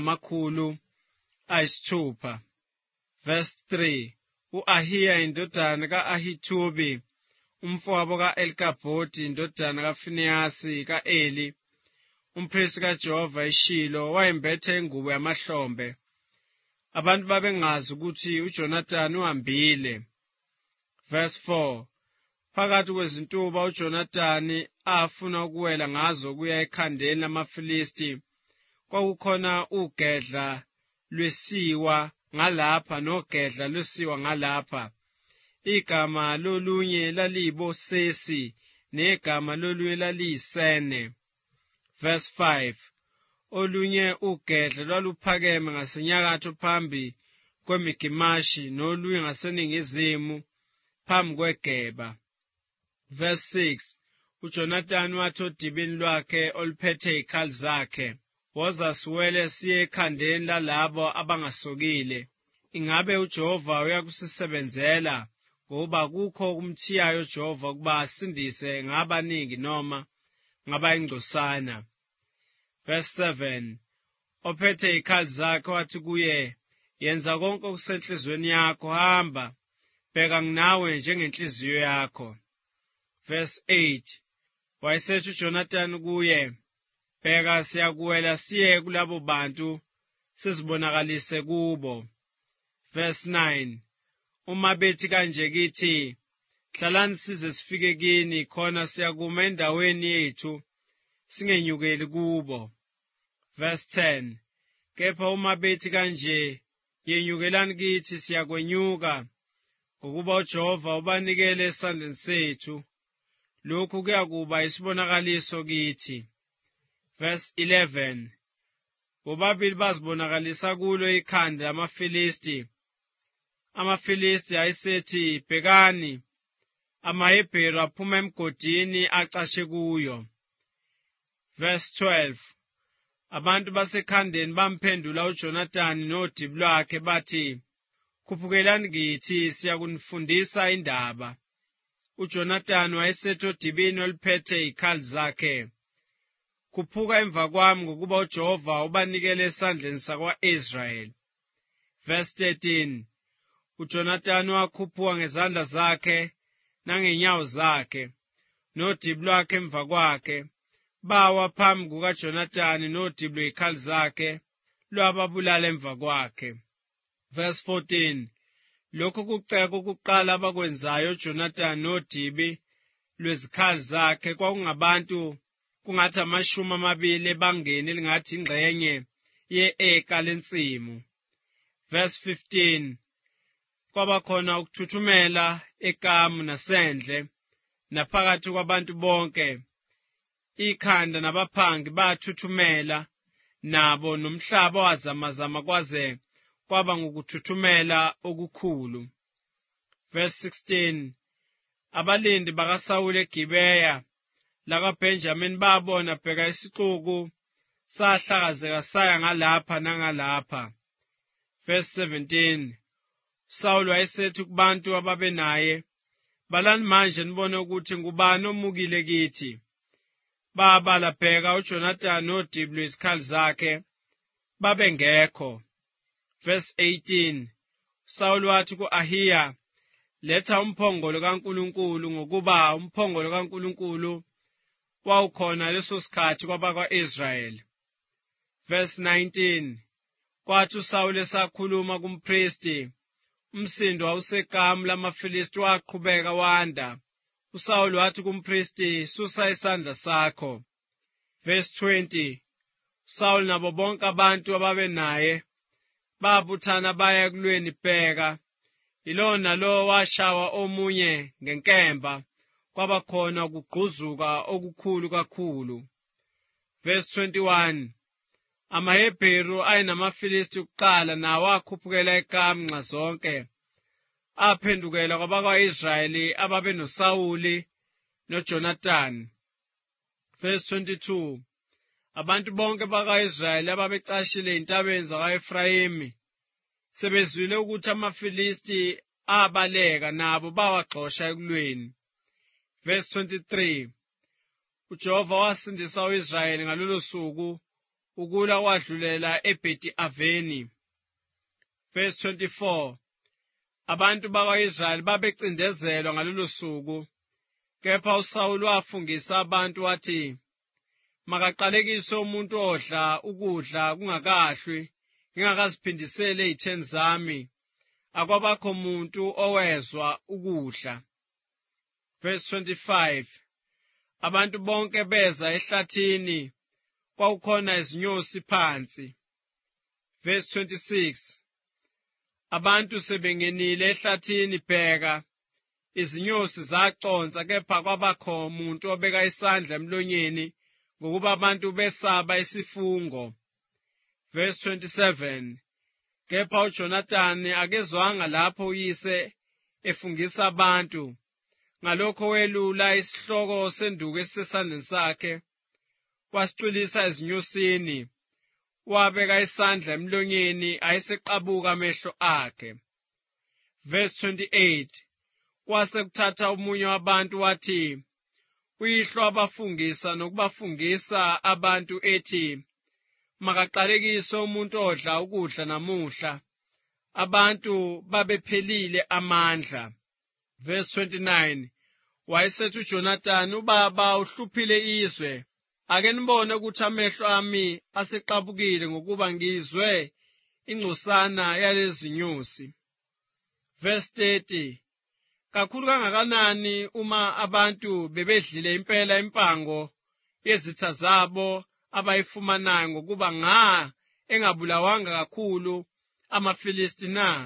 babengama600. Verse 3. U-Ahiya indodana ka-Ahithubi, umfowabo ka-Elikabhodi indodana kaFinehasi ka-Eli, umphristi kaJehova eShilo, wayembethe ingubo yamahlombe. Abantu babengazi ukuthi uJonatani uhambile. Verse 4. Phakathi kwezintuba uJonatani afuna ukuwela ngazo kuya ekhandeni lamaFilisti, kwakukhona ugedla lwesiwa ngalapha nogedla lwesiwa ngalapha. Igama lolunye laliyibosesi negama lolunye laliyisene. Verse 5. Olunye ugedla lwaluphakeme ngasenyakatho phambi kweMikimashi, nolunye ngaseningizimu phambi kweGeba. Verse 6. uJonatani wathi odibini lwakhe oluphethe izikhali zakhe, "Woza siwele siye ekhandeni lalabo abangasokile. Ingabe uJehova uyakusisebenzela, ngoba kukho okumthiyayo uJehova ukuba asindise ngabaningi noma ngabayingcosana." Verse 7. Ophethe izikhali zakhe wathi kuye, "Yenza konke okusenhliziyweni yakho, hamba, bheka nginawe njengenhliziyo yakho." Verse 8. Wayesethi uJonatani kuye, "Bheka, siyakuwela siye kulabo bantu, sizibonakalise kubo." Verse 9. Uma bethi kanje kithi, "Hlalani size sifike kini, khona siyakuma endaweni yethu, singenyukeli kubo." Verse 10. Kepha uma bethi kanje, "Yenyukelani kithi, siyakwenyuka, ngokuba uJehova ubanikele esandleni sethu," lokhu kuyakuba isibonakaliso kithi. Verse 11. Bobabili bazibonakalisa kulo ikhanda lamaFilisti. AmaFilisti ayesethi, "Bhekani, amaHebheru aphuma emgodini acashe kuyo." Verse 12. Abantu basekhandeni bamphendula uJonatani nodibi lwakhe bathi, "Khuphukelani kithi, siyakunifundisa indaba." uJonatani wayesethi odibini oluphethe izikhali zakhe, "Khuphuka emva kwami, ngokuba uJehova ubanikele esandleni sakwa-Israyeli." Verse 13. uJonatani wakhuphuka ngezandla zakhe nangenyawo zakhe, nodibi lwakhe emva kwakhe, bawa phambi kukaJonatani nodibi lwezikhali zakhe, lwababulala emva kwakhe. Verse 14. Lokhu kuceba kokuqala abakwenzayo uJonatani nodibi lwezikhali zakhe kwakungabantu kungathi 20 ebangeni elingathi ingxenye ye-eka lensimu. Verse 15. Kwabakhona ukuthuthumela ekamu nasendle, naphakathi kwabantu bonke. Ikhanda nabaphangi bathuthumela, nabo nomhlaba wazamazama kwaze kwaba ngukuthuthumela okukhulu. Verse 16. Abalindi bakaSawuli eGibeya lakaBhenjamini babona bheka isixuku sahlakazeka saya ngalapha nangalapha. Verse 17. Sawuli wayesethi kubantu ababenaye, balani manje nibone ukuthi ngubani omukile kithi. Babala bheka uJonathani nodili lwezikhali zakhe, babengekho. Verse 18. Sawuli wathi ku-Ahiya, letha umphongolo kaNkulunkulu, ngokuba umphongolo kaNkulunkulu wawukhona leso sikhathi kwabakwa-Israyeli. Verse 19. Kwathi uSawuli esakhuluma kumphristi, umsindo wawusekamu lamaFilisti waqhubeka wanda. USawuli wathi kumphristi, susa isandla sakho. Verse 20. uSawuli nabo bonke abantu ababenaye babuthana baya ekulweni bheka. Yilo nalo washawa omunye ngenkemba, kwabakhona ukugquzuka okukhulu kakhulu. Verse 21. AmaHebheru ayenamaFilisti kuqala nawo akhuphukela ekamnxa zonke, aphendukela kwabakwa-Israyeli ababenoSawuli noJonathani. Verse 22. Abantu bonke baka-Israyeli ababecashile ey'ntabeni zakwa-Efrayimi sebezwile ukuthi amaFilisti abaleka, nabo bawaxosha ekulweni. Verse 23. uJehova wasindisa u-Israyeli ngalolo suku, ukulwa kwadlulela eBhethi-Aveni. Verse 24. Abantu bakwa-Israyeli babecindezelwa ngalolo suku, kepha uSawuli wafungisa abantu wathi, makaqalekiswe umuntu odla ukudla kungakahlwi, ngingakaziphindiseli ey'theni zami, akwabakho muntu owezwa ukudla. Verse 25. Abantu bonke beza ehlathini, kwakukhona izinyosi phansi. Verse 26. Abantu sebengenile ehlathini bheka, izinyosi zaconsa, kepha kwabakho umuntu obeka isandla emlonyeni, ngokuba abantu besaba isifungo. Verse 27. Kepha uJonathani akezwanga lapho uyise efungisa abantu, ngalokho welula isihloko senduku esisesandleni sakhe, wasicwilisa ezinyosini, wabeka isandla emlonyeni, ayeseqabuka amehlo akhe. Verse 28. Kwase kuthatha omunye wabantu wathi, uyihlo abafungisa nokubafungisa abantu ethi, makaqalekiswe umuntu odla ukudla namuhla, abantu babephelile amandla. Verse 29. Wayesethi uJonathani, ubaba uhluphile izwe, ake nibone ukuthi amehlo ami aseqabukile ngokuba ngizwe ingcosana yalezi nyosi. Verse 30. Kakhulu kangakanani uma abantu bebedlile impela impango yezitha zabo abayifumanayo, ngokuba engabulawanga kakhulu amaFilisti na.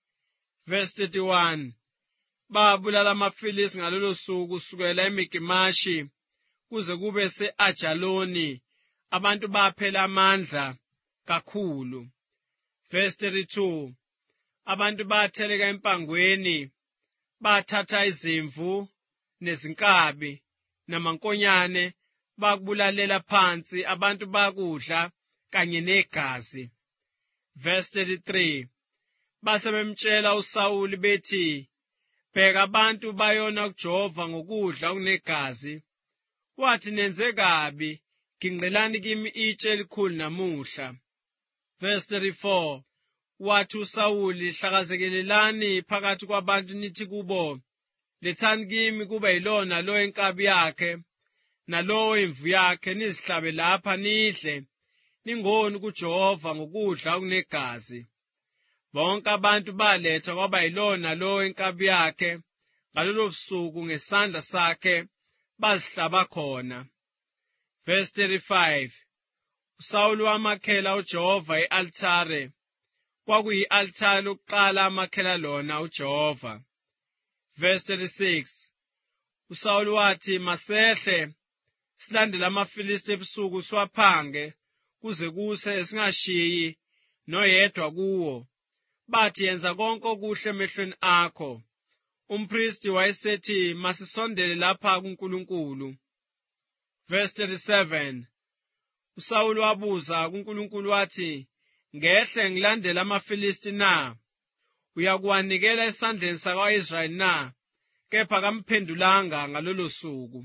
Verse 31. Babulala amaFilisti ngalolo suku kusukela eMikimashi kuze kube se-Ajaloni, abantu baphela amandla kakhulu. Verse 32. Abantu batheleka empangweni, bathatha izimvu nezinkabi namankonyane, bakubulalela phansi, abantu bakudla kanye negazi. Verse 33. Base bemtshela uSawuli bethi, bheka abantu bayona kuJehova ngokudla okunegazi. Wathi, nenze kabi, ginqelani kimi itshe elikhulu namuhla. Verse 34. Wathi uSawuli, hlakazekelelani phakathi kwabantu nithi kubo, lethani kimi kube yilona lo inkabi yakhe nalowo imvu yakhe, nizihlabe lapha nidle, ningoni kuJehova ngokudla okunegazi. Bonke abantu baletha kwaba yilona lo inkabi yakhe, ngalolo busuku ngesandla sakhe bazihlaba khona. Verse 35. uSawuli wamakhela uJehova i-althare, kwakuyi-althare lokuqala amakhela lona uJehova. Verse 36. uSawuli wathi, masehle silandele amaFilisti ebusuku siwaphange, kuze kuse singashiyi noyedwa kuwo. Bathi, yenza konke okuhle emehlweni akho. Umphristi wayesethi, masisondele lapha kuNkulunkulu. Verse 37. uSawuli wabuza kuNkulunkulu wathi, "Ngehle ngilandele amaFilisti na? Uyakuwanikela esandleni sakwa-Israyeli na?" Kepha kamphendulanga ngalolo suku.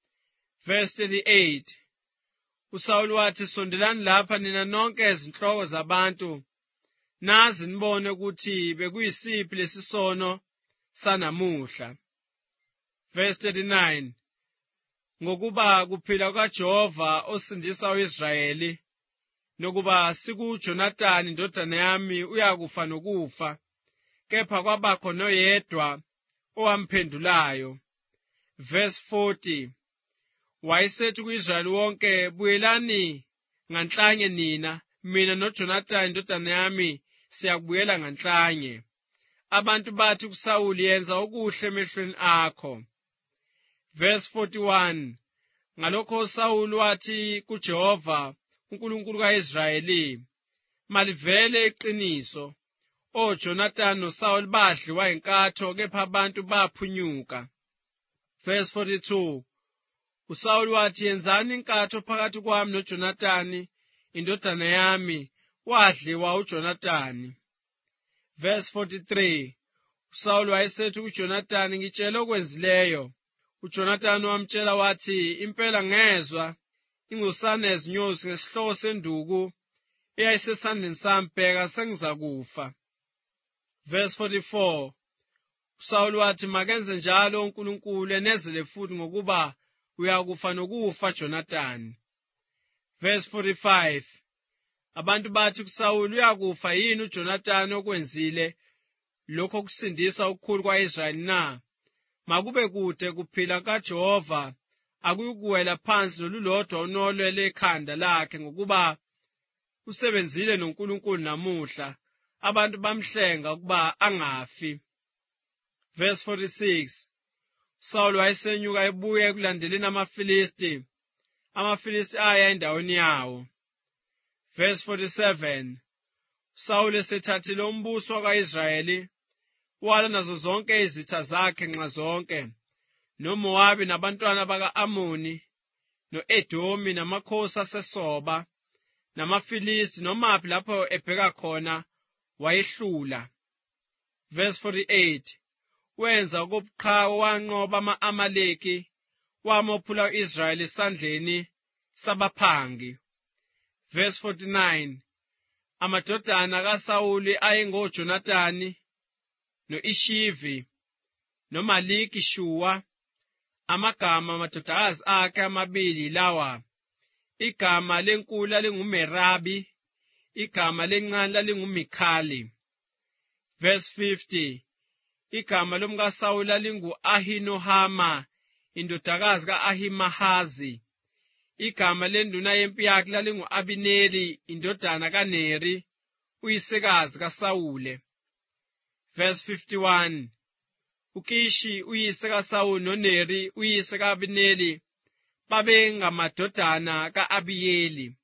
Verse 38. uSawuli wathi, "Sondelani lapha nina nonke izinhloko zabantu, nazi nibone ukuthi bekuyisiphi lesisono sanamuhla." Verse 39. Ngokuba kuphila kukaJehova osindisa u-Israyeli, nokuba sikuJonathani indodana yami uyakufa nokufa, kepha kwabakho noyedwa owamphendulayo. Verse 40. Wayesethi ku-Israyeli wonke, "Buyelani nganhlanye nina, mina noJonathani indodana yami siyakubuyela nganhlanye." Abantu bathi kuSawuli, "Yenza okuhle emehlweni akho." Verse 41. Ngalokho uSawuli wathi kuJehova, uNkulunkulu ka-Israyeli, "Malivele iqiniso, oJonathani noSawuli badliwa inkatho, kepha abantu baphunyuka." Verse 42. uSawuli wathi, "Yenzani inkatho phakathi kwami noJonathani indodana yami, wadliwa uJonathani." Verse 43. uSawuli wayesethi kuJonathani, "Ngitshela okwenzileyo." uJonathani wamtshela wathi, "Impela ngezwa ingosana yezinyosi ngesihloko senduku eyayisesandleni sami, bheka sengizakufa." Verse 44. uSawuli wathi, "Makenze njalo uNkulunkulu enezele futhi ngokuba uyakufa nokufa Jonathani." Verse 45. Abantu bathi kuSawuli, "Uyakufa yini uJonathani okwenzile lokho okusindisa ukukhulu kwa-Israyeli na? Makube kude kuphila kaJehova, akuyikuwela phansi nolulodwa unolwe ekhanda lakhe, ngokuba usebenzile noNkulunkulu namuhla, abantu bamhlenga ukuba angafi." Verse 46. uSawuli wayesenyuka ebuya ekulandeleni amaFilisti. AmaFilisti aya endaweni yawo. Verse 47. uSawuli esethathile umbuso wakwa-Israyeli, wala nazo zonke izitha zakhe nxa zonke, noMowabi nabantwana baka-Amoni, no-Edomi namakhosi aseSoba, namaFilisti nomaphi lapho ebheka khona wayehlula. Verse 48. Wenza okobuqhawe, wanqoba ama-Amaleki, wamophula u-Israyeli esandleni sabaphangi. Verse 49. Amadodana kaSawuli ayengoJonathani, no-Ishivi, noMaliki-Shuwa. Amagama amadodakazi akhe amabili lawa: igama lenkulu lalinguMerabi, igama lencane lalinguMikhali. Verse 50. Igama lomkaSawuli lalingu-Ahinohama, indodakazi ka-Ahimahazi. Igama lenduna yempi yakhe lalingu-Abineri, indodana kaNeri, uyisekazi kaSawule. Verse 51. uKishi uyise kaSawuli noNeri uyise ka-Abineri babengamadodana ka-Abiyeli.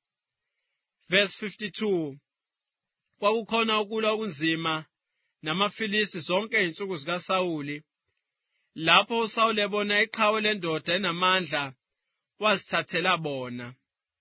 Verse 52. Kwakukhona ukulwa okunzima namaFilisti zonke izinsuku zikaSawuli. Lapho uSawuli ebona iqhawe lendoda enamandla, wazithathela bona.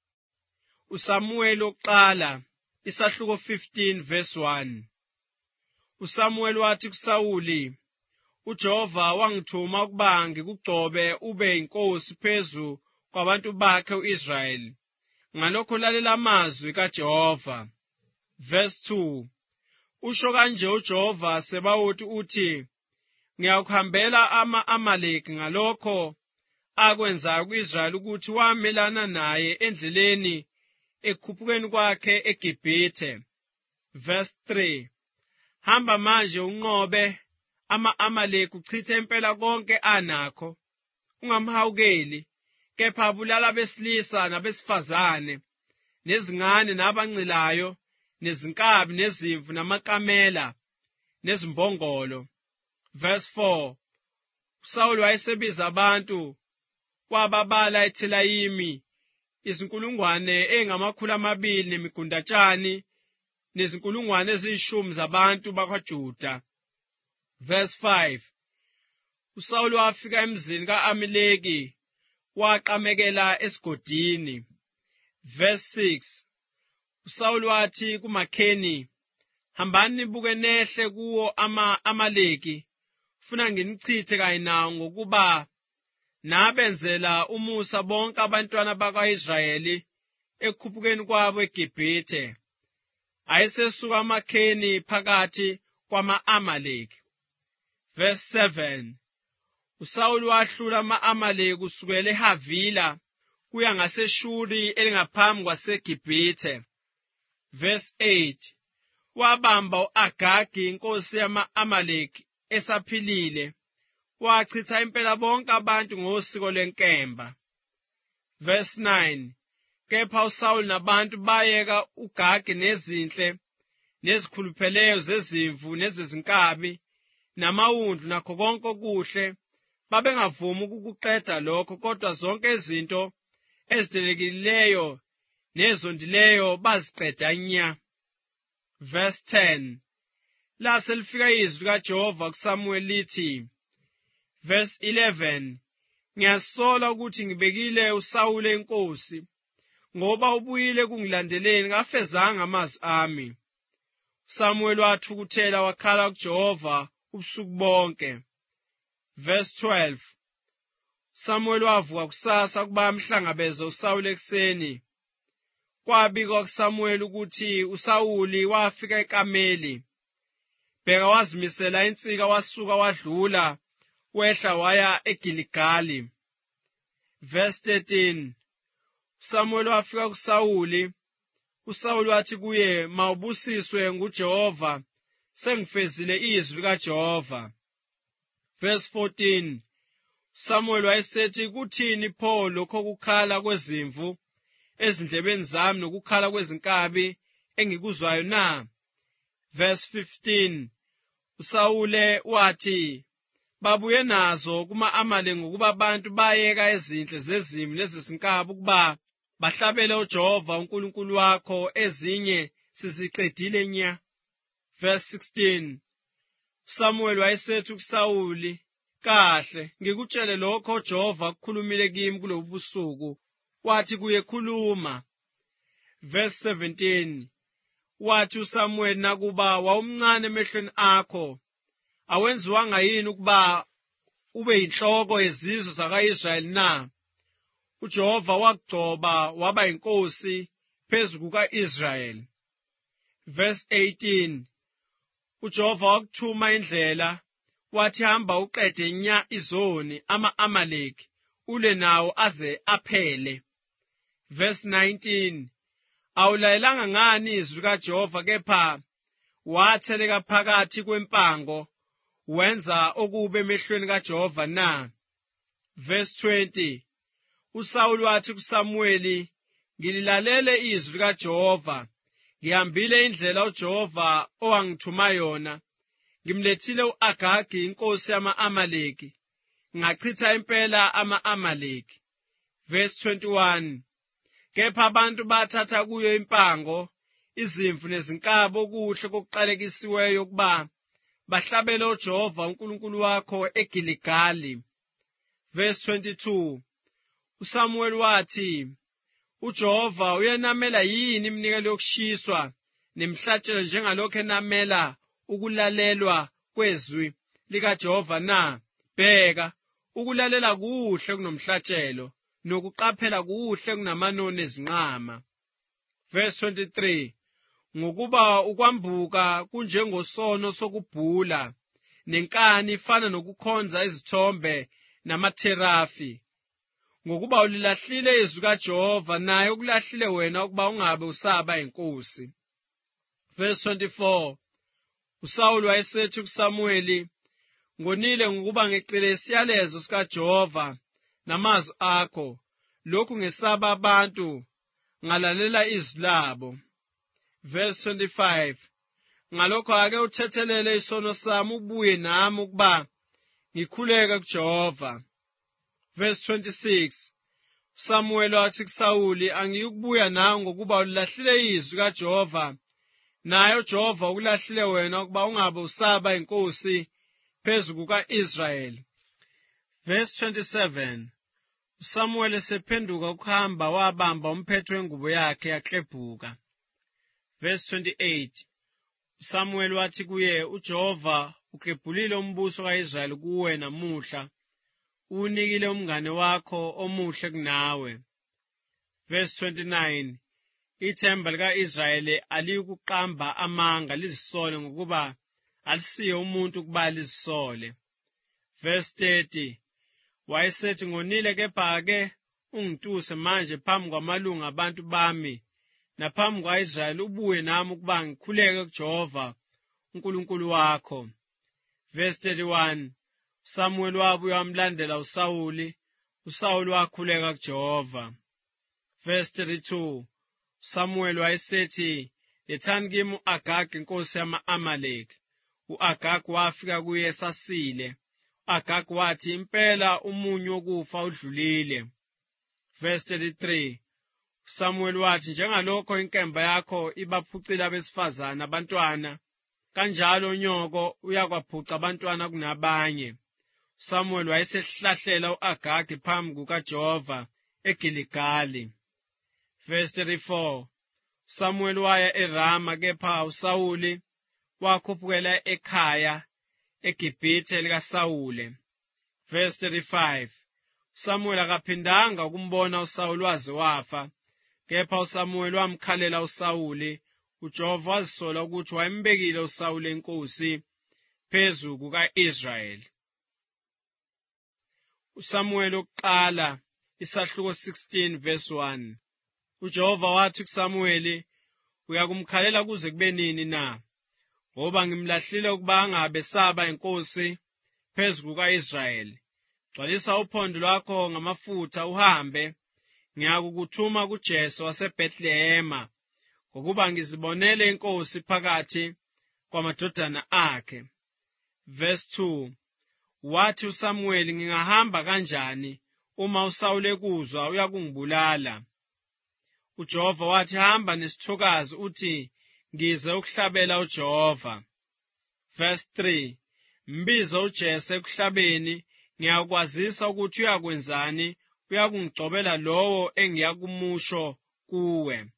uSamuweli wokuqala, isahluko 15 verse 1. uSamuweli wathi kuSawuli, "UJehova wangithuma ukuba ngikugcobe ube inkosi phezu kwabantu bakhe u-Israyeli. Ngalokho lalela amazwi kaJehova." Verse 2. Usho kanje uJehova Sebawuthi uthi, "Ngiyakuhambela ama-Amaleki ngalokho akwenzayo ku-Israyeli ukuthi wamelana naye endleleni ekhuphukeni kwakhe eGibhithe." Verse 3. Hamba manje unqobe ama-Amaleki, uchithe impela konke anakho. Ungamhawukeli, kepha abulala abesilisa nabesifazane, nezingane nabancilayo, nezinkabi, nezimvu, namakamela, nezimbongolo. Verse 4. uSawuli wayesebiza abantu, wababala eThelayimi, 200,000 nemigundatshani, nezinkulungwane eziyishumi zabantu bakwaJuda. Verse 5. uSawuli wafika emzini ka-Amaleki, waqamekela esigodini. Verse 6. uSawuli wathi kuMakheni, hambani nibuke nehle kuwo ama-Amaleki, funa nginichithe kanye nawo ngokuba nabenzela umusa bonke abantwana bakwa-Israyeli ekhuphukeni kwabo eGibhithe. Ayesesuka uMakheni phakathi kwama-Amaleki. Verse 7. uSawuli wahlula ama-Amaleki kusukela eHavila kuya ngaseShuri elingaphambi kwaseGibhithe. Verse 8. wabamba u-Agagi inkosi yama-Amaleki esaphilile, wachitha impela bonke abantu ngosiko lwenkemba. Verse 9. Kepha uSawuli nabantu bayeka uGagi nezinhle nezikhulupheleyo zezimvu nezezinkabi namawundlu nakho konke okuhle, babengavumi ukukuqeda lokho, kodwa zonke izinto ezidelekileyo nezondileyo baziqeda nya. Verse 10. Lase lifika izwi likaJehova kuSamuel lithi. Verse 11. Ngiyasola ukuthi ngibekile uSawule inkosi, ngoba ubuyile kungilandeleni kafezanga amazwi ami. uSamuel wathukuthela wakhala kuJehova ubusuku bonke. Verse 12. uSamuel wavuka kusasa ukuba amhlangabeze uSawule ekuseni. Kwabikwa kuSamuel ukuthi uSawuli wafika eKameli. Bheka, wazimisela insika wasuka wadlula wehla waya eGiligali. Verse 13. uSamuel wafika kuSawuli. uSawuli wathi kuye, mawubusiswe nguJehova, sengifezile izwi likaJehova. Verse 14. uSamuel wayesethi, kuthini pho lokho kukhala kwezimvu ezindlebeni zami nokukhala kwezinkabi engikuzwayo na? Verse 15. uSawule wathi, babuye nazo kuma-Amaleki ngokuba abantu bayeka ezinhle zezimvu nezezinkabi ukuba bahlabele uJehova uNkulunkulu wakho, ezinye siziqedile nya. Verse 16. uSamuel wayesethi kuSawuli, kahle, ngikutshele lokho uJehova akukhulumile kimi kulobu busuku. Wathi kuye, khuluma. Verse 17. wathi uSamuel, nakuba wawumncane emehlweni akho, awenziwanga yini ukuba ube yinhloko yezizwe zaka-Israyeli na? uJehova wakugcoba waba inkosi phezu kuka-Israyeli. Verse 18. uJehova wakuthuma indlela, wathi hamba uqede nya izoni ama-Amaleki, ule nawo aze aphele. Verse 19. awulayelanga ngani izwi likaJehova, kepha watheleka phakathi kwempango, wenza okubi emehlweni kaJehova na? Verse 20. uSawuli wathi kuSamueli, ngililalele izwi likaJehova, ngihambile indlela uJehova owangithuma yona, ngimlethile u-Agagi inkosi yama-Amaleki, ngachitha impela ama-Amaleki. Verse 21. Kepha abantu bathatha kuyo impango, izimvu nezinkabi, okuhle kokuqalekisiweyo ukuba bahlabele uJehova uNkulunkulu wakho eGiligali. Verse 22. uSamuel wathi, uJehova uyenamela yini iminikelo yokushiswa nemihlatshelo njengalokho enamela ukulalelwa kwezwi likaJehova na? Bheka, ukulalela kuhle kunomhlatshelo, nokuqaphela kuhle kunamanoni ezinqama. Verse 23. ngokuba ukwambuka kunjengosono sokubhula, nenkani ifana nokukhonza izithombe namatherafi. Ngokuba ulilahlile izwi kaJehova, naye ukulahlile wena ukuba ungabe usaba inkosi. Verse 24. uSawuli wayesethi kuSamueli, ngonile ngokuba ngeqile isiyalezo sikaJehova namazwi akho, lokhu ngesaba abantu, ngalalela izwi labo. Verse 25. ngalokho ake uthethelele isono sami, ubuye nami ukuba ngikhuleke kuJehova. Verse 26. uSamuel wathi kuSawuli, angiyikubuya nawe ngokuba ulilahlile izwi kaJehova, naye uJehova ukulahlile wena ukuba ungabe usaba inkosi phezu kuka-Israyeli. Verse 27. uSamuel esephenduka ukuhamba wabamba umphetho wengubo yakhe yaklebhuka. Verse 28. uSamuel wathi kuye, uJehova uklebhulile umbuso kaIsrayeli kuwe namuhla, unikile umngane wakho omuhle kunawe. Verse 29. Ithemba lika-Israyeli alikuqamba amanga lizisole ngokuba alisiyo umuntu ukuba lizisole. Verse 30. Wayesethi ngonile kepha-ke ungituse manje phambi kwamalunga abantu bami naphambi kwa-Israyeli ubuye nami ukuba ngikhuleke kuJehova uNkulunkulu wakho. Verse 31. uSamuel wabuya wamlandela uSawuli, uSawuli wakhuleka kuJehova. Verse 32. uSamuel wayesethi, lethani kimi u-Agagi inkosi yama-Amaleki. U-Agagi wafika kuye esasile. U-Agagi wathi, impela umunyu wokufa udlulile. Verse 33. uSamuel wathi, njengalokho inkemba yakho ibaphucile abesifazane abantwana, kanjalo unyoko uyakwaphuca abantwana kunabanye. uSamuel wayesehlahlela u-Agagi phambi kukaJehova eGiligali. Verse 34. uSamuel waya eRama, kepha uSawuli wakhuphukela ekhaya eGibhithe likaSawule. Verse 35. uSamuel akaphindanga ukumbona uSawuli waze wafa, kepha uSamuel wamkhalela uSawuli. uJehova wazisola ukuthi wayembekile uSawuli inkosi phezu kuka-Israyeli. uSamuel ukuqala, isahluko 16 verse 1. uJehova wathi kuSamueli, uyakumkhalela kuze kube nini na? Ngoba ngimlahlile ukuba angabe saba inkosi phezu kuka-Israyeli. Gcwalisa uphondo lwakho ngamafutha uhambe, ngiyakukuthuma kuJese waseBhethlehema, ngokuba ngizibonele inkosi phakathi kwamadodana akhe. Verse 2. Wathi uSamueli, ngingahamba kanjani uma uSawuli ekuzwa uyakungibulala? uJehova wathi, hamba nesithokazi uthi, ngize ukuhlabela uJehova. Verse 3. Mbiza uJese ekuhlabeni, ngiyakwazisa ukuthi uyakwenzani, uyakungigcobela lowo engiyakumusho kuwe.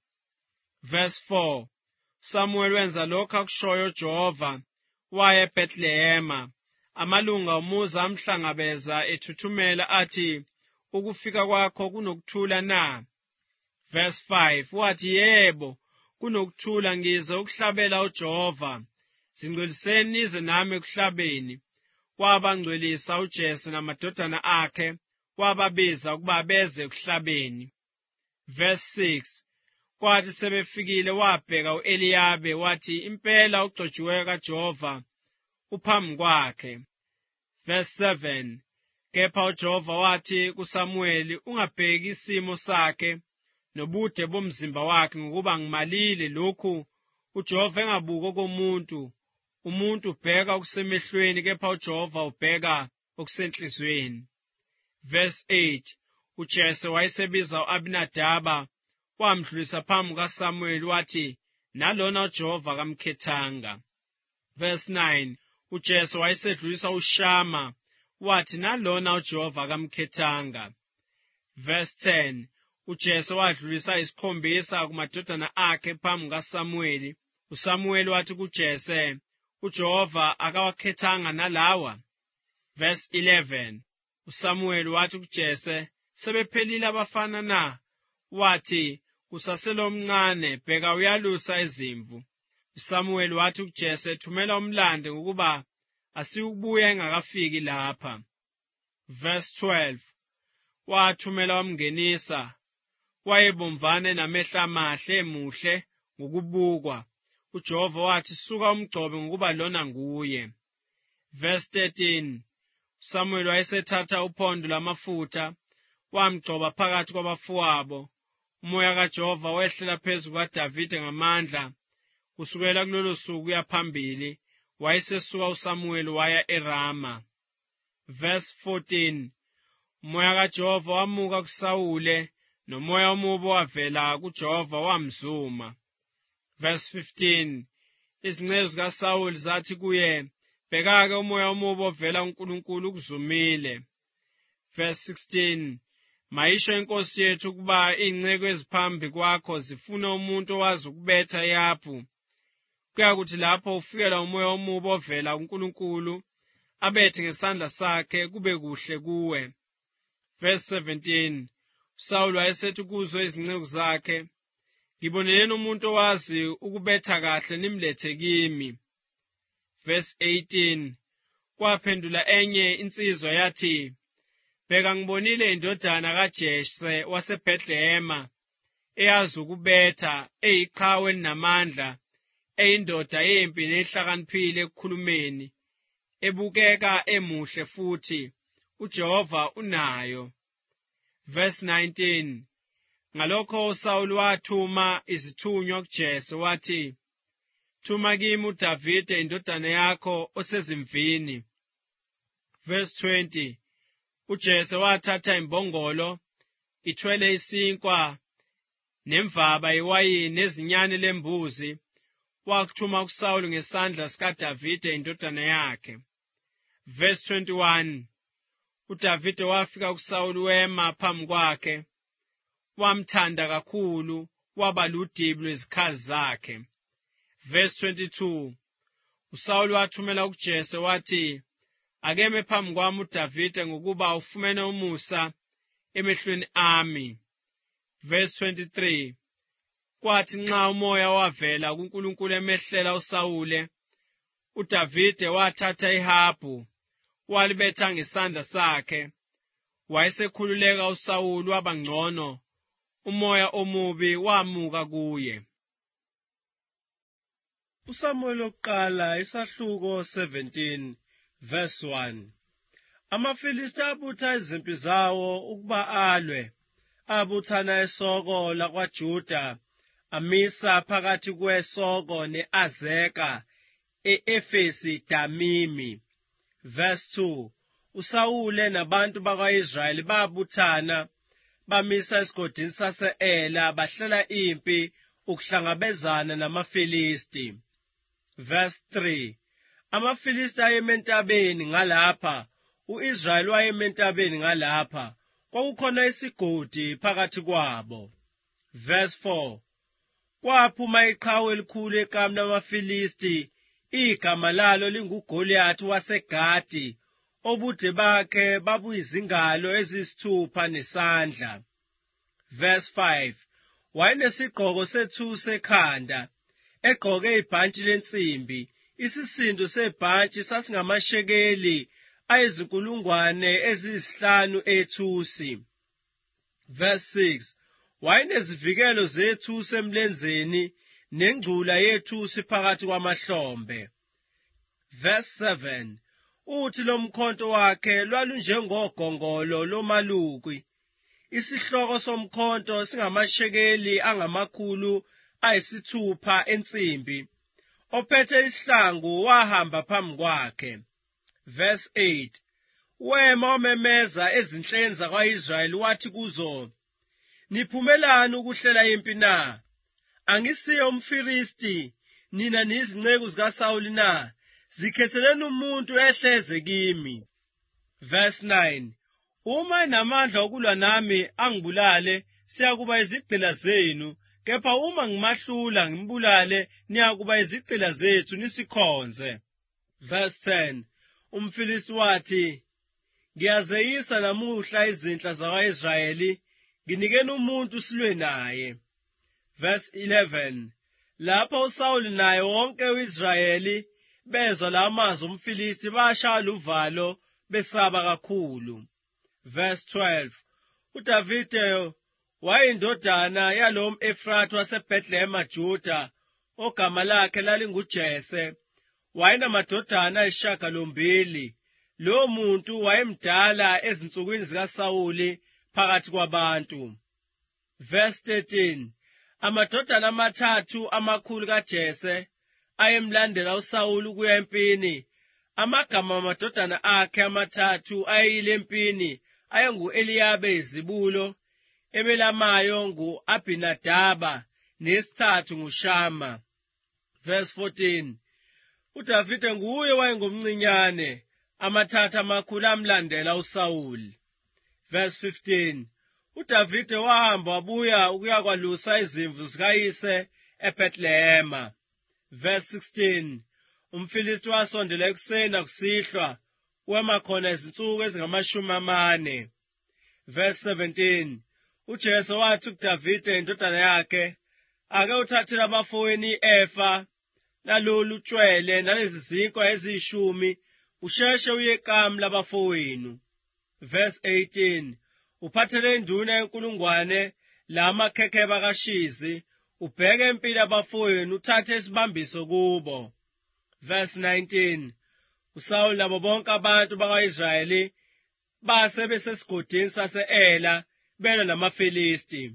Verse 4. uSamuel wenza lokho akushoyo uJehova, waya eBhethlehema. Amalunga omuzi amhlangabeza ethuthumela athi, ukufika kwakho kunokuthula na? Verse 5. Wathi, yebo, kunokuthula, ngize ukuhlabela uJehova. Zingcweliseni nize nami ekuhlabeni. Wabangcwelisa uJese namadodana akhe, wababiza ukuba beze ekuhlabeni. Verse 6. Kwathi sebefikile wabheka u-Eliyabe, wathi, impela ugcotshiweyo kaJehova uphambi kwakhe. Verse 7. Kepha uJehova wathi kuSamueli, ungabheki isimo sakhe nobude bomzimba wakhe, ngokuba ngimalile lokhu. uJehova engabuki okomuntu. Umuntu ubheka okusemehlweni, kepha uJehova ubheka okusenhliziyweni. Verse 8. uJese wayesebiza u-Abinadaba, wamdlulisa phambi kukaSamueli, wathi, nalona uJehova kamkhethanga. Verse 9. uJese wayesedlulisa uShama, wathi, nalona uJehova kamkhethanga. Verse 10. uJese wadlulisa isikhombisa kumadodana akhe phambi kukaSamueli. uSamueli wathi kuJese, uJehova akawakhethanga nalawa. Verse 11. uSamueli wathi kuJese, sebephelile abafana na? Wathi, kusasele omncane, bheka uyalusa izimvu. uSamueli wathi kuJese, thumela umlande ngokuba asikubuya engakafiki lapha. Verse 12. Wathumela wamngenisa, wayebomvane namehla amahle muhle ngokubukwa. uJehova wathi, suka umgcobe ngokuba lona nguye. Verse 13. uSamueli wayesethatha uphondo lwamafutha, wamgcoba phakathi kwabafowabo. Umoya kaJehova wehlela phezu kukaDavide ngamandla. Kusukela kulolo suku kuya phambili, wayesesuka uSamueli waya eRama. Verse 14. Umoya kaJehova wamuka kuSawule, nomoya omubi wavela kuJehova wamzuma. Verse 15. Izinceku zikaSawuli zathi kuye, bheka-ke umoya omubi ovela kuNkulunkulu ukuzumile. Verse 16. Mayisho inkosi yethu ukuba ingcebo eziphambi kwakho zifuna umuntu owazi ukubetha yaphu. Kuyakuthi lapho ufikela umoya omubi ovela kuNkulunkulu, abethe ngesandla sakhe kube kuhle kuwe. Verse 17. uSawuli wayesethi kuzo izinceku zakhe, ngiboneleni umuntu owazi ukubetha kahle nimlethe kimi. Verse 18. Kwaphendula enye insizwa yathi, bheka ngibonile indodana kaJese waseBhethlehema, eyazi ukubetha, eyiqhawe elinamandla, eyindoda yempi nehlakaniphile ekukhulumeni, ebukeka emuhle futhi, uJehova unayo. Verse 19. Ngalokho uSawuli wathuma izithunywa kuJese wathi, thuma kimi uDavide indodana yakho osezimvini. Verse 20. uJese wathatha imbongolo, ithwele isinkwa, nemvaba iwayini nezinyane lembuzi, wakuthuma kuSawuli ngesandla sikaDavide indodana yakhe. Verse 21. uDavide wafika kuSawuli wema phambi kwakhe, wamthanda kakhulu, waba ludibi lwezikhazi zakhe. Verse 22. uSawuli wathumela kuJese wathi, akeme phambi kwami uDavide ngokuba ufumene umusa emehlweni ami. Verse 23. Kwathi nxa umoya wavela kuNkulunkulu emehlela uSawule, uDavide wathatha ihabhu, walibetha ngesandla sakhe, wayesekhululeka uSawuli waba ngcono, umoya omubi wamuka kuye. uSamuel wokuqala isahluko 17 verse 1. AmaFilisti abutha izimpi zawo ukuba alwe, abuthana esoko lakwaJuda, amisa phakathi kwesoko ne-Azeka e-Efesi Damimi. Verse 2. uSawule nabantu bakwa-Israyeli babuthana, bamisa esigodini sase-Ela, bahlela impi ukuhlangabezana namaFilisti. Verse 3. AmaFilisti ayeme entabeni ngalapha, u-Israyeli wayeme entabeni ngalapha, kwakukhona isigodi phakathi kwabo. Verse 4. Kwaphuma iqhawe elikhulu ekameni lamaFilisti, igama lalo linguGoliyathi waseGati, obude bakhe babuyizingalo eziyisithupha nesandla. Verse 5. Wayenesigqoko sethusi ekhanda, egqoke ibhantshi lensimbi, isisindo sebhantshi sasingamashekeli ayizinkulungwane eziyisihlanu ethusi. Verse 6. Wayenezivikelo zethusi emlenzeni, nengcula yethusi phakathi kwamahlombe. Verse 7. Uthi lomkhonto wakhe lwalunjengogongolo lomaluki, isihloko somkhonto singamashekeli angamakhulu ayisithupha ensimbi, ophethe isihlangu wahamba phambi kwakhe. Verse 8. Wema wamemeza ezinhleni zakwa-Israyeli wathi kuzo, niphumelani ukuhlela impi na? Angisiye umFilisti, nina nizinceku zikaSawuli na? Zikhetheleni umuntu ehleze kimi. Verse 9. Uma enamandla okulwa nami angibulale, siyakuba izigqila zenu, kepha uma ngimahlula ngimbulale, niyakuba izigqila zethu nisikhonze. Verse 10. UmFilisti wathi, ngiyazeyisa namuhla izinhla zakwa-Israyeli, nginikeni umuntu silwe naye. Verse 11. Lapho uSawuli naye wonke u-Israyeli bezwa la mazwi omFilisti, bashaya luvalo besaba kakhulu. Verse 12. uDavide wayeyindodana yalo m'Efrathi waseBhethlehema Juda, ogama lakhe lalinguJese. Wayenamadodana ayisishiyagalombili. Lo muntu wayemdala ezinsukwini zikaSawuli phakathi kwabantu. Verse 13. Amadodana amathathu amakhulu kaJese ayemlandela uSawuli ukuya empini. Amagama amadodana akhe amathathu ayeyile empini ayengu-Eliyabe izibulo, ebelamayo ngu-Abhinadaba, nesithathu nguShama. Verse 14. uDavide nguye wayengomncinyane, amathathu amakhulu amlandela uSawuli. Verse 15. uDavide wahamba wabuya ukuyakwalusa izimvu zikayise eBethlehema. Verse 16. Umfilisti wasondela ekuseni nakusihlwa, wema khona izinsuku ezingama40. Verse 17. UJese wathi kuDavide indodana yakhe, ake uthathele abafowenu i-efa nalolu tshwele nalezi zinkwa eziyishumi, usheshe uye ekamu labafowenu. Verse 18. Uphathele induna yenkulungwane lamakhekheba kashizi, ubheke empini abafowenu, uthathe isibambiso kubo. Verse 19. uSawuli nabo bonke abantu bakwa-Israyeli base besesigodini sase-Ela belwa namaFilisti.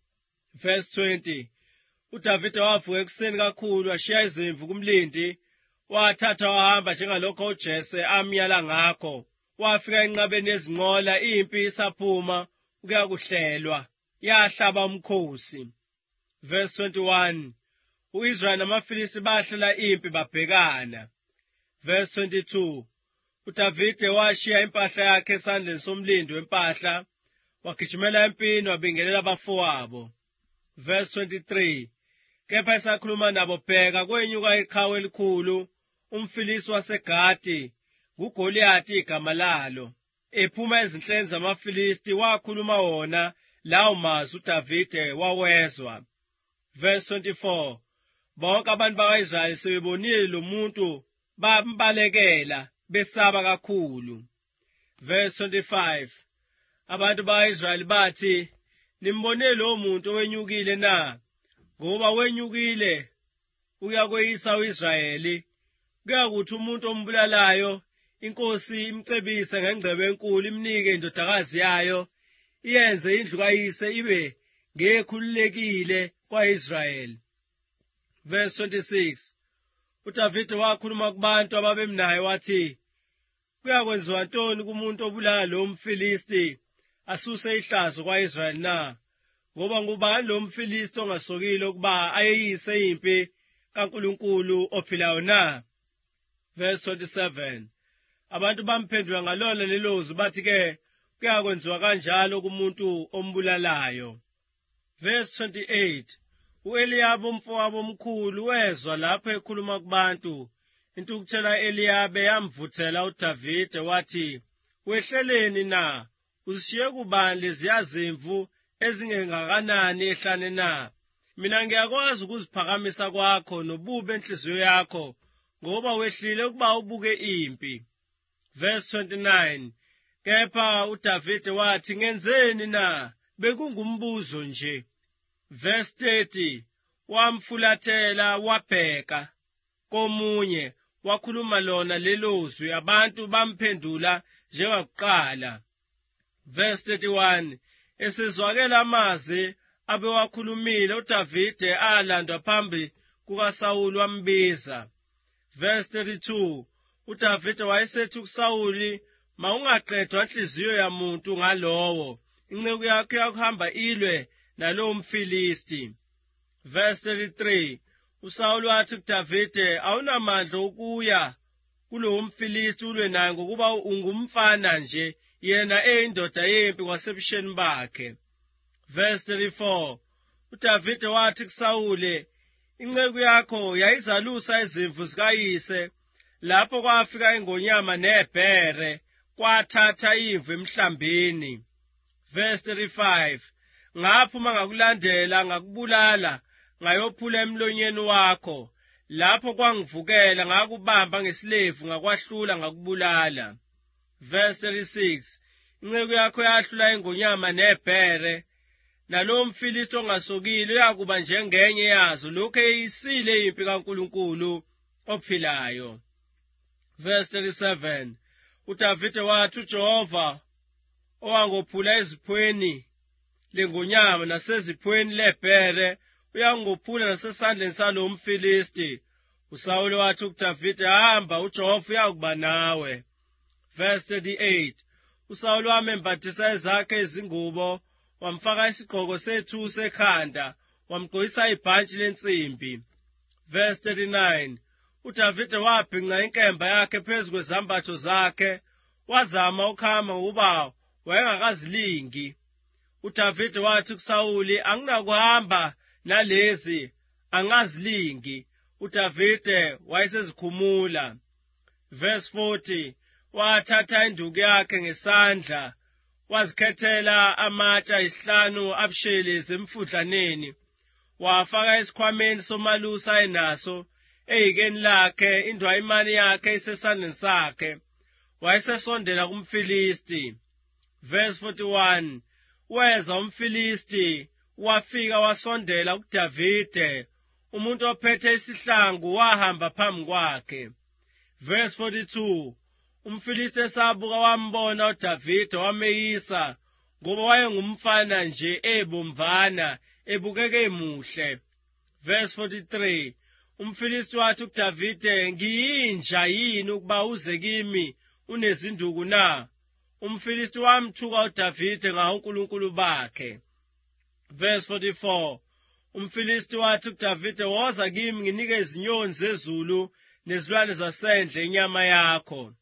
Verse 20. uDavide wavuka ekuseni kakhulu, washiya izimvu kumlindi, wathatha wahamba njengalokho uJese amyala ngakho. Wafika enqabeni yezinqola, impi isaphuma ukuyakuhlelwa, yahlaba umkhosi. Verse 21. U-Israyeli namaFilisti bahlela impi babhekana. Verse 22. uDavide washiya impahla yakhe esandleni somlindi wempahla, wagijimela empini wabingelela abafowabo. Verse 23. Kepha esakhuluma nabo, bheka kwenyuka iqhawe elikhulu, umFilisti waseGati, nguGoliyathi igama lalo. Ephuma ezinhleni zamaFilisti wakhuluma wona lawo mazwi uDavide wawezwa. Verse 24. Bonke abantu bakwa-Israyeli sebebonile lo muntu bambalekela besaba kakhulu. Verse 25. Abantu bakwa-Israyeli bathi, nimbone lo muntu owenyukile na? Ngoba wenyukile uyakweyisa u-Israyeli. Kuyakuthi umuntu ombulalayo inkosi imcebise ngengcebo enkulu, imnike indodakazi yayo, iyenze indlu kayise ibe ngekhululekile kwa-Israyeli. Verse 26. uDavide wakhuluma kubantu ababemnaye wathi, kuyakwenziwa ntoni kumuntu obulala lo mFilisti asuse ihlazo kwa-Israyeli na? Ngoba ngubani lo mFilisti ongasokile ukuba ayeyise impi kaNkulunkulu ophilayo na? Verse 27. Abantu bamphendula ngalona lelozwi bathi-ke, kuyakwenziwa kanjalo kumuntu ombulalayo. Verse 28. U-Eliyabi umfowabo omkhulu wezwa lapho ekhuluma kubantu. Intukuthela Eliyabi yamvuthela uDavide wathi, wehleleni na? Uzishiye kubani leziya zimvu ezingengakanani ehlane na? Mina ngiyakwazi ukuziphakamisa kwakho nobubi enhliziyo yakho, ngoba wehlile ukuba ubuke impi. Verse 29. Kepha uDavide wathi, ngenzeni na? Bekungumbuzo nje. Verse 30. Wamfulathela wabheka komunye, wakhuluma lona lelozwi, abantu bamphendula njengakuqala. Verse 31. Esezwakela amazwi abewakhulumile, uDavide alandwa phambi kukaSawuli wambiza. Verse 32. uDavide wayesethi kuSawuli, mawungaqedwa inhliziyo yamuntu ngalowo, inceku yakho yakuhamba ilwe nalowo mFilisti. Verse 33. uSawuli wathi kuDavide, awunamandla ukuya kulowo mFilisti ulwe naye, ngokuba ungumfana nje, yena eyindoda yempi kwasebusheni bakhe. Verse 34. uDavide wathi kuSawuli, inceku yakho yayizalusa izimvu zikayise, lapho kwafika ingonyama nebhere, kwathatha imvu emhlambini. Verse 35. Ngaphuma ngakulandela, ngakubulala, ngayophula emlonyeni wakho. Lapho kwangivukela, ngakubamba ngesilevu, ngakwahlula, ngakubulala. Verse 36. Inceku yakho yahlula ingonyama nebhere, nalowo mFilisti ongasokile uyakuba njengenye yazo, lokhu eyisile impi kaNkulunkulu ophilayo. Verse 37. uDavide wathi, uJehova owangophula eziphweni lengonyama naseziphweni lebhere, uyangophula nasesandleni salo mFilisti. uSawuli wathi kuDavide, hamba, uJehova uyakuba nawe. Verse 38. uSawuli wamembathisa ezakhe izingubo, wamfaka isigqoko sethusi ekhanda, wamgqokisa ibhantshi lensimbi. Verse 39. uDavide wabhinca inkemba yakhe phezu kwezambatho zakhe, wazama ukuhamba ngoba wayengakazilingi. uDavide wathi kuSawuli, anginakuhamba nalezi, angazilingi. uDavide wayesezikhumula. Verse 40, wathatha induku yakhe ngesandla, wazikhethela amatshe ayisihlanu abushelezi emfudlaneni, wafaka esikhwameni somalusi ayenaso eyikeni lakhe, indwayimane yakhe isesandleni sakhe, wayesesondela kumFilisti. Verse 41, weza umFilisti, wafika wasondela kuDavide, umuntu ophethe isihlangu wahamba phambi kwakhe. Verse 42, umFilisti esabuka wambona uDavide wameyisa, ngoba wayengumfana nje ebomvana, ebukeke emuhle. Verse 43, umFilisti wathi kuDavide, ngiyinja yini ukuba uze kimi unezinduku na? umFilisti wamthuka uDavide ngaonkulunkulu bakhe. Verse 44, umFilisti wathi kuDavide, woza kimi nginike izinyoni zezulu nezilwane zasendle inyama yakho.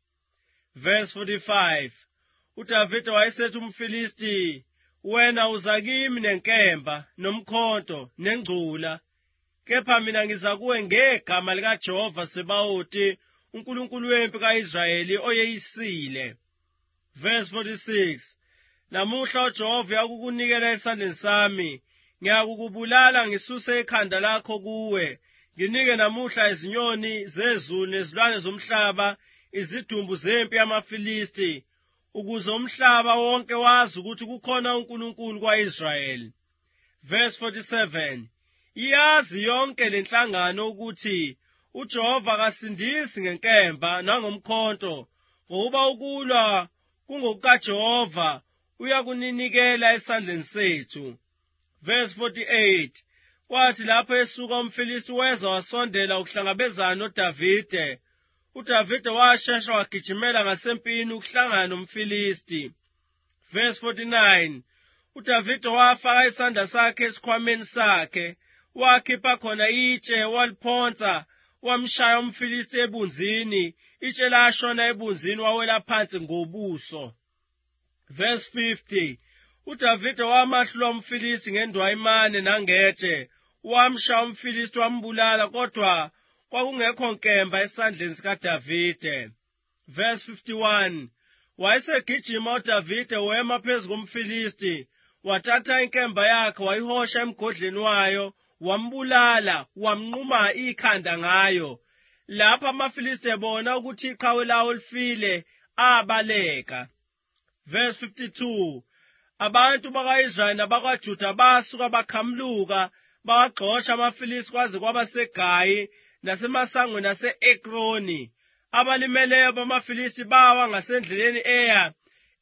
Verse 45, uDavide wayesethi umFilisti, wena uza kimi nenkemba, nomkhonto, nengcula, kepha mina ngiza kuwe ngegama likaJehova Sebawothi, uNkulunkulu wempi ka-Israyeli oyeyisile. Verse 46, namuhla uJehova uyakukunikela esandleni sami, ngiyakukubulala ngisuse ikhanda lakho kuwe, nginike namuhla izinyoni zezulu nezilwane zomhlaba, izidumbu zempi yamaFilisti, ukuze umhlaba wonke wazi ukuthi kukhona uNkulunkulu kwa-Israyeli. Verse 47, iyazi yonke lenhlangano ukuthi uJehova kasindisi ngenkemba nangomkhonto, ngoba ukulwa kungokukaJehova, uyakuninikela esandleni sethu. Verse 48, kwathi lapho esuka umFilisti weza wasondela ukuhlangabezana noDavide, uDavide washesha wagijimela ngasempini ukuhlangana nomFilisti. Verse 49, uDavide wafaka isandla sakhe esikhwameni sakhe, wakhipha khona itshe, waliphonsa, wamshaya umFilisti ebunzini, itshe lashona ebunzini, wawela phansi ngobuso. Verse 50, uDavide wamahlula umFilisti ngendwayimane nangetshe, wamshaya umFilisti wambulala, kodwa kwakungekho nkemba esandleni sikaDavide. Verse 51, wayesegijima uDavide wema phezu komFilisti, wathatha inkemba yakhe wayihosha emgodleni wayo, wambulala, wamnquma ikhanda ngayo. Lapho amaFilisti ebona ukuthi iqhawe lawo lifile, abaleka. Verse 52, abantu baka-Israyeli nabakaJuda basuka bakhamluka, bawagxosha amaFilisti kwaze kwaba seGayi nasemasangweni ase-Ekroni. Abalimeleyo bamaFilisti bawa ngasendleleni eya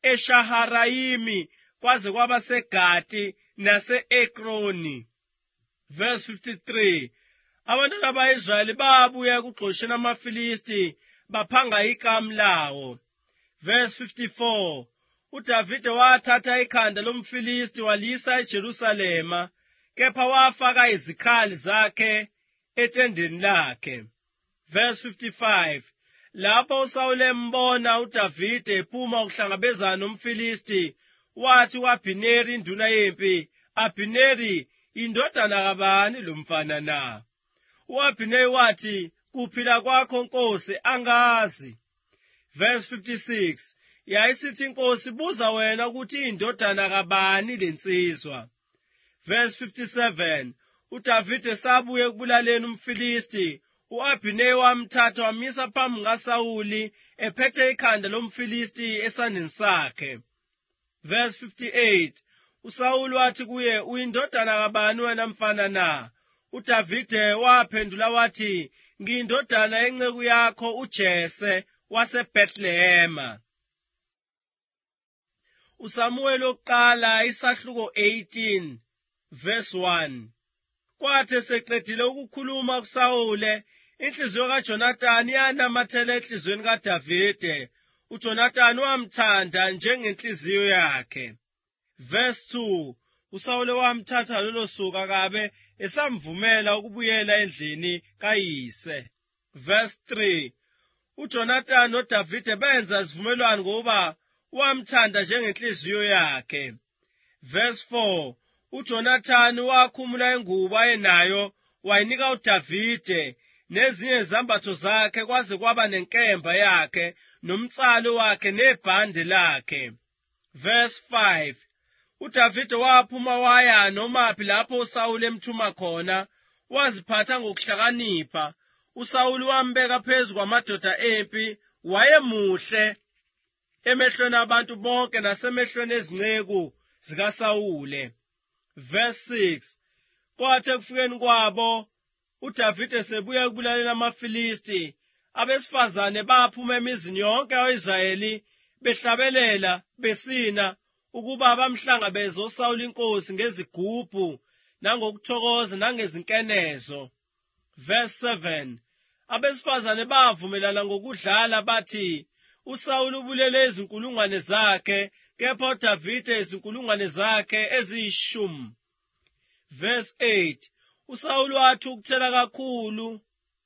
eShaharayimi kwaze kwaba seGati nase-Ekroni. Verse 53, abantwana ba-Israyeli babuya ekugxosheni amaFilisti, baphanga ikamu lawo. Verse 54, uDavide wathatha ikhanda lomFilisti walisa eJerusalema, kepha wafaka izikhali zakhe etendeni lakhe. Verse 55, lapho uSawuli embona uDavide ephuma ukuhlangabezana nomFilisti, wathi ku-Abhineri induna yempi, Abhineri, indodana kabani lo mfana na? U-Abhineri wathi, kuphila kwakho Nkosi, angazi. Verse 56, yayisithi inkosi, buza wena ukuthi indodana kabani lensizwa. Verse 57, uDavide sabuye ekubulaleni umFilisti, u-Abhineri wamthatha wamisa phambi kaSawuli, ephethe ikhanda lomFilisti esandleni sakhe. Verse 58, uSawuli wathi kuye, uyindodana kabani wena mfana na? uDavide waphendula wathi, ngiyindodana yenceku yakho uJese waseBhethlehema. uSamuweli wokuqala isahluko 18 verse 1. Kwathi eseqedile ukukhuluma kuSawule, inhliziyo kaJonathani yanamathela enhliziyweni kaDavide. uJonathani wamthanda njengenhliziyo yakhe. Verse 2, uSawule wamthatha lolo suku akabe esamvumela ukubuyela endlini kayise. Verse 3, uJonathani noDavide benza isivumelwano ngoba wamthanda njengenhliziyo yakhe. Verse 4. uJonathani wakhumula ingubo ayenayo wayinika uDavide nezinye izambatho zakhe kwaze kwaba nenkemba yakhe nomtsalo wakhe nebhande lakhe. Verse 5. uDavide waphuma waya nomaphi lapho uSawuli emthuma khona, waziphatha ngokuhlakanipha. uSawuli wambeka phezu kwamadoda empi, wayemuhle emehlweni abantu bonke nasemehlweni ezinceku zikaSawule. Verse 6. Kwathi ekufikeni kwabo uDavide sebuya ekubulalela amaFilisti, abesifazane baphuma emizini yonke yawo-Israyeli behlabelela besina ukuba bamhlangabeze uSawuli inkosi ngezigubhu nangokuthokoza nangezinkenezo. Verse 7. abesifazane bavumelana ngokudlala bathi, uSawuli ubulele izinkulungwane zakhe, kepha uDavide izinkulungwane zakhe eziyishumi. Verse 8. uSawuli wathi ukuthela kakhulu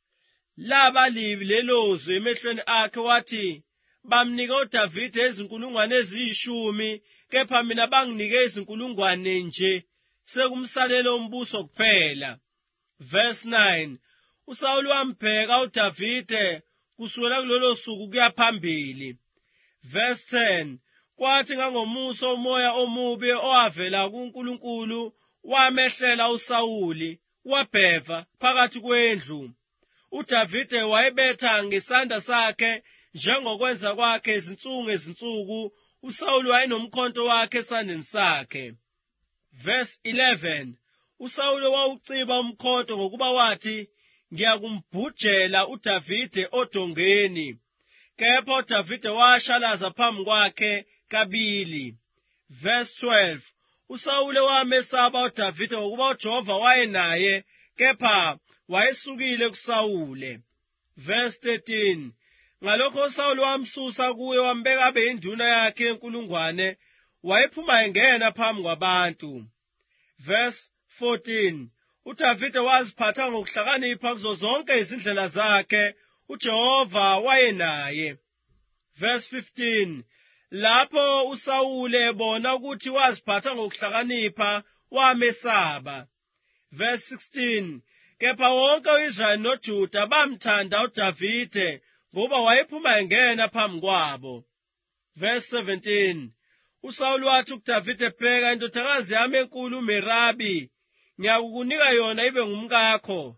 laba libi lelozwi emehlweni akhe, wathi, bamnika uDavide izinkulungwane eziyishumi, kepha mina banginike izinkulungwane nje, sekumsalela umbuso kuphela. Verse 9. uSawuli wambheka uDavide kusukela kulolo suku kuya phambili. Verse 10. kwathi ngangomusa umoya omubi owavela kuNkulunkulu wamehlela uSawuli, wabheva phakathi kwendlu. uDavide wayebetha ngesandla sakhe njengokwenza kwakhe izinsuku ngezinsuku. uSawuli wayenomkhonto wakhe esandleni sakhe. Verse 11. uSawuli wawuciba umkhonto ngokuba wathi, ngiyakumbhujela uDavide odongeni. Kepha uDavide washalaza phambi kwakhe kabili. Verse 12. uSawuli wamesaba uDavide ngokuba uJehova wayenaye, kepha wayesukile kuSawuli. Verse 13. ngalokho uSawuli wamsusa kuye wambeka abe induna yakhe yenkulungwane, wayephuma engena phambi kwabantu. Verse 14. uDavide waziphatha ngokuhlakanipha kuzo zonke izindlela zakhe, uJehova wayenaye. Verse 15. lapho uSawuli ebona ukuthi waziphatha ngokuhlakanipha, wamesaba. Verse 16. kepha wonke u-Israyeli noJuda bamthanda uDavide ngoba wayephuma engena phambi kwabo. Verse 17. uSawuli wathi kuDavide, bheka, indodakazi yami enkulu uMerabi, ngiyakukunika yona ibe ngumkakho.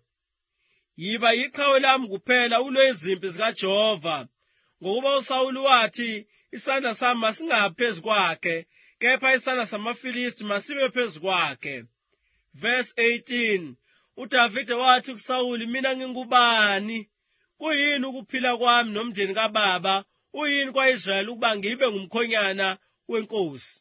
yiba iqhawe lami kuphela ulwe izimpi zikaJehova. Ngokuba uSawuli wathi, isandla sami masingabi phezu kwakhe, kepha isandla samaFilisti masibe phezu kwakhe. Verse 18. uDavide wathi kuSawuli, mina ngingubani? Kuyini ukuphila kwami nomndeni kababa? Uyini kwa-Israyeli ukuba ngibe ngumkhonyana wenkosi?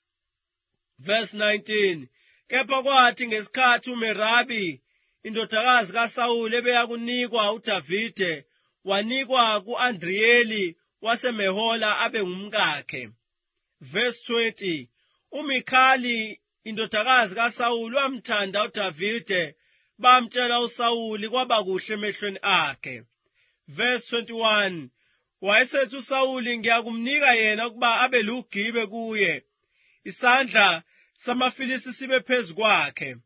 Verse 19. kepha kwathi ngesikhathi uMerabi indodakazi kaSawuli ebeyakunikwa uDavide, wanikwa ku-Adriyeli waseMehola abe ngumkakhe. Verse 20. uMikhali indodakazi kaSawuli wamthanda uDavide, bamtshela uSawuli kwaba kuhle emehlweni akhe. Verse 21. wayesethi uSawuli, ngiyakumnika yena ukuba abe lugibe kuye, isandla samaFilisti sibe phezu kwakhe.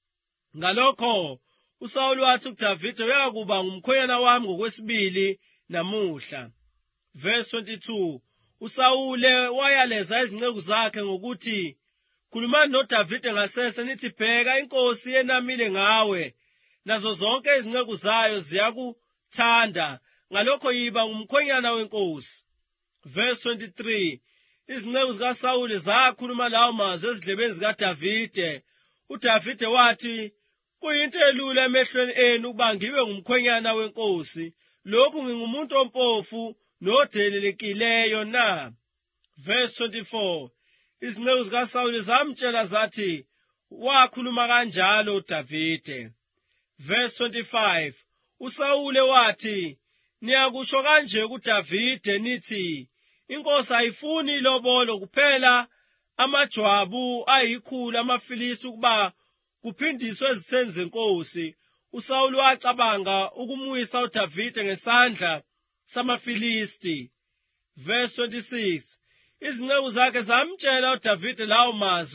Ngalokho uSawuli wathi kuDavide, uyakuba ngumkhonyana wami ngokwesibili namuhla. Verse 22. uSawuli wayaleza izinceku zakhe ngokuthi, khulumani noDavide ngasese nithi, bheka, inkosi yenamile ngawe, nazo zonke izinceku zayo ziyakuthanda. Ngalokho yiba ngumkhonyana wenkosi. Verse 23. izinceku zikaSawuli zakhuluma lawo mazwi ezindlebeni zikaDavide. uDavide wathi, kuyinto elula emehlweni enu ukuba ngibe ngumkhonyana wenkosi. Lokhu ngingumuntu ompofu nodelelekileyo na? Verse 24. izinceku zikaSawuli zamtshela zathi, wakhuluma kanjalo uDavide. Verse 25. uSawuli wathi, niyakusho kanje kuDavide nithi, inkosi ayifuni ilobolo kuphela amajwabu ayikhulu amaFilisti ukuba kuphindiswe ezitheni zenkosi. uSawuli wacabanga ukumwisa uDavide ngesandla samaFilisti. Verse 26. izinceku zakhe zamtshela uDavide lawo mazwi,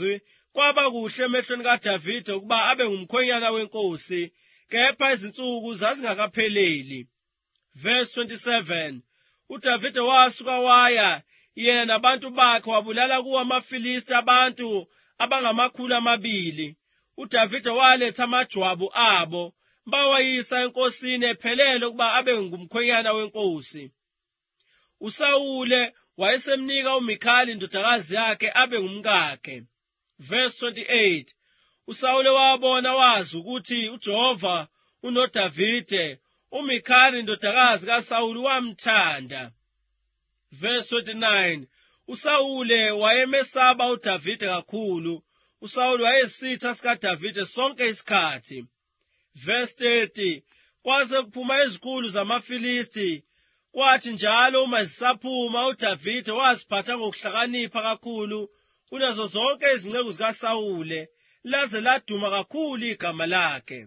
Kwaba kuhle emehlweni kaDavide ukuba abe ngumkhwenyana wenkosi, kepha izinsuku zazingakapheleli. Verse 27. UDavide wasuka waya yena nabantu bakhe wabulala kuwo amaFilisti abantu abangama200. UDavide waletha amajwabu abo bawayisa enkosini ephelele ukuba abe ngumkhwenyana wenkosi. USawule wayesemnika uMikhali indodakazi yakhe abe ngumkakhe. Verse 28. USawule wabona wazi ukuthi uJehova unoDavide, uMikhali indodakazi kaSawuli wamthanda. Verse 29. USawule wayemesaba uDavide kakhulu. USawuli wayesitha sikaDavide sonke isikhathi. Verse 30. Kwaze kuphuma izikhulu zamaFilisti, kwathi njalo uma zisaphuma uDavide waziphatha ngokuhlakanipha kakhulu kunazo zonke izinceku zikaSawule, laze laduma kakhulu igama lakhe.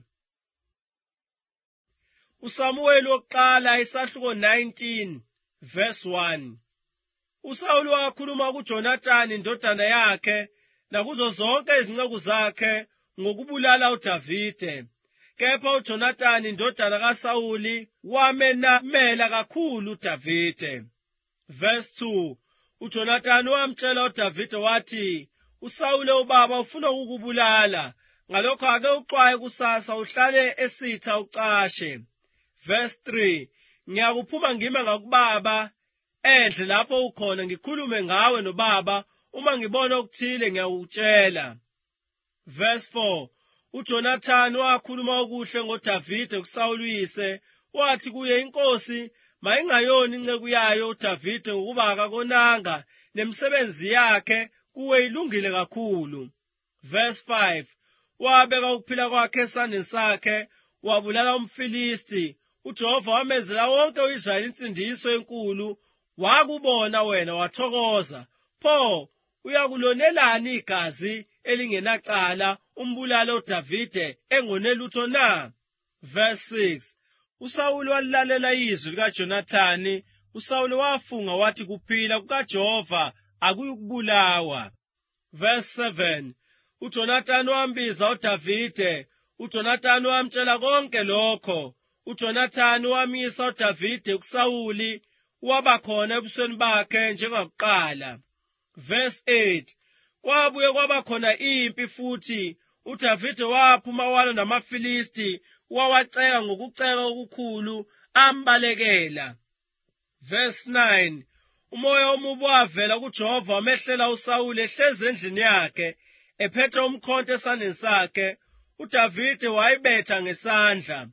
USamuweli wokuqala isahluko 19 verse 1. USawuli wakhuluma kuJonathani indodana yakhe nakuzo zonke izinceku zakhe ngokubulala uDavide, kepha uJonathani indodana kaSawuli wamenamela kakhulu uDavide. Verse 2. uJonathani wamtshela uDavide wathi, uSawule ubaba ufuna ukukubulala, ngalokho ake uxwaye kusasa uhlale esitha ucashe. Verse 3. Ngiyakuphuma ngime ngakubaba endle lapho ukhona ngikhulume ngawe nobaba, uma ngibona okuthile ngiyakutshela. Verse 4. uJonathani wakhuluma okuhle ngoDavide kuSawuli uyise, wathi kuye, inkosi mayingayoni inceku yayo uDavide ngokuba akakonanga, nemisebenzi yakhe kuwe ilungile kakhulu. Verse 5. Wabeka ukuphila kwakhe esandleni sakhe, wabulala umFilisti. uJehova wamezela wonke u-Israyeli insindiso enkulu, wakubona wena wathokoza. Pho uyakulonelani igazi elingenacala umbulalo uDavide engonelutho na? Verse 6. uSawuli walilalela izwi likaJonathani. uSawuli wafunga wathi kuphila kukaJehova akuyikubulawa. Verse 7. uJonathani wambiza uDavide. uJonathani wamtshela konke lokho. uJonathani wamisa uDavide kuSawuli, waba khona ebusweni bakhe njengakuqala. Verse 8. Kwabuye kwaba khona impi futhi. uDavide waphuma walwa namaFilisti, wawaceka ngokuceka okukhulu, ambalekela. Verse 9. Umoya omubi wavela kuJehova wamehlela uSawuli ehlezi endlini yakhe, ephethe umkhonto esandleni sakhe. uDavide wayibetha ngesandla.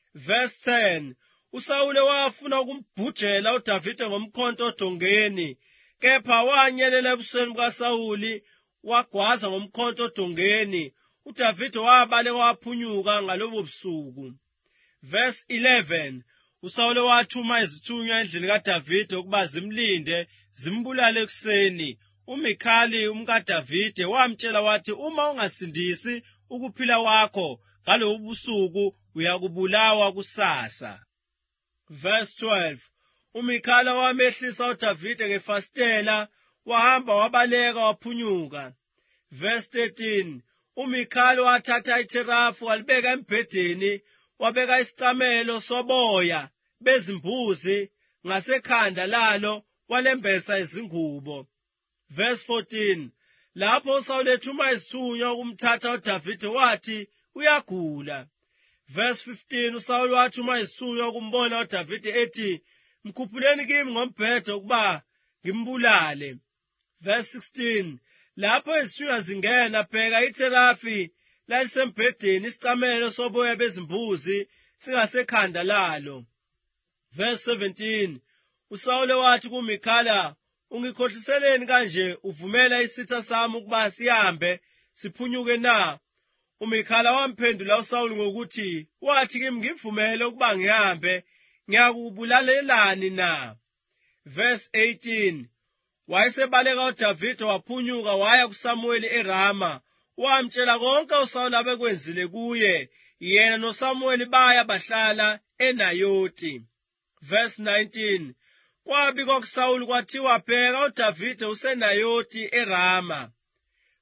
Verse 10. uSawule wafuna ukumbhujela uDavide ngomkhonto odongeni, kepha wanyelela ebusweni bukaSawuli, wagwaza ngomkhonto odongeni. uDavide wabaleka waphunyuka ngalobo busuku. Verse 11. uSawule wathuma izithunywa endlini kaDavide ukuba zimlinde zimbulale ekuseni. uMikhali umkaDavide wamtshela wathi, uma ungasindisi ukuphila kwakho ngalobu busuku uyakubulawa kusasa. Verse 12. uMikhali wamehlisa uDavide ngefastela, wahamba wabaleka waphunyuka. Verse 13. uMikhali wathatha itherafu walibeka embhedeni, wabeka isicamelo soboya bezimbuzi ngasekhanda lalo, walembesa izingubo. Verse 14. Lapho uSawuli ethuma izithunywa ukumthatha uDavide wathi uyagula. Verse 15. uSawuli wathuma izithunywa ukumbona uDavide ethi, mkhuphuleni kimi ngombhedo ukuba ngimbulale. Verse 16. Lapho izithunywa zingena, bheka itherafi lalisembhedeni, isicamelo soboya bezimbuzi singasekhanda lalo. Verse 17. uSawuli wathi kuMikhali, ungikhohliseleni kanje uvumela isitha sami ukuba sihambe siphunyuke na? uMikhali wamphendula uSawuli ngokuthi, wathi kimi ngivumele ukuba ngihambe, ngiyakubulalelani na? Verse 18. Wayesebaleka uDavide waphunyuka waya kuSamuweli eRama, wamtshela konke uSawuli abekwenzile kuye. Yena noSamuweli baya bahlala eNayoti. Verse 19. Kwabikwa kuSawuli kwathiwa, bheka uDavide useNayoti eRama.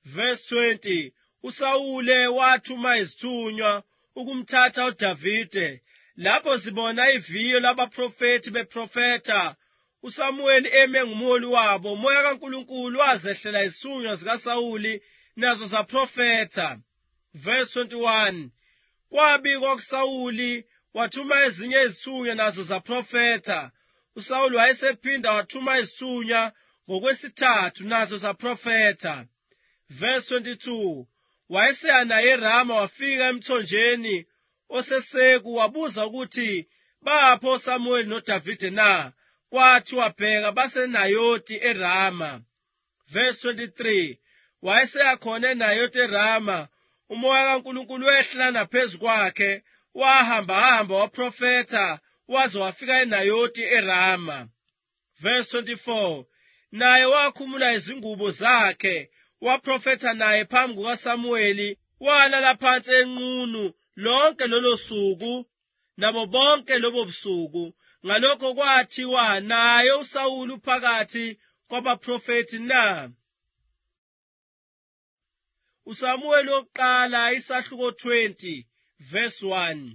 Verse 20, uSawule wathuma izithunywa ukumthatha uDavide. Lapho sibona iviyo labaprofethi beprofetha, uSamuweli eme ngumholi wabo. Umoya kaNkulunkulu wazehlela izithunywa zikaSawuli, nazo zaprofetha. Verse 21, kwabikwa kuSawuli, wathuma ezinye izithunywa nazo zaprofetha. uSawuli wayesephinda wathuma izithunywa ngokwesithathu, nazo zaprofetha. Verse 22, wayeseya naye eRama, wafika emthonjeni oseseku, wabuza ukuthi bapho uSamuweli noDavide na. Kwathi wabheka baseNayoti eRama. Verse 23, wayeseya khona eNayoti eRama, umoya kaNkulunkulu wehlala phezu kwakhe, wahamba waprofetha waze wafika eNayoti eRama. Verse 24, naye wakhumula izingubo zakhe, waprofetha naye phambi kukaSamuweli, walala phansi enqunu lonke lolo suku nabo bonke lobo busuku. Ngalokho kwathiwa naye uSawuli uphakathi kwabaprofethi na. uSamuweli wokuqala isahluko 20 verse 1.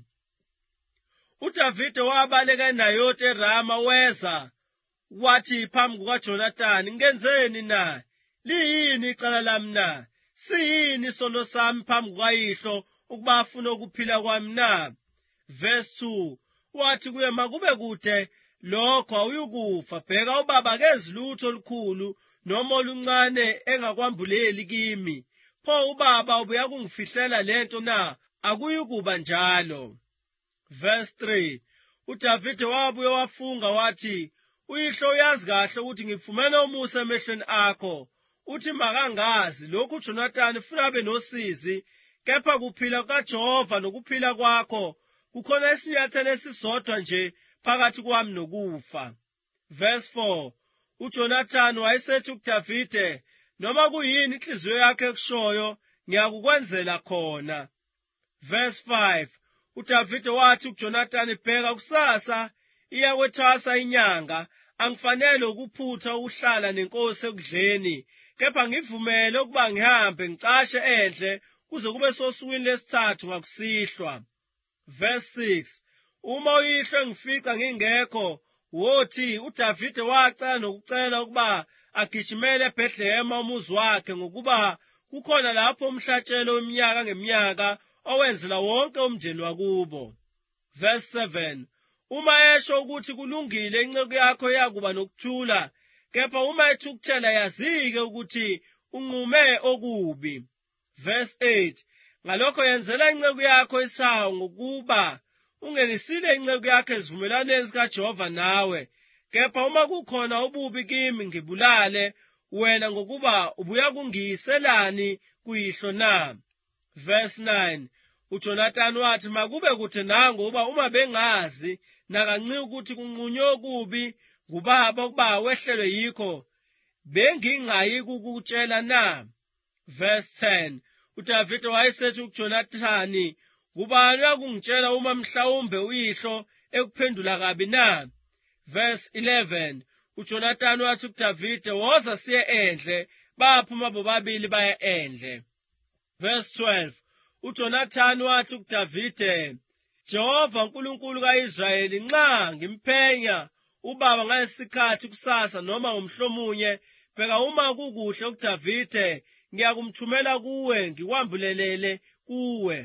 uDavide wabaleka eNayoti eRama, weza wathi phambi kukaJonathani, ngenzeni na? Liyini icala lami na? Siyini isono sami phambi kukayihlo ukuba afune ukuphila kwami na? Verse 2, wathi kuye, makube kude lokho, awuyukufa. Bheka, ubaba kenzi lutho olukhulu noma oluncane engakwambuleli kimi. Pho ubaba ubuya kungifihlela lento na? Akuyukuba njalo. Verse 3, uDavide wabuye wafunga wathi, uyihlo uyazi kahle ukuthi ngifumene umusa emehlweni akho. Uthi makangazi lokhu uJonathani ufuna abe nosizi, kepha kuphila kukaJehova nokuphila kwakho kukhona isinyathelo esisodwa nje phakathi kwami nokufa. Verse 4, uJonathani wayesethi kuDavide, noma kuyini inhliziyo yakhe ekushoyo, ngiyakukwenzela khona. Verse 5, uDavide wathi kuJonathani, bheka, kusasa iyakwethwasa inyanga, angifanele ukuphutha ukuhlala nenkosi ekudleni, kepha ngivumele ukuba ngihambe ngicashe endle kuze kube sosukwini lesithathu ngakusihlwa. Verse 6, uma uyihlo engifica ngingekho, wothi uDavide wacela nokucela ukuba agijimele eBhethlehema umuzi wakhe, ngokuba kukhona lapho umhlatshelo weminyaka ngeminyaka owenzela wonke umndeni wakubo. Verse 7, uma esho ukuthi kulungile, inceku yakho yakuba nokuthula, kepha uma ethukuthela, yazike ukuthi unqume okubi. Verse 8, ngalokho yenzela inceku yakho isawo, ngokuba ungenisile inceku yakho ezivumelaneni zikaJehova nawe. Kepha uma kukhona ububi kimi, ngibulale wena, ngokuba ubuya kungiyiselani kuyihlo na? Verse 9, uJonathani wathi, makube kude nangu uba uma bengazi nakancike ukuthi kunqunywe okubi ngubaba ukuba wehlelwe yikho, bengingayi kukutshela na? Verse 10, uDavide wayesethi kuJonathani, ngubani wakungitshela uma mhlawumbe uyihlo ekuphendula kabi na? Verse 11, uJonathani wathi kuDavide, woza siye endle. Baphuma bobabili baya endle. Verse 12, uJonathani wathi kuDavide, Jehova uNkulunkulu kaIsrayeli, nxa ngimphenya ubaba ngalesikhathi kusasa noma ngomhlomunye, bheka, uma kukuhle kuDavide, ngiyakumthumela kuwe ngikwambulelele kuwe.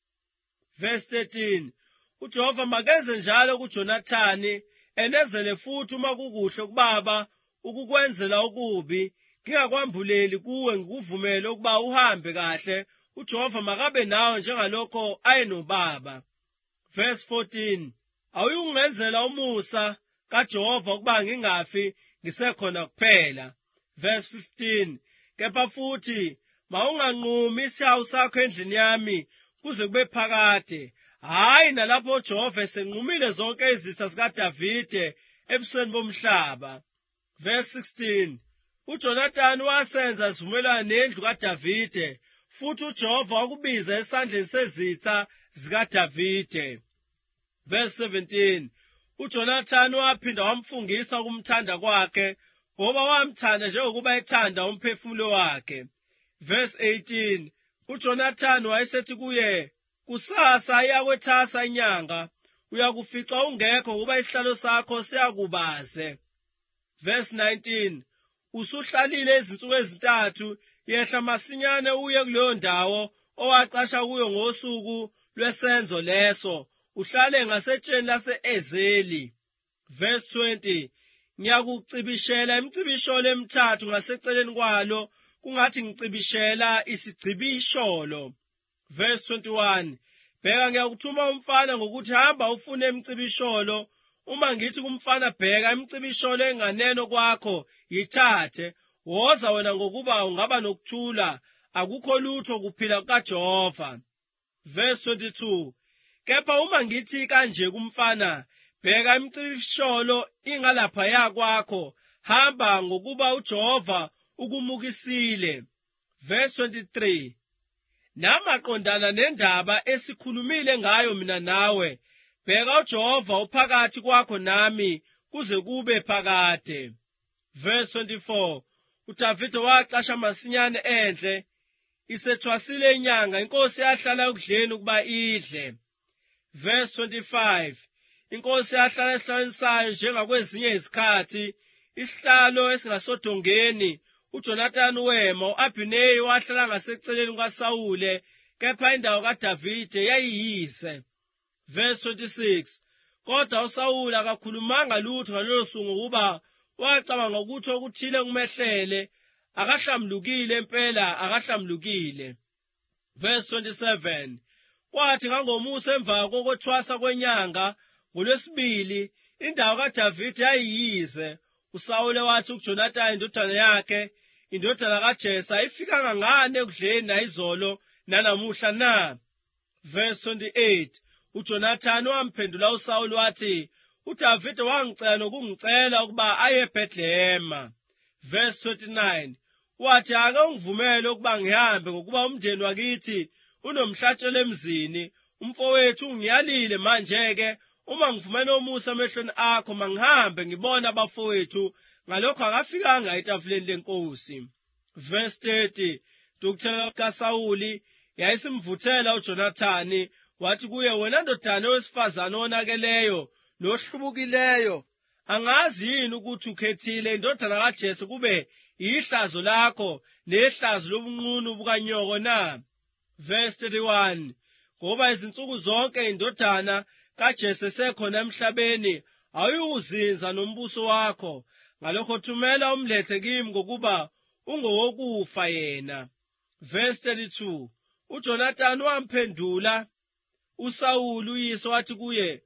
Verse 13, uJehova makenze njalo kuJonathani, enezele futhi uma kukuhle kubaba ukukwenzela okubi, ngingakwambuleli kuwe ngikuvumele ukuba uhambe kahle. uJehova makabe nawe njengalokho ayenobaba. Verse 14, awuyungenzela umusa kaJehova ukuba ngingafi ngisekhona kuphela. Verse 15, kepha futhi mawunganqumi isihawu sakho endlini yami kuze kube phakade, hayi nalapho uJehova esenqumile zonke izitha zikaDavide ebusweni bomhlaba. Verse 16, uJonathani wasenza isivumelwano nendlu kaDavide, futhi uJehova wakubiza esandleni sezitha zikaDavide. Verse 17, uJonathani waphinda wamfungisa ukumthanda kwakhe, ngoba wamthanda njengokuba ethanda umphefumulo wakhe. Verse 18, uJonathani wayesethi kuye, kusasa iyakwethasa inyanga, uyakufica ungekho kuba isihlalo sakho siyakubaze. Verse 19, usuhlalile izinsuku ezintathu, yehla masinyane uye kuleyo ndawo owaqasha kuyo ngosuku lwesenzo leso, uhlale ngasetsheni lase-Ezeli. Verse 20, ngiyakucibishela imicibisholo emithathu ngaseceleni kwalo, kungathi ngicibishela isigcibisholo. Verse 21, bheka ngiyakuthuma umfana ngokuthi hamba ufune imicibisholo. Uma ngithi kumfana bheka imicibisholo enganeno kwakho yithathe, woza wena ngokuba ungaba nokuthula, akukho lutho kuphila kukaJehova. Verse 22, kepha uma ngithi kanje kumfana, bheka imicibisholo ingalaphaya kwakho, hamba ngokuba uJehova ukumukisile. Verse 23, namaqondana nendaba esikhulumile ngayo mina nawe, bheka uJehova uphakathi kwakho nami kuze kube phakade. Verse 24, uDavide waqasha masinyane endle, isethwasile inyanga, inkosi yahlala ekudleni ukuba idle. Verse 25, inkosi yahlala esihlalweni sayo njengakwezinye izikhathi, isihlalo esingasodongeni. uJonathani wema, u-Abhineyi wahlala ngaseceleni kukaSawule, kepha indawo kaDavide yayiyise. Verse 26, kodwa uSawule akakhulumanga lutho ngalolo suku ngokuba wacabanga ukuthi okuthile kumehlele, akahlamlukile impela, akahlamlukile. Verse 27, kwathi ngangomusa emva kokuthwasa kwenyanga ngolwesibili, indawo kaDavide yayiyize. uSawule wathi kuJonathani indodana yakhe, indodana kaJese, ayifikanga ngane ekudleni nayizolo nanamuhla na? Verse 28, uJonathani wamphendula uSawule wathi, uDavide wangicela nokungicela ukuba aye eBhethlehema. Verse 29, wathi ake ungivumele ukuba ngihambe ngokuba umndeni wakithi unomhlatshelo emzini, umfowethu ungiyalile manje-ke, uma ngifumene umusa emehlweni akho mangihambe ngibona abafowethu, ngalokho akafikanga etafuleni lenkosi. Verse 30, indukuthela kaSawuli yayisimvuthela uJonathani, wathi kuye, wena ndodana wesifazane onakeleyo nohlubukileyo, angazi yini ukuthi ukhethile indodana kaJese kube ihlazo lakho nehlazo lobunqunu bukanyoko na? Verse 31, ngoba izinsuku zonke indodana kaJese sekhona emhlabeni, awuyukuzinza nombuso wakho, ngalokho thumela umlethe kimi ngokuba ungowokufa yena. Verse 32, uJonathani wamphendula uSawuli uyise wathi kuye,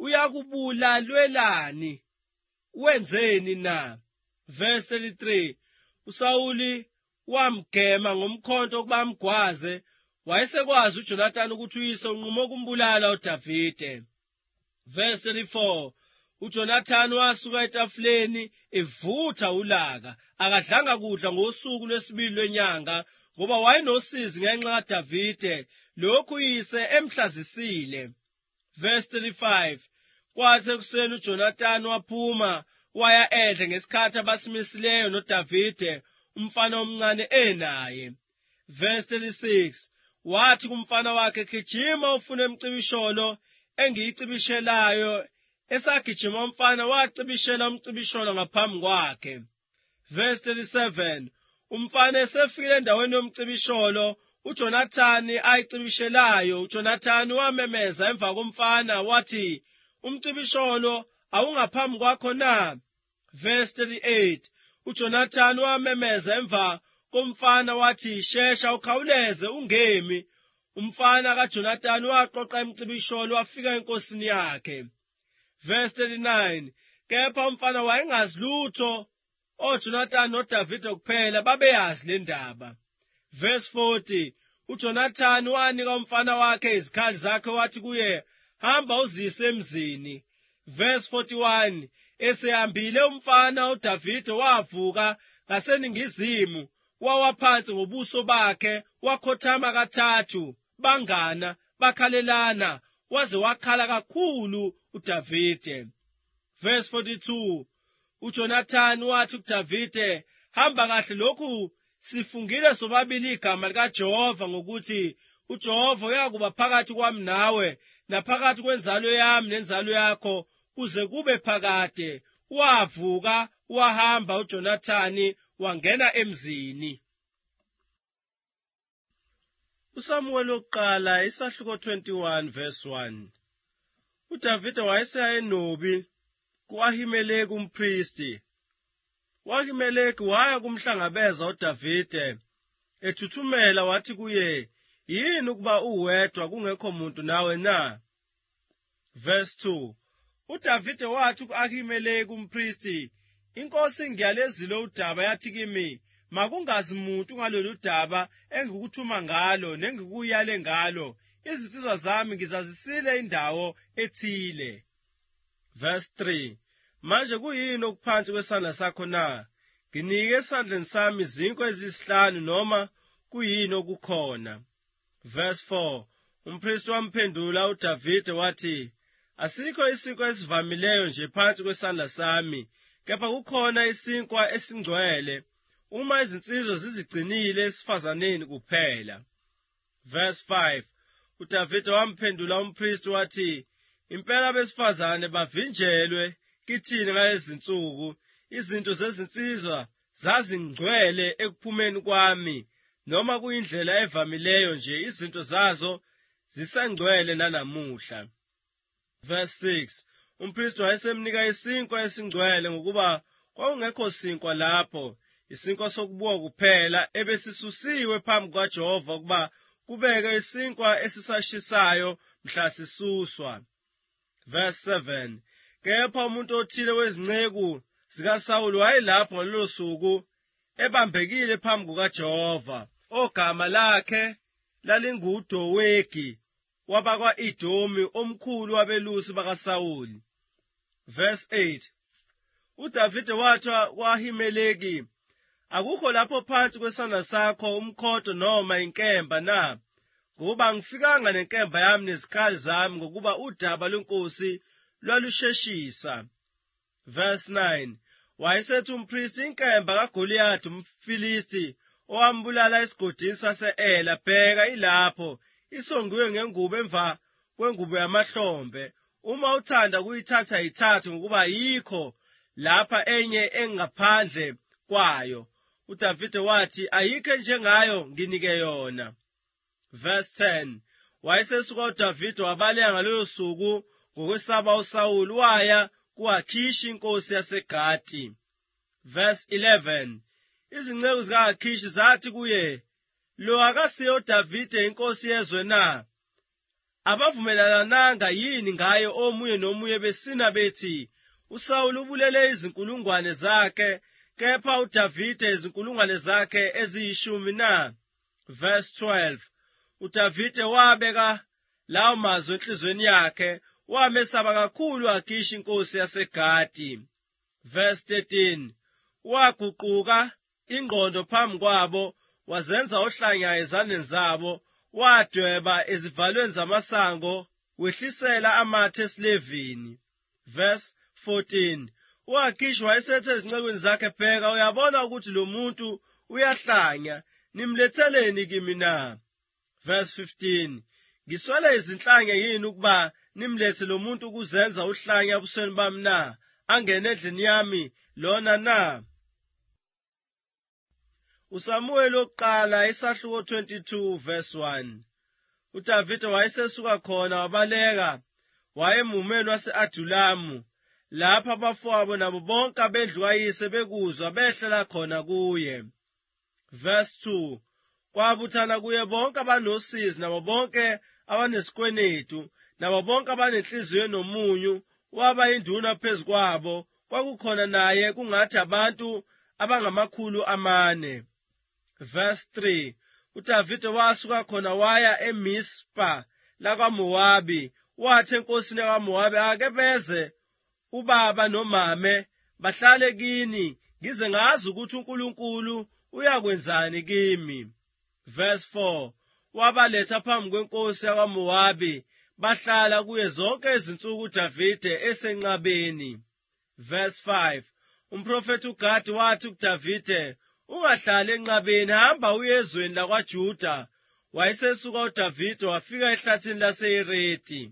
uyakubulalelani? Wenzeni na? Verse 33, uSawuli wamgema ngomkhonto ukuba amgwaze. Wayesekwazi uJonathani ukuthi uyise unqume ukumbulala uDavide. Verse 34, uJonathani wasuka etafuleni evutha ulaka, akadlanga kudla ngosuku lwesibili lwenyanga, ngoba wayenosizi ngenxa kaDavide, lokhu uyise emhlazisile. Verse 35, kwathi ekuseni uJonathani waphuma waya endle ngesikhathi abasimisileyo noDavide umfana omncane enaye. Verse 36, wathi kumfana wakhe, gijima ufune imicibisholo engiyicibishelayo. Esagijima umfana wacibishela umcibisholo ngaphambi kwakhe. Verse 37, umfana esefikile endaweni yomcibisholo uJonathani ayicibishelayo, uJonathani wamemeza emva komfana wathi, umcibisholo awungaphambi kwakho na? Verse 38, uJonathani wamemeza emva komfana wathi, shesha ukhawuleze ungemi. Umfana kaJonathani waqoqa imicibisholo wafika enkosini yakhe. Verse 39, kepha umfana wayengazi lutho, oJonathani noDavide kuphela babeyazi le ndaba. Verse 40, uJonathani wanika umfana wakhe izikhali zakhe wathi kuye, hamba uzise emzini. Verse 41, esehambile umfana uDavide wavuka ngaseningizimu, wawa phansi ngobuso bakhe, wakhothama kathathu, bangana, bakhalelana, waze wakhala kakhulu uDavide. Verse 42, uJonathani wathi kuDavide, hamba kahle lokhu sifungile sobabili igama likaJehova ngokuthi uJehova uyakuba phakathi kwami nawe naphakathi kwenzalo yami nenzalo yakho kuze kube phakade. Wavuka wahamba uJonathani wangena emzini. uSamuweli wokuqala isahluko 21 verse 1. uDavide wayeseya eNobi ku-Ahimeleki umphristi. U-Ahimeleki waya kumhlangabeza uDavide ethuthumela wathi kuye, yini ukuba uwedwa kungekho muntu nawe na? Verse 2. uDavide wathi ku-Ahimeleki umphristi, inkosi ngiyalezile udaba yathi kimi, makungazi muntu ngalolu daba engikuthuma ngalo nengikuyale ngalo. Izinsizwa zami ngizazisile indawo ethile. Verse 3. Manje kuyini okuphansi kwesandla sakho na? Nginike esandleni sami izinkwa eziyisihlanu noma kuyini okukhona. Verse 4. Umphristi wamphendula uDavide wathi, asikho isinkwa esivamileyo nje phansi kwesandla sami, kepha kukhona isinkwa esingcwele uma izinsizwa zizigcinile esifazaneni kuphela. Verse 5. uDavide wamphendula umphristi wathi, impela abesifazane bavinjelwe kithini ngalezi zinsuku. Izinto zezinsizwa zazingcwele ekuphumeni kwami, noma kuyindlela evamileyo nje izinto zazo zisengcwele nanamuhla. Verse 6. Umphristi wayesemnika isinkwa esingcwele ngokuba kwakungekho sinkwa lapho, isinkwa sokubuka kuphela ebesisusiwe phambi kukaJehova ukuba kubeke isinkwa esisashisayo mhla sisuswa. Verse 7. Kepha umuntu othile wezinceku zikaSawuli wayelapho ngalolo suku ebambekile phambi kukaJehova, ogama lakhe lalinguDowegi wabakwa-Edomi, omkhulu wabelusi bakaSawuli. Verse 8. uDavide wathi ku-Ahimeleki, akukho lapho phansi kwesandla sakho umkhodo noma inkemba na? Ngoba angifikanga nenkemba yami nezikhali zami ngokuba udaba lwenkosi lwalusheshisa. Verse 9. Wayesethi umphristi, inkemba kaGoliyathi umFilisti owambulala esigodini sase-Ela, bheka ilapho, isongiwe ngengubo emva kwengubo yamahlombe. Uma uthanda kuyithatha yithathe ngokuba yikho lapha enye engaphandle kwayo. uDavide wathi, ayikho enjengayo, nginike yona. Verse 10. Wayesesuka uDavide wabaleka ngalolo suku ngokwesaba uSawuli, waya ku-Akhishi inkosi yaseGati. Verse 11. Izinceku zika-Akhishi zathi kuye, lo akasiye uDavide inkosi yezwe na? Abavumelelananga yini ngaye omunye nomunye besina bethi, uSawuli ubulele izinkulungwane zakhe, kepha uDavide izinkulungwane zakhe eziyishumi na? Verse 12. uDavide wabeka lawo mazwi enhlizweni yakhe, wamesaba kakhulu u-Akhishi inkosi yaseGati. Verse 13. Waguquka ingqondo phambi kwabo, wazenza ohlanya ezandleni zabo, wadweba ezivalweni zamasango, wehlisela amathe esilevini. Verse 14. U-Akhishi wayesethe ezincekwini zakhe, bheka, uyabona ukuthi lo muntu uyahlanya, nimletheleni kimi na? Verse 15. Ngiswele izinhlanya yini ukuba nimlethe lo muntu ukuzenza uhlanya ebusweni bami na? Angene endlini yami lona na? uSamuweli wokuqala isahluko 22 verse 1. uDavide wayesesuka khona wabaleka wayemumeni wase-Adulamu, lapha abafowabo nabo bonke abendlu kayise bekuzwa behlela khona kuye. Verse 2. Kwabuthana kuye bonke abanosizi nabo bonke abanesikwenetu nabo bonke abanenhliziyo enomunyu, waba induna phezu kwabo. Kwakukhona naye kungathi abantu abangama400. Verse 3. uDavide wasuka khona waya eMispa lakwaMowabi, wathi enkosini yakwaMowabi, ake beze ubaba nomame bahlale kini, ngize ngazi ukuthi uNkulunkulu uyakwenzani kimi. Verse 4. Wabaletha phambi kwenkosi yakwaMowabi, bahlala kuye zonke izinsuku uDavide esenqabeni. Verse 5. Umprofeti uGadi wathi kuDavide, ungahlali enqabeni, hamba uye ezweni lakwaJuda. Wayesesuka uDavide wafika ehlathini lase-Hereti.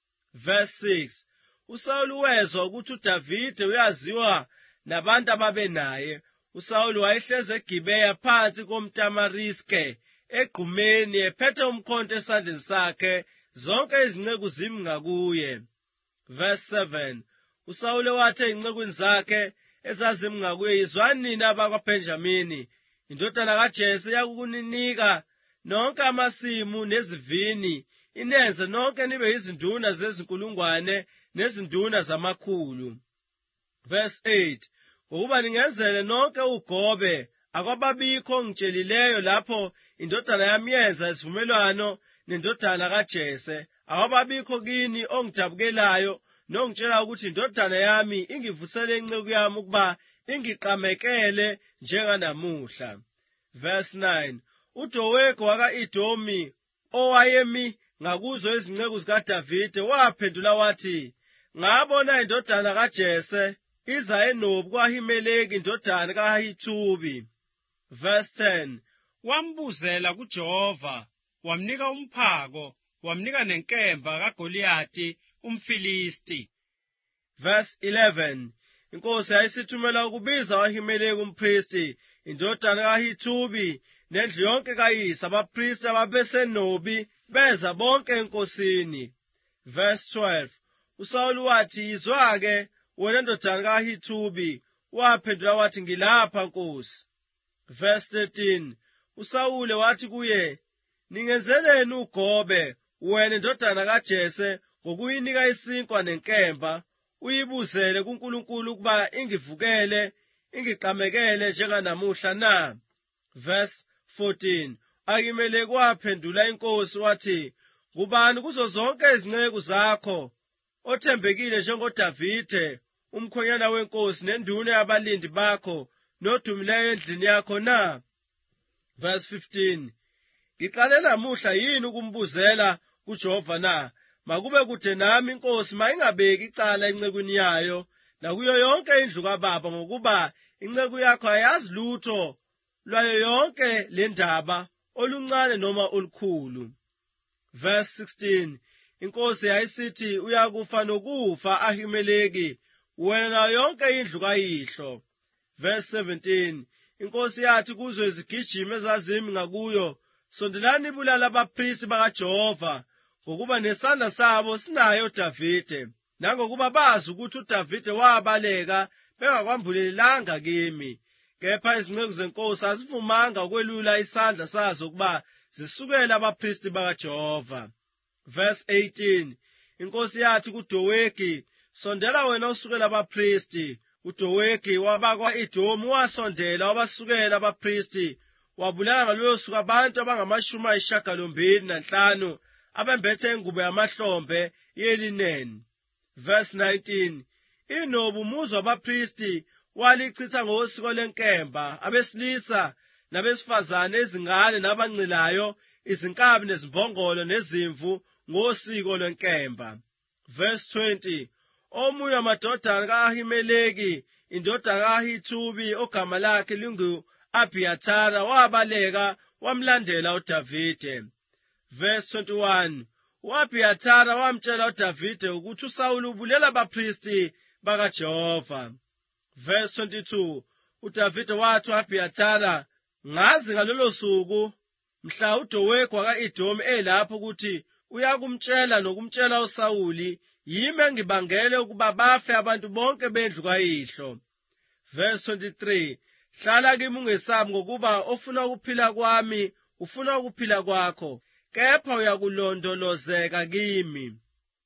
Verse 6. uSawuli wezwa ukuthi uDavide uyaziwa nabantu ababenaye. uSawuli wayehlezi eGibeya phansi komtamariske egqumeni, ephethe umkhonto esandleni sakhe, zonke izinceku zimi ngakuye. Verse 7. uSawuli wathi ezincekwini zakhe ezazimi ngakuye, yizwani nina abakwaBhenjamini, indodana kaJese yakuninika nonke amasimu nezivini, inenze nonke nibe yizinduna zezinkulungwane nezinduna zamakhulu. Verse 8. ngokuba ningenzele nonke ugobe, akwababikho ongitshelileyo lapho indodana yami yenza isivumelwano nendodana kaJese, akwababikho kini ongidabukelayo nongitshela ukuthi indodana yami ingivusele inceku yami ukuba ingiqamekele njenganamuhla. Verse 9. uDowegi waka-Edomi owayemi ngakuzo izinceku zikaDavide waphendula wathi, ngabona indodana kaJese iza eNobi kwa-Ahimeleki indodana ka-Ahithubi. Verse 10. wambuzela kuJehova, wamnika umphako, wamnika nenkemba kaGoliyati umFilisti. Verse 11. inkosi yayisithumela ukubiza u-Ahimeleki umphristi, indodana ka-Ahithubi, nendlu yonke kayise, abaphristi ababeseNobi, beza bonke enkosini. Verse 12. uSawuli wathi, yizwa-ke wena ndodana ka-Ahithubi. waphendula wathi, ngilapha nkosi. Verse 13. uSawuli wathi kuye, ningenzeleni ugobe wena ndodana kaJese ngokuyinika isinkwa nenkemba, uyibuzele kuNkulunkulu ukuba ingivukele, ingiqamekele njenganamuhla na? Verse 14. Ahimeleki waphendula inkosi wathi, ngubani kuzo zonke izinceku zakho othembekile njengoDavide umkhwenyana wenkosi nenduna yabalindi bakho nodumileyo endlini yakho na? Verse 15. ngiqale namuhla yini ukumbuzela kuJehova na? makube kude nami inkosi mayingabeki icala encekwini yayo nakuyo yonke indlu kababa, ngokuba inceku yakho ayazi lutho lwayo yonke le ndaba, oluncane noma olukhulu. Verse 16. inkosi yayisithi, uyakufa nokufa Ahimeleki, wena nayo yonke indlu kayihlo. Verse 17. inkosi yathi kuzo izigijimi ezazimi ngakuyo, sondelani ibulala abaphristi bakaJehova, ngokuba nesandla sabo sinayo uDavide, nangokuba bazi ukuthi uDavide wabaleka bengakwambulelanga kimi. Kepha izinceku zenkosi azivumanga ukwelula isandla sazo ukuba zisukele abaphristi bakaJehova. Verse 18. inkosi yathi kuDowegi, sondela wena usukela abaphristi. uDowegi wabakwa-Edomi wasondela wabasukela abaphristi, wabulala ngalolo suku abantu abangama-85 abembethe ingubo yamahlombe yelineni. Verse 19. iNobi umuzi wabaphristi walichitha ngosiko lenkemba, abesilisa nabesifazane, izingane nabancilayo, izinkabi nezimbongolo nezimvu ngosiko lwenkemba. Verse 20. omunye wamadodana ka-Ahimeleki indodana ka-Ahithubi ogama lakhe lingu-Abhiyathara wabaleka wamlandela uDavide. Verse 21. u-Abhiyathara wamtshela uDavide ukuthi uSawuli ubulela abaphristi bakaJehova. Verse 22. uDavide wathi u-Abhiyathara, ngazi ngalolo suku mhla uDowegi waka-Edomi elapho ukuthi uyakumtshela nokumtshela uSawuli, yimi engibangele ukuba bafe abantu bonke bendlu kayihlo. Verse 23. hlala kimi ungesabi, ngokuba ofuna ukuphila kwami ufuna ukuphila kwakho, kepha uyakulondolozeka kimi.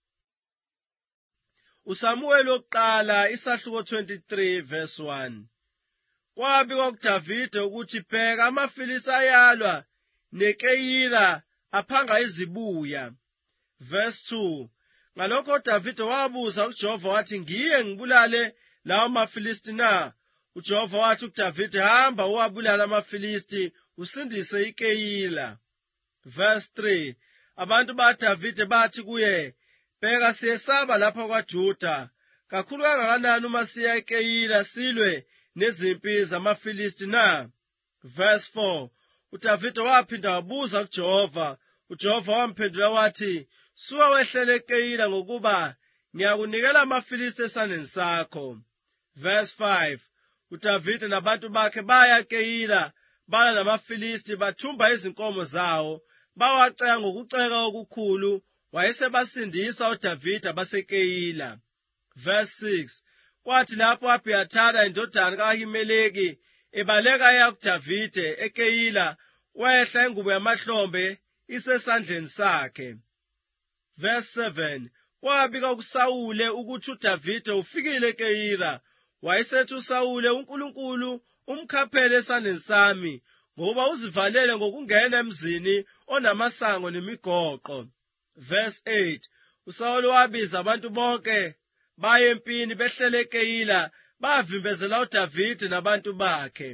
uSamuweli wokuqala isahluko 23 verse 1. kwabikwa kuDavide ukuthi, bheka amaFilisti ayalwa neKeyila aphanga izibuya. Verse 2. ngalokho uDavide wabuza kuJehova wathi, ngiye ngibulale lawo maFilisti na? uJehova wathi kuDavide, hamba uwabulala amaFilisti usindise iKeyila. Verse 3. abantu baDavide bathi kuye, bheka siyesaba lapha kwaJuda, kakhulu kangakanani uma siya eKeyila silwe nezimpi zamaFilisti na? Verse 4. uDavide waphinda wabuza kuJehova, uJehova wamphendula wathi, "Suka wehlele eKeyila ngokuba ngiyakunikela amaFilisti esandleni sakho." Verse 5. uDavide nabantu bakhe baya eKeyila, bala namaFilisti, bathumba izinkomo zawo, bawaceka ngokuceka okukhulu, wayesebasindisa uDavide baseKeyila. Verse 6. Kwathi lapho u-Abhiyathari indodana ka-Ahimeleki ebaleka eya kuDavide eKeyila, wehla ingubo yamahlombe isesandleni sakhe. Verse 7. Kwabika kuSawule ukuthi uDavide ufikile eKeyila. Wayesethi uSawule, "uNkulunkulu umkhaphele esandleni sami, ngoba uzivalele ngokungena emzini onamasango nemigoqo." Verse 8. uSawule wabiza abantu bonke baya empini behlele eKeyila, bavimbezela uDavide nabantu bakhe.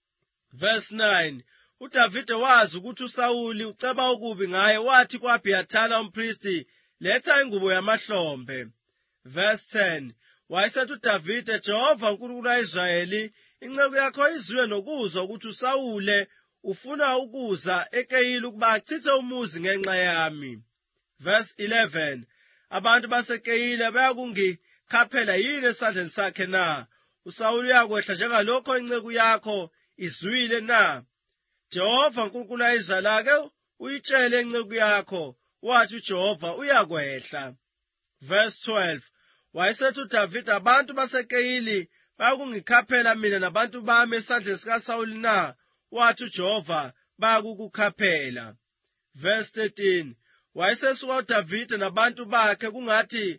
Verse 9. uDavide wazi ukuthi uSawuli uceba okubi ngaye, wathi ku-Abhiyathari umphristi, "Letha ingubo yamahlombe." Verse 10. Wayesethi uDavide, "Jehova uNkulunkulu ka-Israyeli, inceku yakho izwile nokuzwa ukuthi uSawule ufuna ukuza eKeyila ukuba achithe umuzi ngenxa yami." Verse 11. Abantu baseKeyila bayakungikhaphela yini esandleni sakhe na? uSawuli uyakwehla njengalokho inceku yakho izwile na? Jehova uNkulunkulu ka-Israyeli ake uyitshele inceku yakho, wathi uJehova uyakwehla. Verse 12. Wayesethi uDavide, "Abantu baseKeyila bayakungikhaphela mina nabantu bami esandleni sikaSawuli na?" Wathi uJehova, "Bayakukukhaphela." Verse 13. Wayesesuka uDavide nabantu bakhe kungathi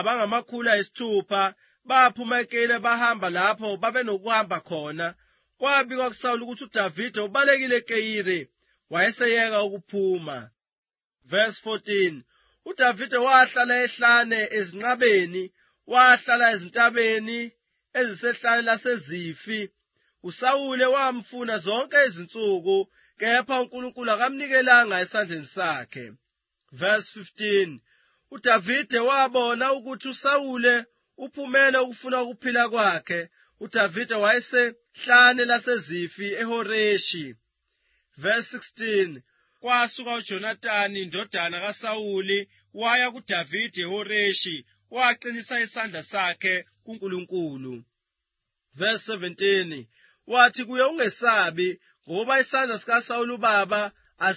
abangama600, baphuma eKeyila bahamba lapho babenokuhamba khona. Kwabikwa kuSawuli ukuthi uDavide ubalekile eKeyila, wayeseyeka ukuphuma. Verse 14. uDavide wahlala ehlane ezinqabeni, wahlala ezintabeni ezisehlane laseZifi. uSawule wamfuna zonke izinsuku, kepha uNkulunkulu akamnikelanga esandleni sakhe. Verse 15. uDavide wabona ukuthi uSawule uphumele ukufuna ukuphila kwakhe. uDavide wayesehlane laseZifi eHoreshi. Verse 16. Kwasuka uJonathani indodana kaSawuli waya kuDavide eHoreshi, waqinisa isandla sakhe kuNkulunkulu. Verse 17. Wathi kuye, "Ungesabi, ngoba isandla sikaSawuli ubaba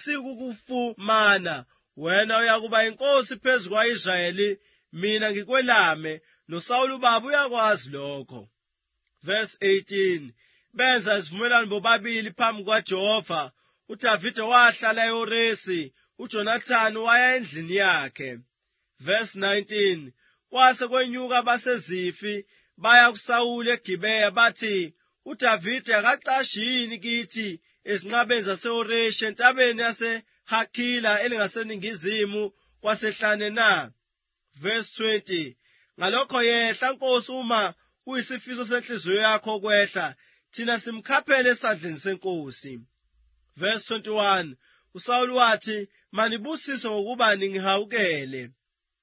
asikukufumana. Wena uyakuba inkosi phezu kwa-Israyeli, mina ngikwelame, noSawuli ubaba uyakwazi lokho." Verse 18. Benza isivumelwano bobabili phambi kukaJehova. uDavide wahlala eHoresi, uJonathani waya endlini yakhe. Verse 19. Kwase kwenyuka abaseZifi baya kuSawuli eGibeya, bathi, "uDavide akacashi yini kithi ezinqabeni zaseHoreshi entabeni yaseHakhila elingaseningizimu kwasehlane na?" Verse 20. Ngalokho yehla Nkosi, uma kuyisifiso senhliziyo yakho ukwehla, thina simkhaphele esandleni senkosi. Verse 21. uSawuli wathi, "Manibusiswe ngokubani ngihawukele."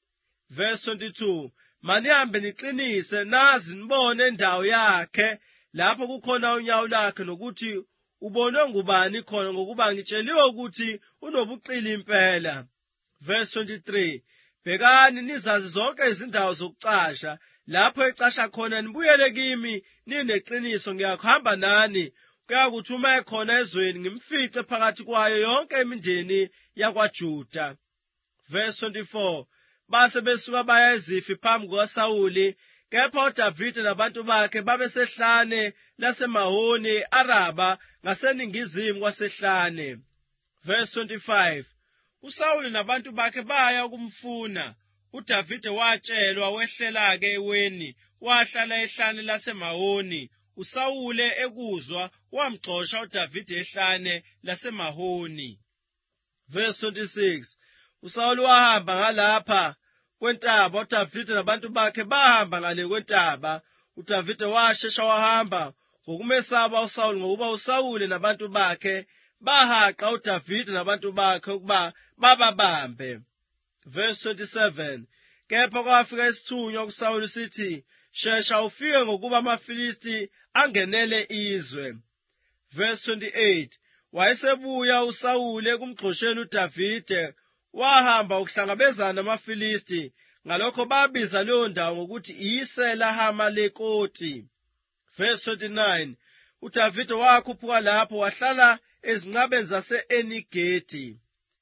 Verse 22. "Manihambe niqinise, nazi nibone indawo yakhe lapho kukhona unyawo lakhe, nokuthi ubonwe ngubani khona, ngokuba ngitsheliwe ukuthi unobuqili impela." Verse 23. "Bhekani nizazi zonke izindawo zokucasha, lapho ecasha khona nibuyele kimi nineqiniso. Ngiyakuhamba nani, kuyakuthi uma ekhona ezweni ngimfice phakathi kwayo yonke imindeni yakwaJuda." Verse 24. Base besuka baya eZifi phambi kukaSawuli, kepha uDavide nabantu bakhe babesehlane laseMahoni e-Araba ngaseningizimu kwasehlane. Verse 25. uSawuli nabantu bakhe baya ukumfuna. uDavide watshelwa, wehlela-ke eweni, wahlala ehlane laseMahoni. uSawule ekuzwa, wamxosha uDavide ehlane laseMahoni. Verse 26. uSawuli wahamba ngalapha kwentaba, uDavide nabantu bakhe bahamba ngale kwentaba. uDavide washesha wahamba ngokumesaba uSawuli, ngokuba uSawuli nabantu bakhe bahaqa uDavide nabantu bakhe ukuba bababambe. Verse 27. Kepha kwafika isithunywa kuSawuli sithi, "Shesha ufike, ngokuba amaFilisti angenele izwe." Verse 28. Wayesebuya uSawule kumgxosheni uDavide, wahamba ukuhlangabezana namaFilisti. Ngalokho babiza leyo ndawo ngokuthi iSela Hamalekoti. Verse 29. uDavide wakhuphuka lapho wahlala ezinqabeni zase-Enigedi.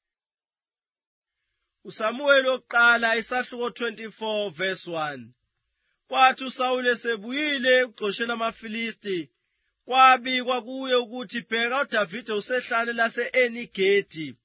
uSamuweli wokuqala isahluko 24 verse 1. Kwathi uSawule esebuyile ekugxosheni amaFilisti, kwabikwa kuye ukuthi bheka uDavide usehlane lase-Enigedi.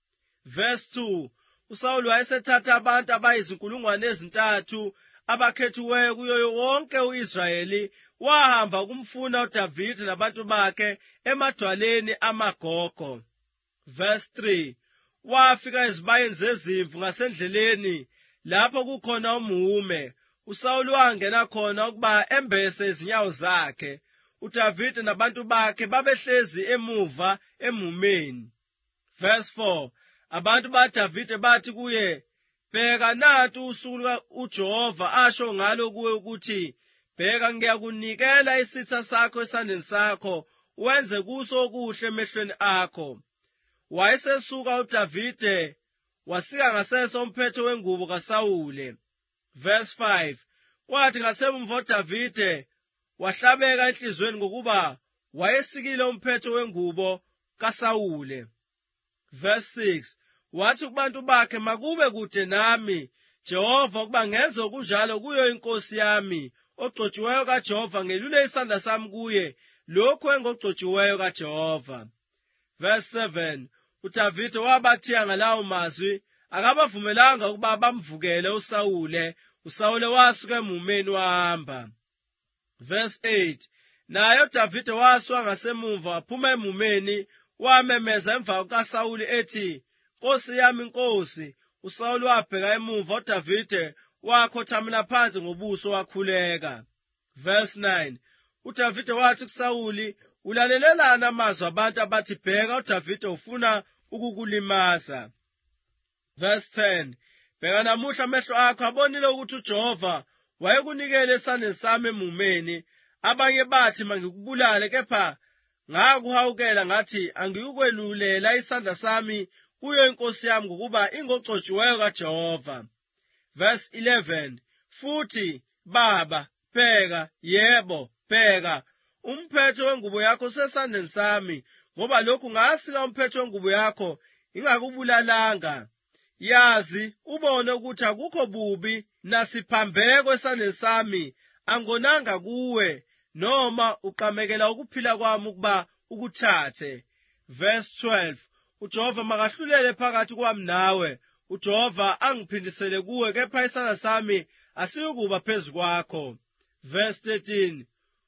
Verse 2. uSawule wayesethatha abantu abayizinkulungwane ezintathu abakhethiweyo kuyo wonke u-Israyeli, wahamba kumfuna uDavide nabantu bakhe emadwaleni amaGogo. Verse 3. Wafika ezibayeni zezimvu ngasendleleni lapho kukhona umhume. uSawule wangena khona ukuba embese izinyawo zakhe. uDavide nabantu bakhe babehlezi emuva emhumeni. Verse 4. Abantu baDavide bathi kuye, bheka nantu usuku uJehova asho ngalo kuwe ukuthi, bheka ngiyakunikela isitha sakho esandleni sakho, wenze kuso okuhle emehlweni akho. Wayesesuka uDavide wasika ngaseso umphetho wengubo kaSawule. Verse 5. Kwathi ngasemva uDavide wahlabeka enhlizweni ngokuba wayesikile umphetho wengubo kaSawule. Verse 6. Wathi kubantu bakhe, makube kude nami Jehova ukuba ngenze okunjalo kuyo inkosi yami ogcotshiweyo kaJehova, ngelule isandla sami kuye lokhu engogcotshiweyo kaJehova. Verse 7. uDavide wabathiya ngalawo mazwi, akabavumelanga ukuba bamvukele uSawule. uSawule wasuka emhumeni wahamba. Verse 8. Naye uDavide wasuka ngasemuva waphuma emhumeni, wamemeza emva kukaSawule ethi, Nkosi yami, Nkosi. uSawule wabheka emuva, uDavide wakhothamela phansi ngobuso wakhuleka. Verse 9. uDavide wathi kuSawuli, ulalelelani amazwi abantu abathi, bheka uDavide ufuna ukukulimaza. Verse 10. Bheka namuhla amehlo akho abonile ukuthi uJehova wayekunikele esandleni sami emhumeni. Abanye bathi mangikubulale, kepha ngakuhawukela ngathi angiyukwelulela isandla sami kuyo inkosi yami ngokuba ingogcotshiweyo kaJehova. Verse 11. Futhi baba, bheka, yebo, bheka, umphetho wengubo yakho usesandleni sami, ngoba lokhu ngasika umphetho wengubo yakho ingakubulalanga. Yazi ubone ukuthi akukho bubi nasiphambeko esandleni sami angonanga kuwe, noma uqamekela ukuphila kwami ukuba ukuthathe. Verse 12. uJehova makahlulele phakathi kwami nawe, uJehova angiphindisele kuwe, kepha isandla sami asiyukuba phezu kwakho. Verse 13.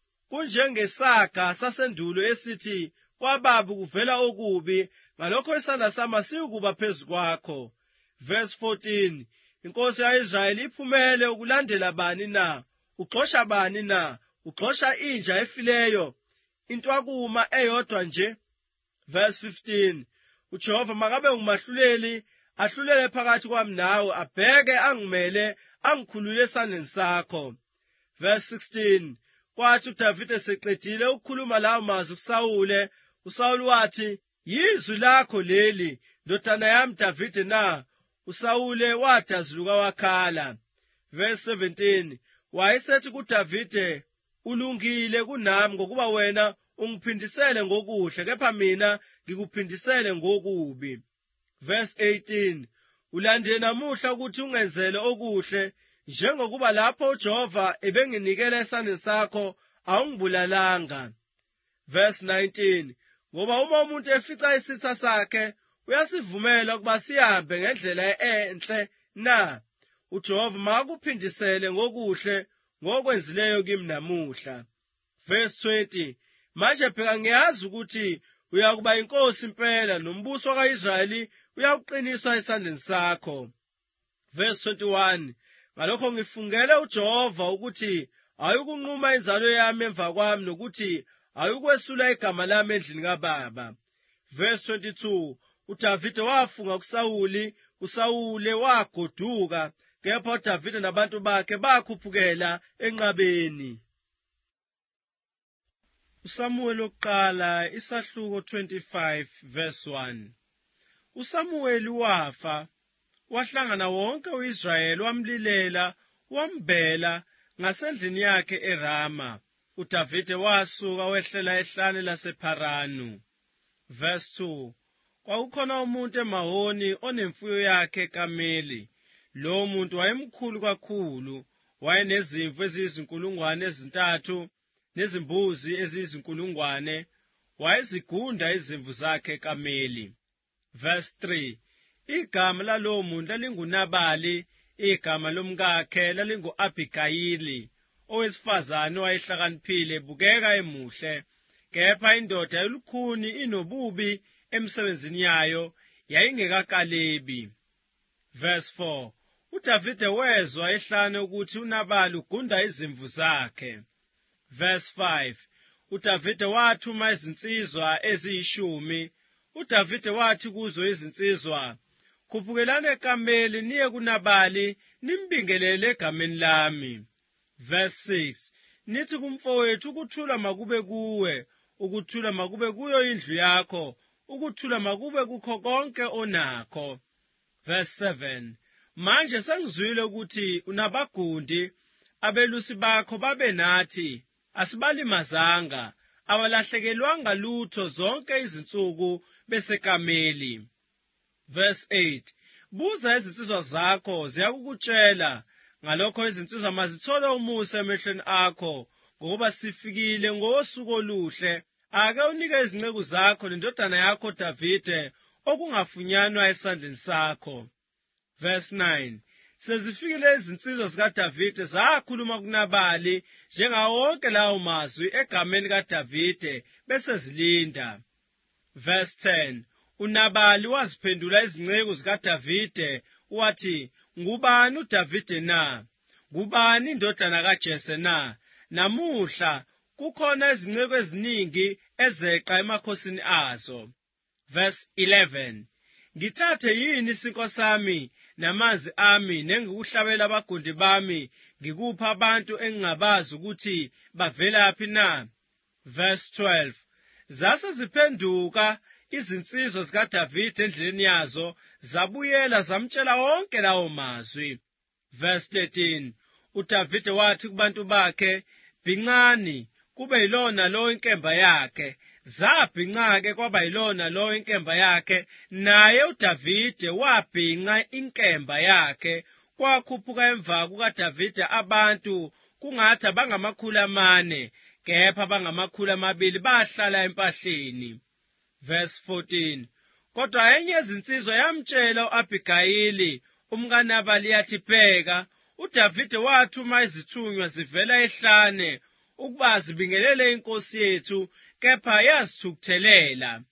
Kunjengesaga sasendulo esithi kwababi kuvela okubi, ngalokho isandla sami asiyukuba phezu kwakho. Verse 14. Inkosi ya-Israyeli iphumele ukulandela bani na? Ugxosha bani na? Ugxosha inja efileyo, intwakuma eyodwa nje? Verse 15. uJehova makabe ngumahluleli, ahlulele phakathi kwami nawe, abheke angimele, angikhulule esandleni sakho. Verse 16. Kwathi uDavide eseqedile ukukhuluma lawo mazwi kuSawule, uSawule wathi, yizwi lakho leli, ndodana yami Davide na? uSawule wadazuluka wakhala. Verse 17. Wayesethi kuDavide, ulungile kunami ngokuba wena ungiphindisele ngokuhle, kepha mina ngikuphindisele ngokubi. Verse 18. Ulande namuhla ukuthi ungenzele okuhle, njengokuba lapho uJehova ebenginikela esandleni sakho awungibulalanga. Verse 19. Ngoba uma umuntu efica isitha sakhe, uyasivumela ukuba sihambe ngendlela enhle na? uJehova makakuphindisele ngokuhle ngokwenzileyo kimi namuhla. Verse 20. Manje phela ngiyazi ukuthi uyakuba inkosi impela, nombuso ka-Israyeli uyawuqiniswa esandleni sakho. Verse 21. Ngalokho ngifungele uJehova ukuthi ayukunquma inzalo yami emva kwami, nokuthi ayukwesula igama lami endlini kababa. Verse 22. uDavide wafunga kuSawuli, uSawule wagoduka, kepha uDavide nabantu bakhe bakhuphukela enqabeni. uSamuweli wokuqala isahluko 25 verse 1. uSamuweli wafa, wahlangana wonke uIsrayeli wamlilela, wambela ngasendlini yakhe eRama. uDavide wasuka wehlela ehlane lasePharanu. Verse 2. Kwakukhona umuntu eMahoni onemfuyo yakhe kameli. Lo muntu wayemkhulu kakhulu, wayenezimvu eziyizinkulungwane ezintathu nezimbuzi eziyizinkulungwane, wayezigunda izimvu zakhe kameli. Verse 3. Igama lalowo muntu lalinguNabali, igama lomkakhe lalingu-Abhigayili, owesifazane owayehlakaniphile, bukeka emuhle, kepha indoda yolukhuni inobubi emsebenzini yayo, yayingekakalebi. Verse 4. uDavide wezwa ehlane ukuthi uNabali ugunda izimvu zakhe. Verse 5. uDavide wathuma izinsizwa eziyishumi. uDavide wathi kuzo izinsizwa, khuphukelani ekameli niye kuNabali nimbingelele egameni lami. Verse 6. Nithi kumfowethu, ukuthula makube kuwe, ukuthula makube kuyo indlu yakho, ukuthula makube kukho konke onakho. Verse 7. Manje sengizwile ukuthi unabagundi, abelusi bakho babe nathi, asibalimazanga, awalahlekelwanga lutho zonke izinsuku besekameli. Verse 8. Buza izinsizwa zakho, ziyakukutshela. Ngalokho izinsizwa mazithole umusa emehlweni akho, ngoba sifikile ngosuku oluhle. Ake unike izinceku zakho nendodana yakho Davide okungafunyanwa esandleni sakho. Verse 9. Sezifikile izinsizwa zikaDavide zakhuluma kuNabali njengawo wonke lawo mazwi egameni kaDavide besezilinda. Verse 10. uNabali waziphendula izinceku zikaDavide wathi, ngubani uDavide na? Ngubani indodana kaJese na? Namuhla kukhona izinceku eziningi ezeqa emakhosini azo. Verse 11. Ngithathe yini isinko sami namanzi ami nengikuhlabela abagundi bami, ngikupha abantu engingabazi ukuthi bavelaphi na? Verse 12. Zase ziphenduka izinsizwa zikaDavide endleleni yazo, zabuyela zamtshela wonke lawo mazwi. Verse 13. uDavide wathi kubantu bakhe, bhinqani, kube yilona lo inkemba yakhe. Zabhinqa-ke kwaba yilona lo inkemba yakhe, naye uDavide wabhinqa inkemba yakhe. Kwakhuphuka emva kukaDavide abantu kungathi abangama400, kepha abangama200 bahlala empahleni. Verse 14. Kodwa enye yezinsizwa yamtshela u-Abhigayili umkaNabali yathi, bheka, uDavide wathuma izithunywa zivela ehlane ukuba zibingelele inkosi yethu, kepha yazithukuthelela.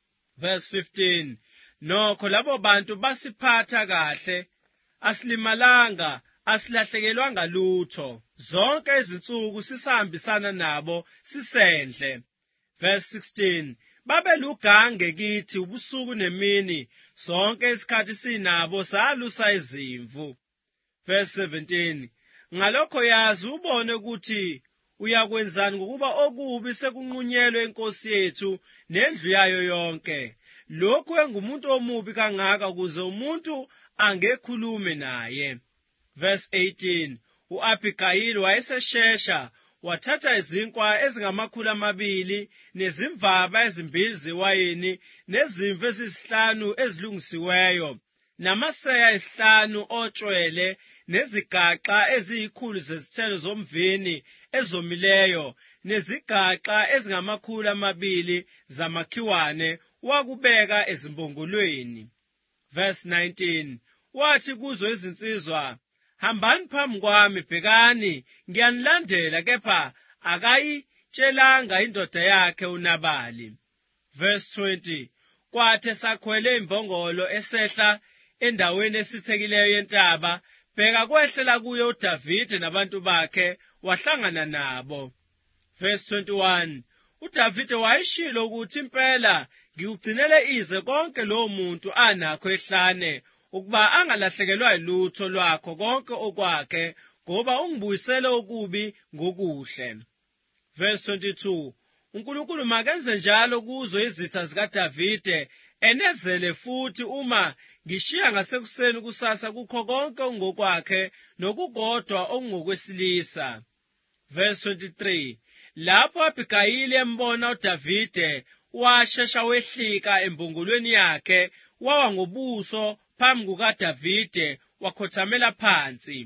Verse 15. Nokho labo bantu basiphatha kahle, asilimalanga, asilahlekelwanga lutho. Zonke izinsuku sisahambisana nabo sisendle. Verse 16. Babelugange kithi ubusuku nemini, sonke isikhathi sinabo salusa izimvu. Verse 17. Ngalokho yazi ubone ukuthi uyakwenzani ngokuba okubi sekunqunyelwe inkosi yethu nendlu yayo yonke. Lokhu engumuntu omubi kangaka ukuze umuntu angekhulume naye. Verse 18. u-Abhigayili wayeseshesha, wathatha izinkwa ezingama200 nezimvaba ezimbili zewayini nezimvu eziyisihlanu ezilungisiweyo, namaseya 5 otshwele, nezigaxa eziyikhulu zezithelo zomvini ezomileyo, nezigaxa ezingama200 zamakhiwane, wakubeka ezimbongolweni. Verse 19. Wathi kuzo izinsizwa, hambani phambi kwami, bhekani, ngiyanilandela, kepha akayitshelanga indoda yakhe uNabali. Verse 20. Kwathe sakhwele imbongolo esehla endaweni esithekileyo yentaba, bheka kwehlela kuyo uDavide nabantu bakhe, wahlangana nabo. Verse 21. uDavide wayishilo ukuthi impela ngikugcinele ize konke lo muntu anakho ehlane, ukuba angalahlekelwa yilutho lwakho konke okwakhe, ngoba ungibuyisele okubi ngokuhle. Verse 22. uNkulunkulu makenze njalo kuzo izitha zikaDavide, enezele futhi uma ngishiya ngasekuseni kusasa kukho konke okungokwakhe nokukodwa okungokwesilisa. Verse 23. Lapho Abhigayili embona uDavide, washesha wehlika embongolweni yakhe, wawa ngobuso phambi kukaDavide, wakhothamela phansi.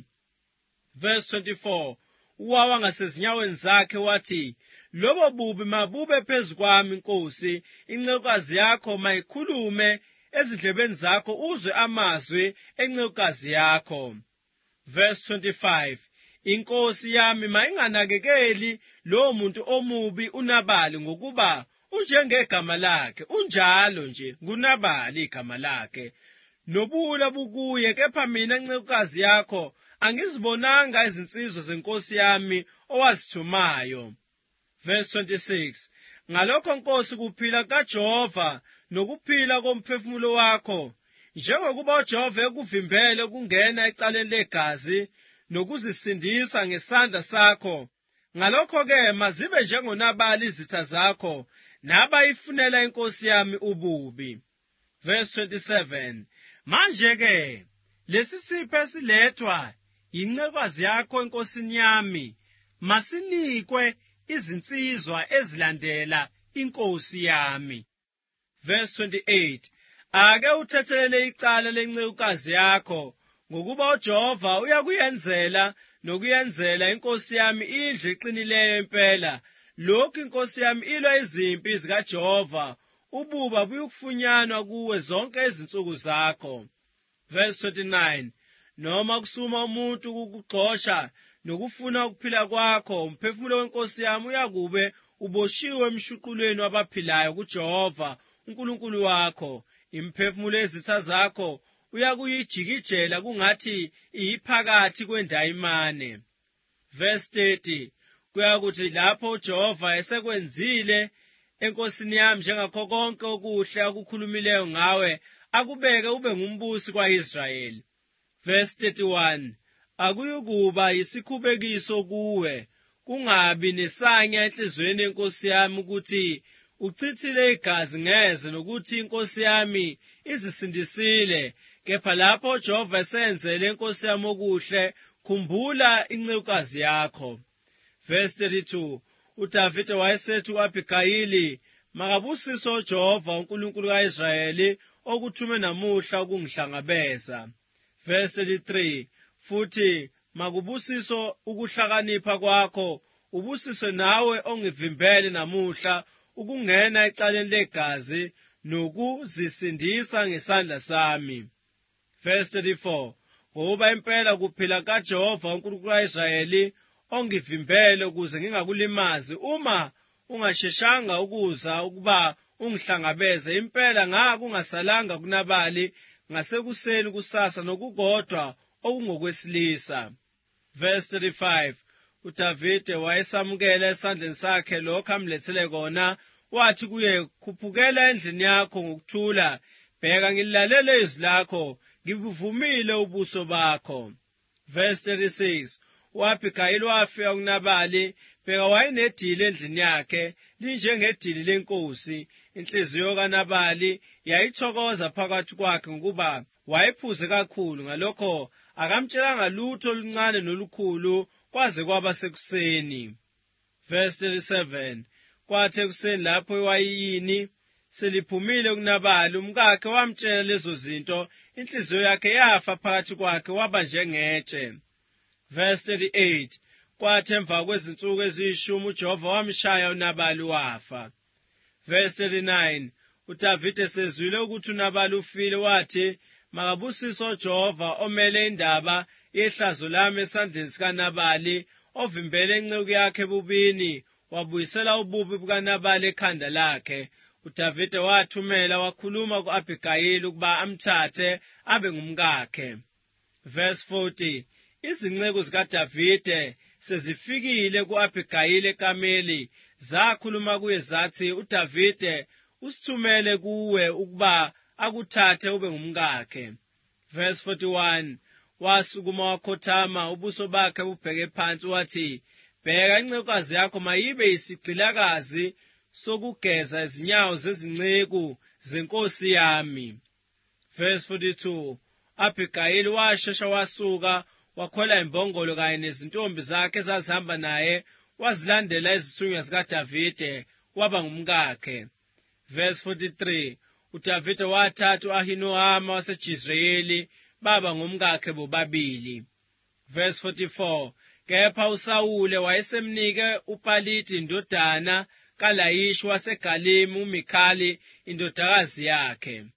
Verse 24. Wawa ngasezinyaweni zakhe wathi, lobo bubi mabube phezu kwami Nkosi, incekukazi yakho mayikhulume ezindlebeni zakho uzwe amazwi encekukazi yakho. Verse 25. Inkosi yami mayinganakekeli lowo muntu omubi uNabali ngokuba unjengegama lakhe, unjalo nje nguNabali igama lakhe. Nobula bukuye, kepha mina ncekukazi yakho angizibonanga izinsizwa zenkosi yami owazithumayo. Verse 26. Ngalokho Nkosi kuphila kaJehova nokuphila komphefumulo wakho, njengokuba uJehova ekuvimbele ukungena ecaleni legazi nokuzisindisa ngesandla sakho, ngalokho-ke mazibe njengoNabali izitha zakho, nabayifunela inkosi yami ububi. Verse 27. Manje-ke lesi sipho esilethwa yincekukazi yakho enkosini yami masinikwe izinsizwa ezilandela inkosi yami. Verse 28. Ake uthethelele icala lencekukazi yakho, ngokuba uJehova uyakuyenzela nokuyenzela inkosi yami indlu eqinileyo impela. Lokhu inkosi yami ilwa izimpi zikaJehova, ububa buyukufunyanwa kuwe zonke izinsuku zakho. Verse 29. Noma kusuma umuntu ukukugxosha nokufuna ukuphila kwakho, umphefumulo wenkosi yami uyakube uboshiwe emshuqulweni wabaphilayo kuJehova uNkulunkulu wakho. Imphefumulo yezitha zakho uyakuyijikijela kungathi iyiphakathi kwendayimane. Verse 30. Kuyakuthi lapho uJehova esekwenzile enkosini yami njengakho konke okuhle akukhulumileyo ngawe, akubeke ube ngumbusi kwa-Israyeli. Verse 31. Akuyukuba yisikhubekiso kuwe, kungabi nesanya enhliziyweni yenkosi yami ukuthi uchithile igazi ngeze nokuthi inkosi yami izisindisile, kepha lapho uJehova esenzele inkosi yami okuhle, khumbula incekukazi yakho. Verse 32. uDavide wayesethi u-Abhigayili, makabusiswe uJehova uNkulunkulu ka-Israyeli okuthume namuhla ukungihlangabeza. Verse 33. Futhi makubusiswe ukuhlakanipha kwakho, ubusiswe nawe ongivimbele namuhla ukungena ecaleni legazi nokuzisindisa ngesandla sami. Verse 34. Ngoba impela kuphila kaJehova uNkulunkulu ka-Israyeli ongivimbele ukuze ngingakulimazi, uma ungasheshanga ukuza ukuba ungihlangabeze, impela ngakungasalanga kuNabali ngasekuseni kusasa nokukodwa okungokwesilisa. Verse 35. uDavide wayesamukela esandleni sakhe lokho amlethele kona, wathi kuye, khuphukela endlini yakho ngokuthula, bheka ngilalele izwi lakho, ngibuvumile ubuso bakho. Verse 36. u-Abhigayili wafika kuNabali, bheka wayenedili endlini yakhe, linjengedili lenkosi. Inhliziyo kaNabali yayithokoza phakathi kwakhe ngokuba wayephuze kakhulu, ngalokho akamtshelanga lutho oluncane nolukhulu kwaze kwaba sekuseni. Verse 37. Kwathi ekuseni lapho iwayini seliphumile kuNabali, umkakhe wamtshela lezo zinto, inhliziyo yakhe yafa phakathi kwakhe, waba njengetshe. Verse 38. Kwathi emva kwezinsuku eziyishumi uJehova wamshaya uNabali wafa. Verse 39. uDavide sezwile ukuthi uNabali ufile, wathi, makabusiswe uJehova omele indaba yehlazo lami esandleni sikaNabali, ovimbele inceku yakhe ebubini, wabuyisela ububi bukaNabali ekhanda lakhe. uDavide wathumela wakhuluma ku-Abhigayili ukuba amthathe abe ngumkakhe. Verse 40. Izinceku zikaDavide sezifikile ku-Abhigayili eKameli, zakhuluma kuye zathi, uDavide usithumele kuwe ukuba akuthathe ube ngumkakhe. Verse 41. Wasukuma wakhothama, ubuso bakhe bubheke phansi, wathi, bheka incekukazi yakho mayibe yisigqilakazi sokugeza izinyawo zezinceku zenkosi yami. Verse 42. Abhigayili washesha wasuka wakhwela imbongolo kanye nezintombi zakhe ezazihamba naye, wazilandela izithunywa zikaDavide waba ngumkakhe. Verse 43. uDavide wathatha u-Ahinoama waseJezreeli baba ngumkakhe bobabili. Verse 44. Kepha uSawule wayesemnike uPaliti indodana kaLayishi waseGalimu uMikhali indodakazi yakhe.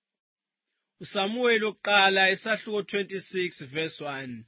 uSamuweli wokuqala isahluko 26 verse 1.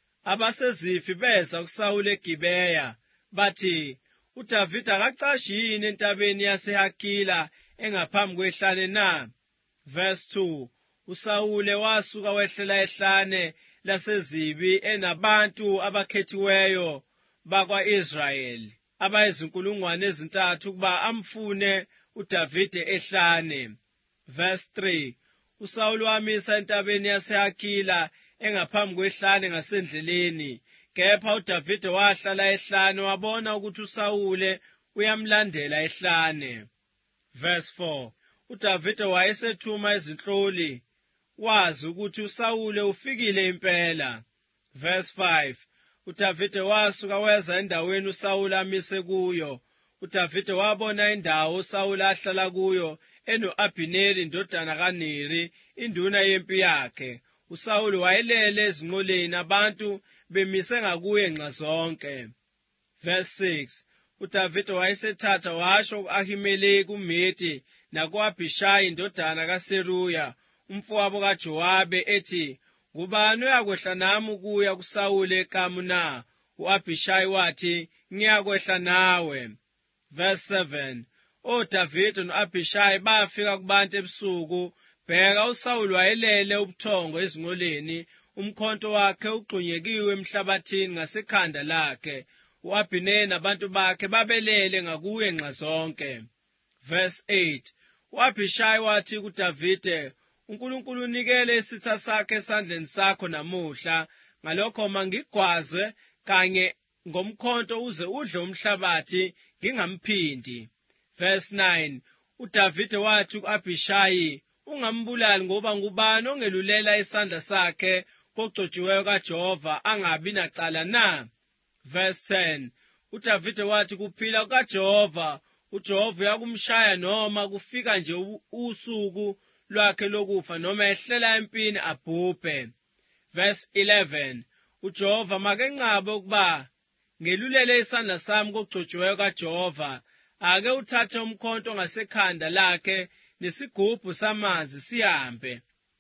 AbaseZifi beza kuSawule eGibeya bathi, uDavide akacashi yini entabeni yaseHakila engaphambi kwehlane na? Verse 2. uSawule wasuka wehlela ehlane laseZibi enabantu abakhethiweyo bakwa-Israyeli abayizinkulungwane ezintathu ukuba amfune uDavide ehlane. Verse 3. uSawule wamisa entabeni yaseHakila engaphambi kwehlane ngasendleleni, kepha uDavide wahlala ehlane wabona ukuthi uSawule uyamlandela ehlane. Verse 4. uDavide wayesethuma izinhloli wazi ukuthi uSawule ufikile impela. Verse 5. uDavide wasuka weza endaweni uSawule amise kuyo. uDavide wabona indawo uSawule ahlala kuyo eno-Abhineri indodana kaNeri induna yempi yakhe. uSawule wayelele ezinqoleni abantu bemise ngakuye nxa zonke. Verse 6. uDavide wayesethatha washo ku-Ahimeleki umHithi naku-Abhishayi indodana kaSeruya umfowabo kaJowabe ethi, ngubani uyakwehla nami ukuya kuSawule eKamu na? U-Abhishayi wathi, ngiyakwehla nawe. Verse 7. oDavide no-Abhishayi bafika kubantu ebusuku. Bheka, uSawule wayelele ubuthongo ezinqoleni, umkhonto wakhe ugxunyekiwe emhlabathini ngasekhanda lakhe. U-Abhineri nabantu bakhe babelele ngakuye nxa zonke. Verse 8. u-Abhishayi wathi kuDavide, uNkulunkulu unikele isitha sakhe esandleni sakho namuhla, ngalokho mangigwazwe kanye ngomkhonto uze udle umhlabathi ngingamphindi. Verse 9. uDavide wathi ku-Abhishayi, ungambulali ngoba ngubani ongelulela isandla sakhe kogcotshiweyo kaJehova angabi nacala na? Verse 10. uDavide wathi, kuphila kukaJehova, uJehova uyakumshaya noma kufika nje usuku lwakhe lokufa noma ehlela empini abhubhe. Verse 11. uJehova makenqabe ukuba ngelulele isandla sami kogcotshiweyo kaJehova, ake uthathe umkhonto ngasekhanda lakhe nesigubhu samanzi sihambe.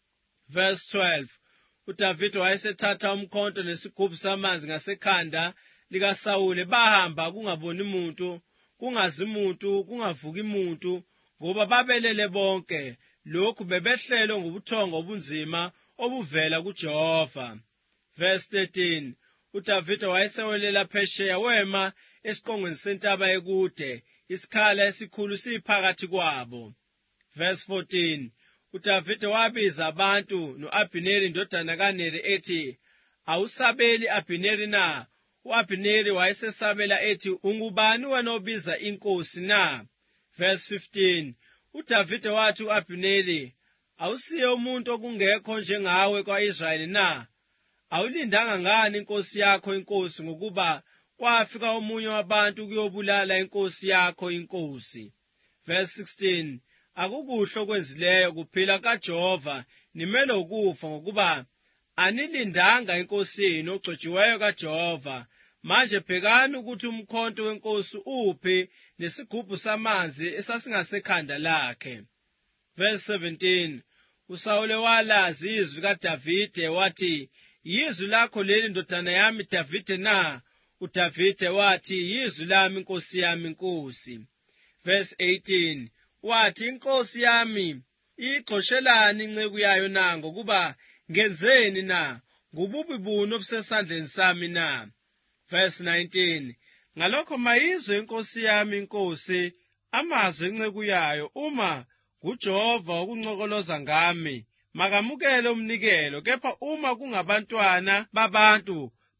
Verse 12. uDavide wayesethatha umkhonto nesigubhu samanzi ngasekhanda likaSawule, bahamba kungaboni muntu, kungazi muntu, kungavuki muntu, ngoba babelele bonke. Lokhu bebehlelwe ngobuthongo obunzima obuvela kuJehova. Verse 13. uDavide wayesewelela phesheya wema esiqongweni sentaba ekude, isikhala esikhulu siphakathi kwabo. Verse 14. uDavide wabiza abantu no-Abhineri indodana kaNeri ethi, awusabeli Abhineri na? U-Abhineri wayesesabela ethi, ungubani wena obiza inkosi na? Verse 15. uDavide wathi ku-Abhineri, awusiye umuntu okungekho njengawe kwa-Israyeli na? Awulindanga ngani inkosi yakho inkosi ngokuba kwafika omunye wabantu ukuyobulala inkosi yakho inkosi? Verse 16. Akukuhle okwenzileyo, kuphila kaJehova nimele ukufa ngokuba anilindanga inkosi yenu ogcotshiweyo kaJehova. Manje bhekani ukuthi umkhonto wenkosi uphi nesigubhu samanzi esasingasekhanda lakhe. Verse 17. uSawule walazi izwi kaDavide wathi, yizwi lakho leli ndodana yami Davide na? uDavide wathi, yizwi lami inkosi yami inkosi. Verse 18. wathi, inkosi yami igxoshelani inceku yayo na? Ngokuba ngenzeni na? Ngububi buni obusesandleni sami na? Verse 19. Ngalokho mayizwe inkosi yami inkosi amazwi enceku yayo, uma nguJehova ukuncokoloza ngami, makamukele umnikelo, kepha uma kungabantwana babantu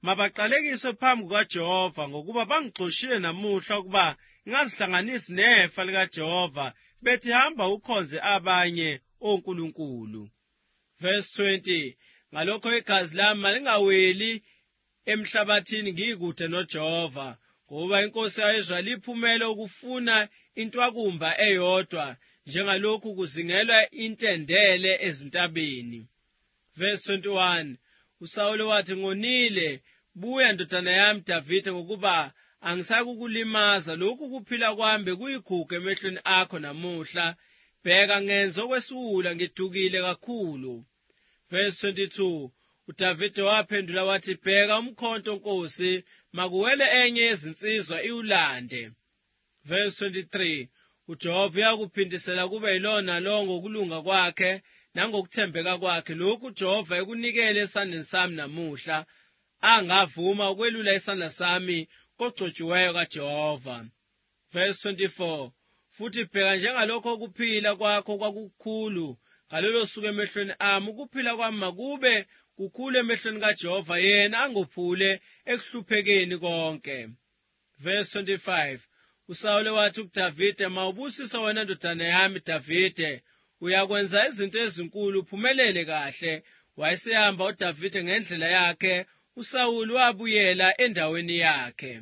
mabaqalekiswe phambi kukaJehova ngokuba bangixoshile namuhla ukuba ngazihlanganisi nefa likaJehova bethi hamba ukhonze abanye onkulunkulu. Verse 20 Ngalokho igazi lami malingaweli emhlabathini ngikude noJehova, ngoba inkosi yaIsrayeli iphumele ukufuna intwakumba eyodwa njengalokhu kuzingelwa intendele ezintabeni. Verse 21 uSawuli wathi, ngonile, buya ndodana yami Davide, ngokuba angisakukulimaza. Lokhu kuphila kwami kuyigugu emehlweni akho namuhla. Bheka, ngenza okwesiwula, ngidukile kakhulu. Verse 22 uDavide waphendula wathi, bheka, umkhonto nkosi, makuwele enye yezinsizwa iwulande. Verse 23 uJehova uyakuphindisela kube yilona lo ngokulunga kwakhe nangokuthembeka kwakhe. Lokhu uJehova ekunikele esandleni sami namuhla, angavuma ukwelula isandla sami kogcotshiweyo kaJehova. Verse 24 futhi bheka, njengalokho ukuphila kwakho kwakukhulu ngalolo suku emehlweni ami, ukuphila kwami makube kukhulu emehlweni kaJehova, yena angophule ekuhluphekeni konke. Verse 25 uSawuli wathi kuDavide, mawubusisa wena ndodana yami Davide, uyakwenza izinto ezinkulu, uphumelele kahle. Wayesehamba uDavide ngendlela yakhe, uSawuli wabuyela endaweni yakhe.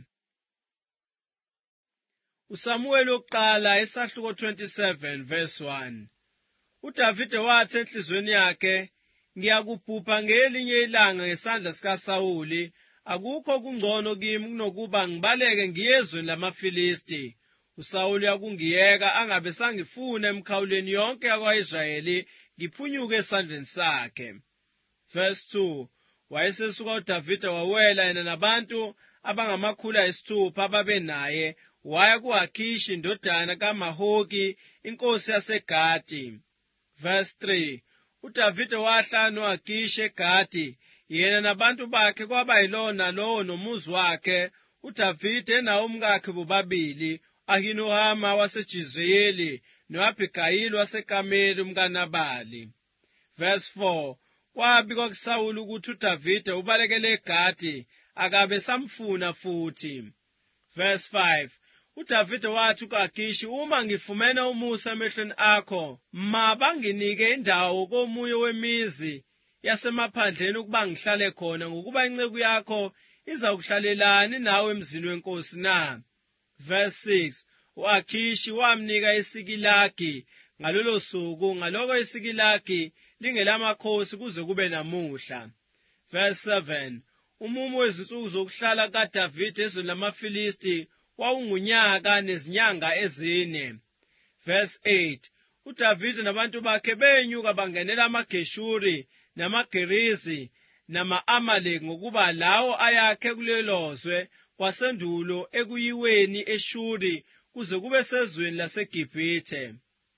uSamuweli wokuqala isahluko 27 verse 1 uDavide wathi enhlizweni yakhe, ngiyakubhubha ngelinye ilanga ngesandla sikaSawuli. Akukho kungcono kimi kunokuba ngibaleke ngiyezweni lamaFilisti. uSawuli yakungiyeka angabe sangifuna emikhawulweni yonke yakwa-Israyeli, ngiphunyuke esandleni sakhe. Verse 2 wayesesuka uDavide wawela yena nabantu abangama600 ababe naye, waya ku-Akhishi indodana kaMahoki inkosi yaseGati. Verse 3 uDavide wahlala no-Akhishi eGati, yena nabantu bakhe, kwaba yilona lowo nomuzi wakhe. uDavide nawo umkakhe bobabili, Ahinohama waseJizriyeli no-Abhigayili waseKameli umkaNabali. Verse 4 kwabikwa kuSawuli ukuthi uDavide ubalekele eGati, akabe samfuna futhi. Verse 5 uDavide wathi ku-Akhishi, uma ngifumene umusa emehlweni akho, mabanginike indawo komunye wemizi yasemaphandleni ukuba ngihlale khona, ngokuba inceku yakho izakuhlalelani nawe emzini wenkosi na? Verse 6 u-Akhishi wamnika iSikilagi ngalolo suku, ngaloko iSikilagi lingelamakhosi kuze kube namuhla. Verse 7 umumo wezinsuku zokuhlala kaDavide ezweni lamaFilisti wawungunyaka nezinyanga 4. Verse 8 uDavide nabantu bakhe benyuka bangenela amaGeshuri namaGerizi nama-Amaleki, ngokuba lawo ayakhe kulelozwe kwasendulo ekuyiweni eShuri kuze kube sezweni laseGibhithe.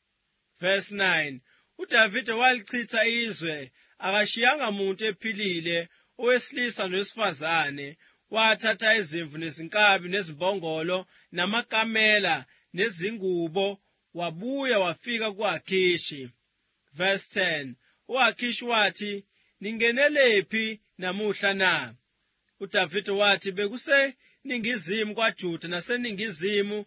Verse 9 uDavide walichitha izwe, akashiyanga muntu ephilile, owesilisa nowesifazane. Wathatha izimvu nezinkabi nezimbongolo namakamela nezingubo, wabuya wafika ku-Akhishi. Verse 10 u-Akhishi wathi, ningenelephi namuhla na? uDavide wathi, bekuseningizimu kwaJuda naseningizimu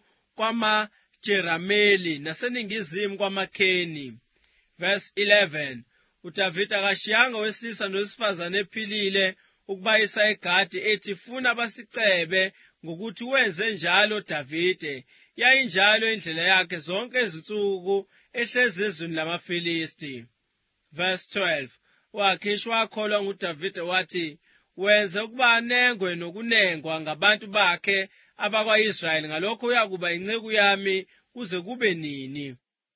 kwamaJerameli naseningizimu kwamaKheni. Verse 11 uDavide akashiyanga owesilisa nowesifazane ephilile ukubayisa eGati, ethi funa basicebe ngokuthi wenze njalo Davide. Yayinjalo indlela yakhe zonke izinsuku ehlezi ezweni lamaFilisti. Verse 12 u-Akhishi wakholwa nguDavide wathi, wenze ukuba anengwe nokunengwa ngabantu bakhe abakwa-Israyeli, ngalokho uyakuba inceku yami kuze kube nini.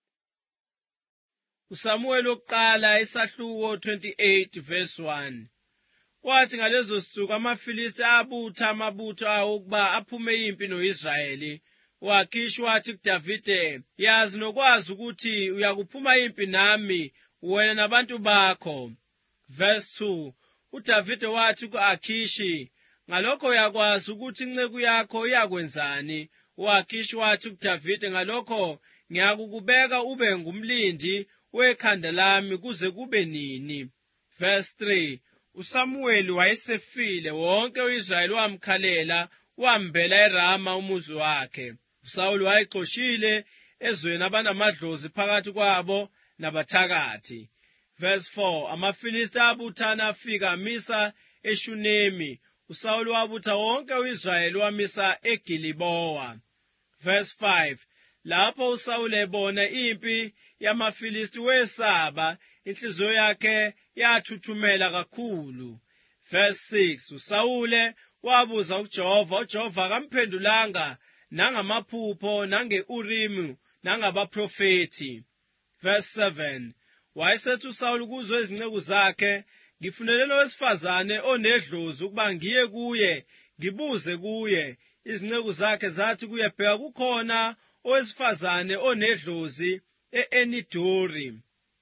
uSamuweli wokuqala isahluko 28 verse 1 kwathi ngalezo zinsuku amaFilisti abutha amabutho awo ukuba aphume impi no-Israyeli. U-Akhishi wathi kuDavide, yazi nokwazi ukuthi uyakuphuma impi nami wena nabantu bakho. Verse 2 uDavide wathi ku-Akhishi, ngalokho uyakwazi ukuthi inceku yakho iyakwenzani. U-Akhishi wathi kuDavide, ngalokho ngiyakukubeka ube ngumlindi wekhanda lami kuze kube nini. Verse 3 uSamuweli wayesefile, wonke u-Israyeli wamkhalela, wambela eRama umuzi wakhe. uSawuli wayexoshile ezweni abanamadlozi phakathi kwabo nabathakathi. Verse 4, amaFilisti abuthana afika amisa eShunemi. uSawuli wabutha wonke u-Israyeli wamisa eGilibowa. Verse 5, lapho uSawuli ebona impi yamaFilisti wesaba, inhliziyo yakhe yathuthumela kakhulu. Verse 6, uSawuli wabuza uJehova, uJehova akamphendulanga nangamaphupho, nange-Urimu, nangabaprofethi. Verse 7, wayesethi uSawuli kuzo izinceku zakhe, ngifunelele owesifazane onedlozi ukuba ngiye kuye, ngibuze kuye. Izinceku zakhe zathi kuye, bheka kukhona owesifazane onedlozi e-Enidori.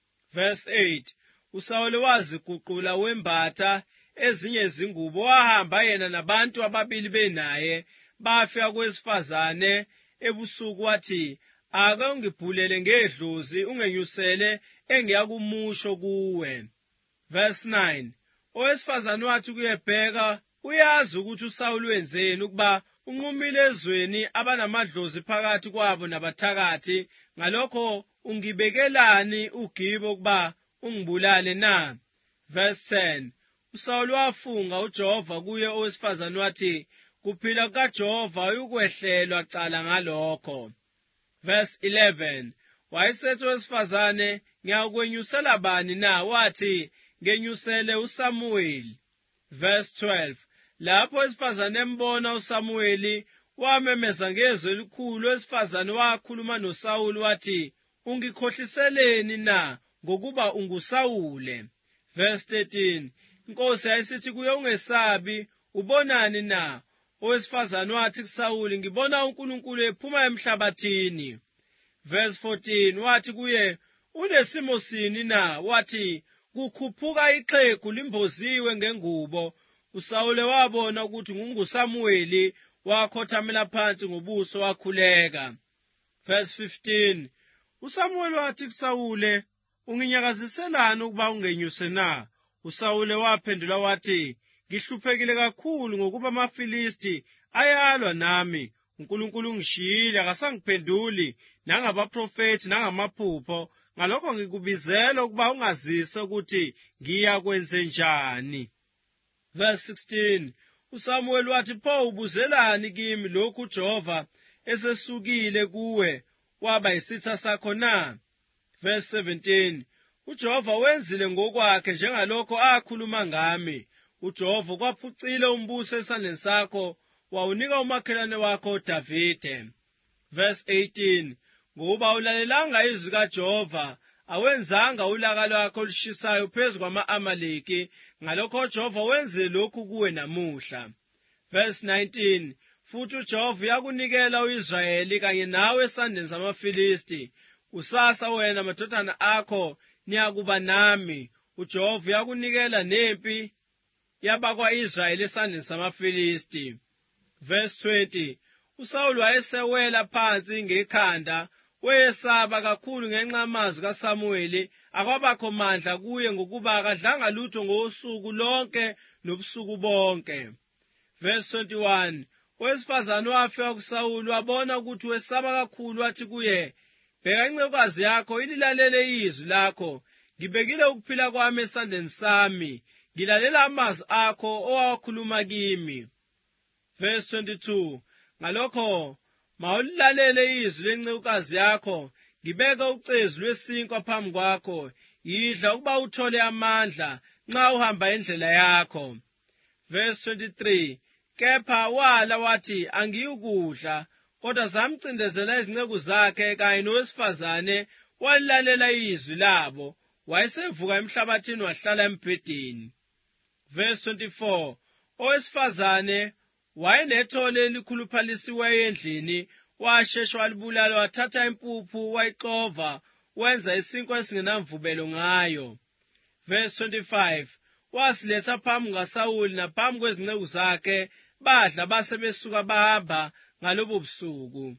Verse 8, uSawuli waziguqula wembatha ezinye izingubo, wahamba yena nabantu ababili benaye, bafika kowesifazane ebusuku, wathi, ake ungibhulele ngedlozi ungenyusele engiyakumusho kuwe. Verse 9, owesifazane wathi kuye, bheka, uyazi ukuthi uSawuli wenzeni, ukuba unqumile ezweni abanamadlozi phakathi kwabo nabathakathi, ngalokho ungibekelani uGibo ukuba ungibulale na? Verse 10, uSawuli wafunga uJehova kuye owesifazane wathi, kuphila kukaJehova uyukwehlelwa cala ngalokho. Verse 11, wayesethi owesifazane, ngiyakwenyusela bani na? Wathi, ngenyusele uSamuweli. Verse 12, lapho owesifazane embona uSamuweli, wamemeza ngezwi elikhulu. Owesifazane wakhuluma noSawuli wathi, ungikhohliseleni na ngokuba unguSawule? Verse 13, inkosi yayisithi kuye, ungesabi, ubonani na? Owesifazane wathi kuSawuli, ngibona uNkulunkulu ephuma emhlabathini. Verse 14, wathi kuye, unesimo sini na? Wathi, kukhuphuka ixhegu limboziwe ngengubo. uSawuli wabona ukuthi nguSamuweli, wakhothamela phansi ngobuso wakhuleka. Verse 15, uSamuweli wathi kuSawuli, unginyakaziselani ukuba ungenyuse na? uSawuli waphendula wathi, ngihluphekile kakhulu ngokuba amaFilisti ayalwa nami. uNkulunkulu ungishiyile, akasangiphenduli nangabaprofethi nangamaphupho. Ngalokho ngikubizela ukuba ungazise ukuthi ngiya kwenze njani. Verse 16, uSamuweli wathi, pho ubuzelani kimi lokhu uJehova esesukile kuwe waba yisitha sakho na? Verse 17, uJehova wenzile ngokwakhe njengalokho akhuluma ngami. uJehova kwaphucile umbuso esandleni sakho, wawunika umakhelwane wakho uDavide. Verse 18, ngoba ulalelanga izwi kaJehova, awenzanga ulaka lwakho olushisayo phezu kwama-Amaleki, ngalokho uJehova wenze lokhu kuwe namuhla. Verse 19, futhi uJehova uyakunikela u-Israyeli kanye nawe esandleni zamaFilisti. Kusasa wena madodana akho niyakuba nami. uJehova uyakunikela nempi yabakwa-Israyeli esandleni samaFilisti. Verse 20, uSawuli wayesewela phansi ngekhanda, wayesaba kakhulu ngenxa yamazwi kaSamuweli, akwabakho mandla kuye ngokuba akadlanga lutho ngosuku lonke nobusuku bonke. Verse 21, owesifazane wafika kuSawuli, wabona ukuthi wesaba kakhulu, wathi kuye, bheka incekukazi yakho ililalele izwi lakho. Ngibekile ukuphila kwami esandleni sami, ngilalela amazwi akho owakhuluma kimi. Verse 22, ngalokho mawulilalele izwi lencekukazi yakho, ngibeka ucezu lwesinkwa phambi kwakho, yidla ukuba uthole amandla nxa uhamba indlela yakho. Verse 23, kepha wala wathi, angiyukudla, kodwa zamcindezela izinceku zakhe kanye nowesifazane walilalela izwi labo, wayesevuka emhlabathini wahlala embhedeni. Verse 24, owesifazane wayenethole elikhuluphalisiweyo endlini, washesha walibulala, wathatha impuphu wayixova, wenza isinkwa esingenamvubelo ngayo. Verse 25, wasiletha phambi kaSawuli naphambi kwezinceku zakhe, badla base besuka bahamba ngalobo busuku.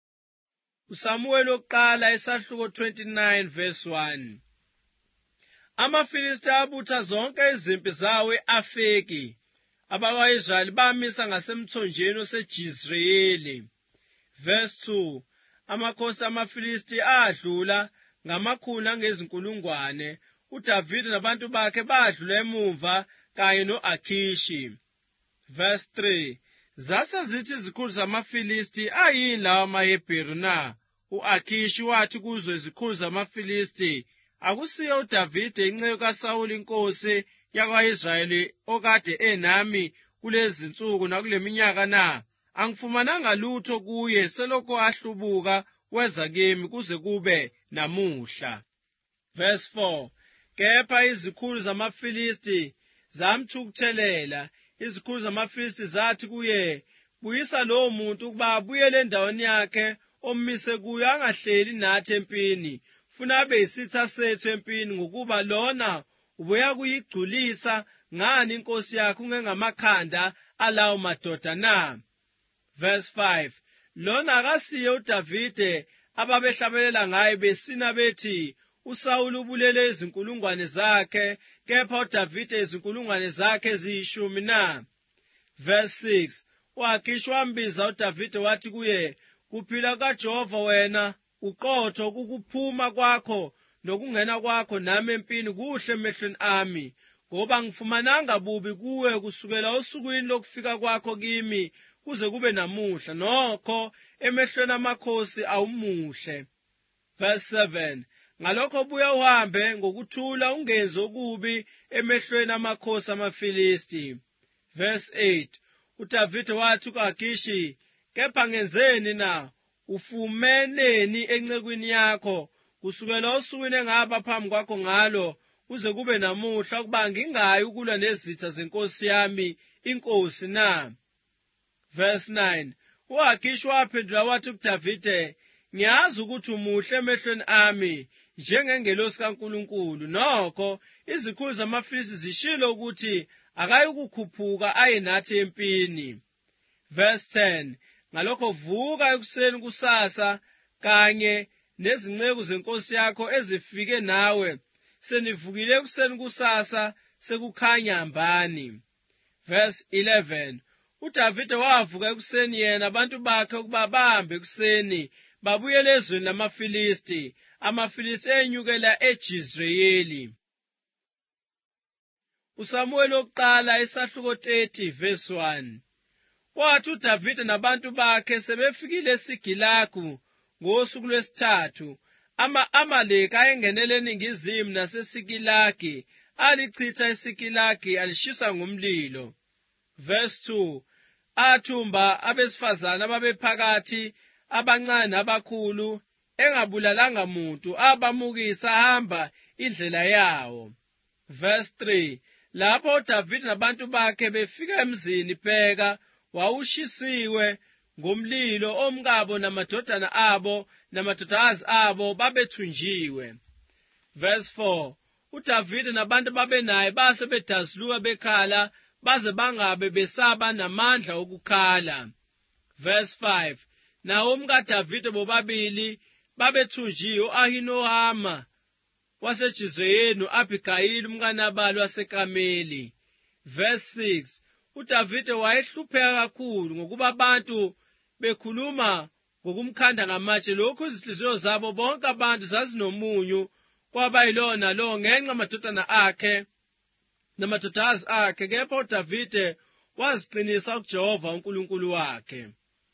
uSamuweli wokuqala isahluko 29 verse 1. AmaFilisti abutha zonke izimpi zawo e-Afeki. Abakwa-Israyeli bamisa ngasemthonjeni oseJizriyeli. Verse 2. Amakhosi amaFilisti adlula ngamakhulu angezinkulungwane. UDavide nabantu bakhe badlula emuva kanye no-Akhishi. Verse 3. Zase zithi izikhulu zamaFilisti, ayini lawa amaHebheru na? U-Akhishi wathi kuzo izikhulu zamaFilisti, akusiyo uDavide inceku kaSawuli inkosi yakwa-Israyeli okade enami kulezi zinsuku nakule minyaka na? Angifumananga lutho kuye selokhu ahlubuka weza kimi kuze kube namuhla. Verse 4. Kepha izikhulu zamaFilisti zamthukuthelela. Izikhulu zamaFilisti zathi kuye, buyisa lowo muntu ukuba abuyele endaweni yakhe omise kuyo, angahleli nathi empini, funa abe yisitha sethu empini, ngokuba lona ubuya kuyigculisa ngani inkosi yakho ngengamakhanda alawo madoda na? Verse 5. Lona akasiye uDavide ababehlabelela ngaye besina bethi, uSawuli ubulele izinkulungwane zakhe, kepha uDavide izinkulungwane zakhe eziyishumi na? Verse 6. U-Akhishi wambiza uDavide wathi kuye, kuphila kaJehova wena uqotho, kukuphuma kwakho nokungena kwakho nami empini kuhle emehlweni ami, ngoba ngifumananga bubi kuwe kusukela osukwini lokufika kwakho kimi kuze kube namuhla, nokho emehlweni amakhosi awumuhle. Verse 7. Ngalokho buya uhambe ngokuthula, ungenzi okubi emehlweni amakhosi amaFilisti. Verse 8. UDavide wathi ku-Akhishi, kepha ngenzeni na? Ufumeneni encekwini yakho kusukela osukwini engaba phambi kwakho ngalo kuze kube namuhla, ukuba ngingayi ukulwa nezitha zenkosi yami inkosi na? Verse 9. U-Akhishi waphendula wathi kuDavide, ngiyazi ukuthi umuhle emehlweni ami njengengelosi kaNkulunkulu, nokho izikhulu zamaFilisti zishilo ukuthi akayikukhuphuka aye nathi empini. Verse 10. Ngalokho vuka ekuseni kusasa kanye nezinceku zenkosi yakho ezifike nawe, senivukile ekuseni kusasa sekukhanya mbani. Verse 11. UDavide wavuka ekuseni yena abantu bakhe ukuba bahambe ekuseni babuyele ezweni lamaFilisti. AmaFilisti enyukela eJizriyeli. USamuweli wokuqala isahluko 30 verse 1. Kwathi uDavide nabantu bakhe sebefikile eSigilagu ngosuku lwesithathu, ama-Amaleki ayengenele eningizimu naseSikilagi, alichitha eSikilagi alishisa ngomlilo. Verse 2. Athumba abesifazane ababephakathi, abancane nabakhulu, engabulalanga muntu, abamukisa ahamba indlela yawo. Verse 3. Lapho uDavide nabantu bakhe befika emzini Bheka, wawushisiwe ngomlilo, omkabo namadodana abo namadodakazi abo babethunjiwe. Verse 4. UDavide nabantu babenaye base bedazuluka bekhala, baze bangabe besaba namandla okukhala. Verse 5. Nawo umkaDavide bobabili babethunjiwe, u-Ahinohama waseJizriyeli no-Abhigayili umkaNabali waseKameli. Verse 6. UDavide wayehlupheka kakhulu ngokuba abantu bekhuluma ngokumkhanda ngamatshe, lokhu izinhliziyo zabo bonke abantu zazinomunyu kwabayilona lo ngenxa amadodana akhe namadodakazi akhe, kepha uDavide waziqinisa kuJehova uNkulunkulu wakhe.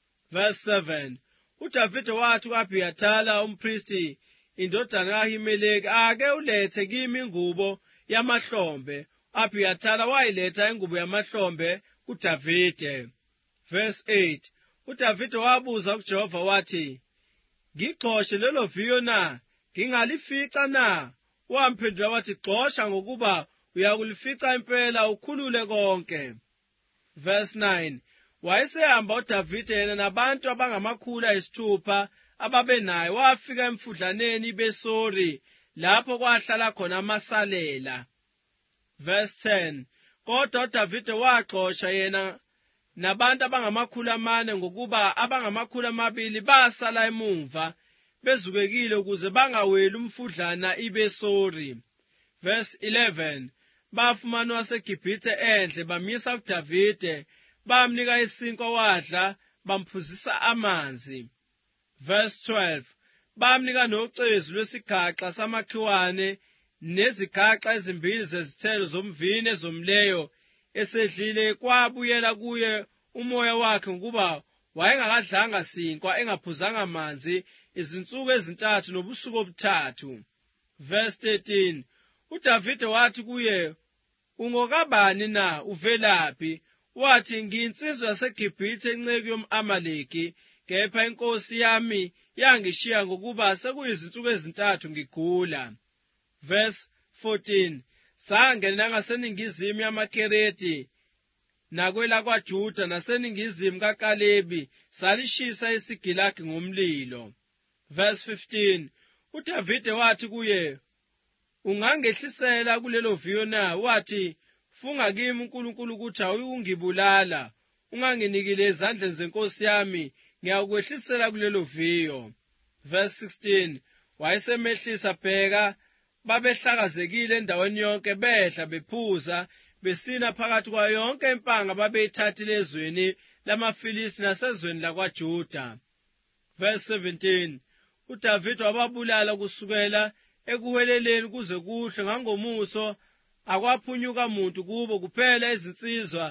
Verse 7. UDavide wathi ku-Abhiyathala umphristi, indodana kaHimeleki, ake ulethe kimi ingubo yamahlombe. U-Abhiyathala wayiletha ingubo yamahlombe kuDavide. Verse 8. UDavide wabuza kuJehova wathi, ngixoshe lelo viyo na? Ngingalifica na? Wamphendula wathi, xosha, ngokuba uyakulifica impela, ukhulule konke. Verse 9. Wayesehamba uDavide yena nabantu abangama600 ababenaye, wafika emfudlaneni beSori, lapho kwahlala khona amasalela. Verse 10. Kodwa uDavide waxosha yena nabantu abangama400, ngokuba abangama200 basala emuva bezukekile ukuze bangaweli umfudlana ibeSori. Verse 11. Bafumana waseGibhithe endle bamisa kuDavide, bamnika isinkwa wadla, bamphuzisa amanzi. Verse 12. Bamnika nocezu lwesigaxa samakhiwane nezigaxa ezimbili zezithelo zomvini ezomleyo. Esedlile kwabuyela kuye umoya wakhe ngokuba wayengakadlanga sinkwa engaphuzanga manzi izinsuku ezintathu nobusuku obuthathu. Verse 13. UDavide wathi kuye, "Ungokabani na? Uvelaphi?" Wathi, "Ngiyinsizwa yaseGibhithe, inceku yom'Amaleki, kepha inkosi yami yangishiya ngokuba sekuyizinsuku ezintathu ngigula." Verse 14. Sangena ngaseningizimu yamaKhereti nakwelakwaJuda naseningizimu kaKalebi, salishisa iSigilagi ngomlilo. Verse 15. UDavide wathi kuye, "Ungangehlisela kulelo viyo na?" Wathi, "Funga kimi uNkulunkulu ukuthi awuyikungibulala, unganginikile ezandleni zenkosi yami, ngiyakwehlisela kulelo viyo." Verse 16. Wayesemehlisa, bheka, babehlakazekile endaweni yonke, bedla bephuza, besina phakathi kwayo yonke impanga babeyithathile ezweni lamaFilisti nasezweni lakwaJuda. Verse 17. UDavide wababulala kusukela ekuhweleleni kuze kuhle ngangomuso, akwaphunyuka muntu kubo, kuphela izinsizwa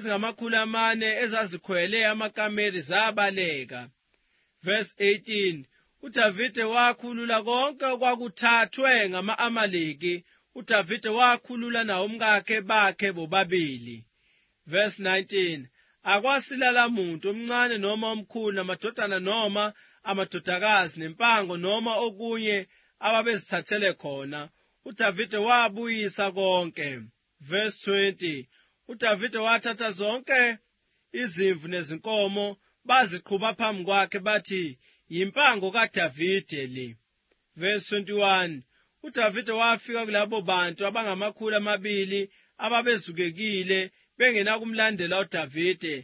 ezingama400 ezazikhwele amakameli zabaleka. Verse 18. UDavide wakhulula konke okwakuthathwe ngama-Amaleki. UDavide wakhulula nawomkakhe bakhe bobabili. Verse 19. Akwasilala muntu omncane noma omkhulu, namadodana noma amadodakazi, nempango noma okunye ababezithathele khona. UDavide wabuyisa konke. Verse 20. UDavide wathatha zonke izimvu nezinkomo, baziqhuba phambi kwakhe, bathi, "Yimpango kaDavide le." Verse 21. UDavide wafika kulabo bantu abangama200 ababezukekile bengenakumlandela uDavide,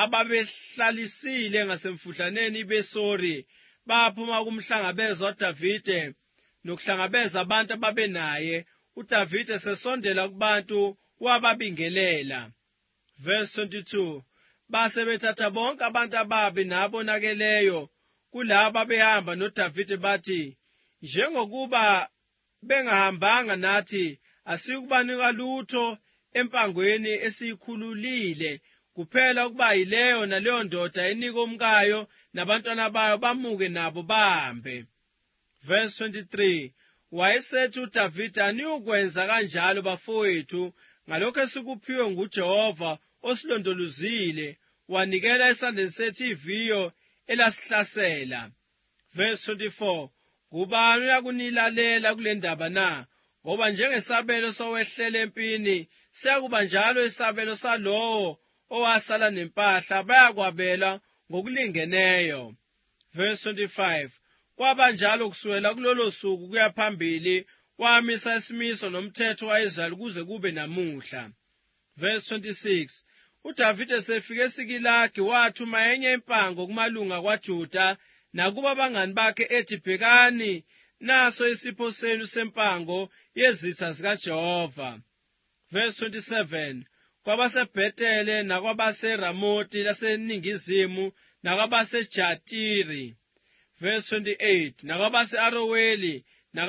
ababehlalisile ngasemfudlaneni beSori. Baphuma kumhlangabeza uDavide nokuhlangabeza abantu ababenaye. UDavide sesondela kubantu wababingelela. Verse 22. Base bethatha bonke abantu ababi nabonakeleyo kulabo behamba noDavide, bathi, "Njengokuba bengahambanga nathi, asikubanika lutho empangweni esiyikhululile, kuphela ukuba yileyo naleyo ndoda enika umkayo nabantwana bayo bamuke nabo bahambe." Verse 23. Wayesethi uDavide, "Aniyukwenza kanjalo bafowethu, ngalokho esikuphiwe nguJehova osilondolozile, wanikela esandleni sethu iviyo elasihlasela." Verse 24. Ngubani uyakunilalela kule ndaba na? Ngoba njengesabelo sowehlela empini, siyakuba njalo isabelo salowo owasala nempahla, bayakwabela ngokulingeneyo. Verse 25. Kwaba njalo kusukela kulolo suku kuya phambili, wamisa isimiso nomthetho waIsrayeli kuze kube namuhla. Verse 26. UDavide sefike eSigilagi, wathuma enye impango kumalunga kwaJuda nakuba abangani bakhe ethi, "Bhekani, naso isipho senu sempango yezitha zikaJehova." Verse 27. KwabaseBhethele nakwabaseRamoti laseningizimu nakwabaseJatiri. Verse 28. Nakwabase-Aroweli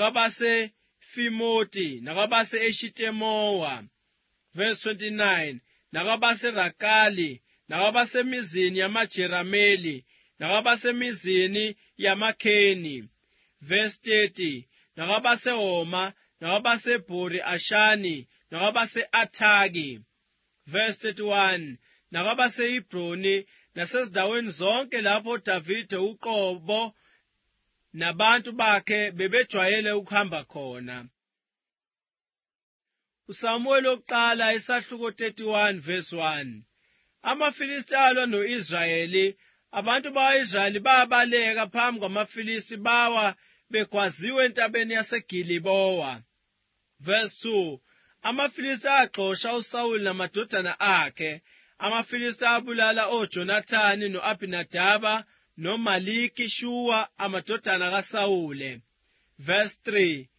nakwabase-Fimoti nakwabase-Eshitemowa. Verse 29. NakwabaseRakali nakwabasemizini yamaJerameli nakwabasemizini yamaKheni. Verse 30. Nakwabasehoma nakwabasebhori Ashani nakwabase-Athaki. Verse 31. Nakwabase-Hebroni nasezindaweni zonke lapho uDavide uqobo nabantu bakhe bebejwayele ukuhamba khona. USamuweli wokuqala isahluko 31 verse 1. AmaFilisti alwa no-Israyeli. Abantu bakwa-Israyeli babaleka phambi kwamaFilisti, bawa begwaziwe entabeni yaseGilibowa. Verse 2. AmaFilisti axosha uSawuli namadodana akhe. AmaFilisti abulala oJonathani no-Abhinadaba noMaliki-Shuwa, amadodana kaSawule. Verse 3.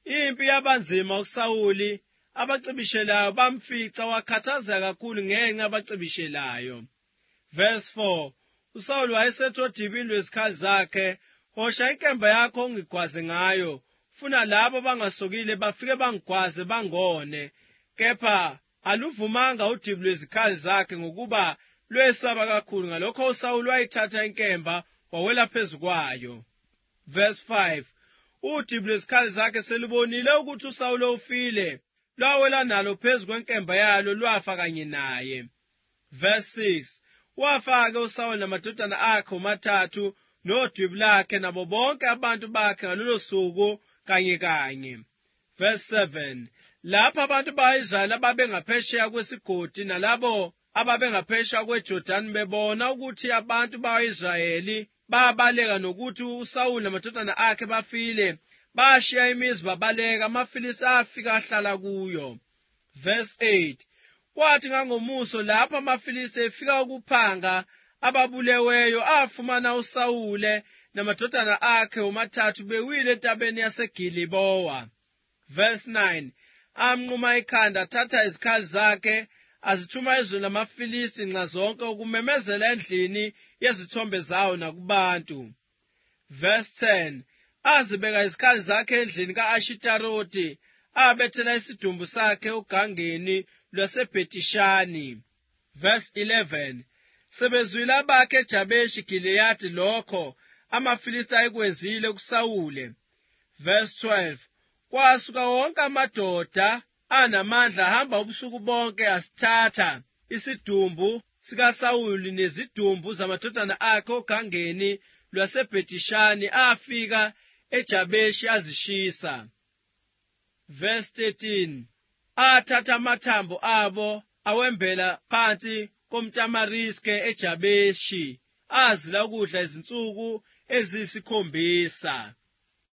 Impi yabanzima uSawuli, abacibishelayo bamfica wakhathazeka kakhulu ngenxa abacibishelayo. Verse 4. uSawuli wayesethi odibini lwezikhali zakhe, hosha inkemba yakho ungigwaze ngayo, funa labo bangasokile bafike bangigwaze bangone. Kepha aluvumanga udibi lwezikhali zakhe ngokuba lwesaba kakhulu. Ngalokho uSawuli wayithatha inkemba wawela phezu kwayo. Verse 5. Udibi lwezikhali zakhe selubonile ukuthi uSawuli ufile, lwawela nalo phezu kwenkemba yalo lwafa kanye naye. Verse 6. Wafa-ke uSawuli namadodana akhe womathathu nodibi lakhe nabo bonke abantu bakhe ngalolo suku kanye kanye. Verse 7. Lapho abantu ba-Israyeli ababengaphesheya kwesigodi nalabo ababengaphesheya kweJordani bebona ukuthi abantu ba-Israyeli babaleka nokuthi uSawuli namadodana akhe bafile, bashiya imizi babaleka, amaFilisti afika ahlala kuyo. Verse 8. Kwathi ngangomuso lapho amaFilisti efika ukuphanga ababuleweyo, afumana uSawuli namadodana akhe womathathu bewile entabeni yaseGilibowa. Verse 9. Amnquma ikhanda, athatha izikhali zakhe, azithuma ezweni lamaFilisti nxa zonke ukumemezela endlini yezithombe zawo nakubantu. Verse 10. Azibeka izikhali zakhe endlini ka-Ashitaroti, abethela isidumbu sakhe ugangeni lwaseBhetishani. Verse 11. Sebezwile abakhe eJabeshi Gileyadi lokho amaFilisti ayekwenzile kuSawuli. Verse 12. Kwasuka wonke amadoda anamandla ahamba ubusuku bonke asithatha isidumbu sikaSawuli nezidumbu zamadodana akhe ogangeni lwaseBhetishani, afika eJabeshi azishisa. Verse 13. Athatha amathambo abo awembela phansi komtamariske eJabeshi, azila ukudla izinsuku eziyisikhombisa.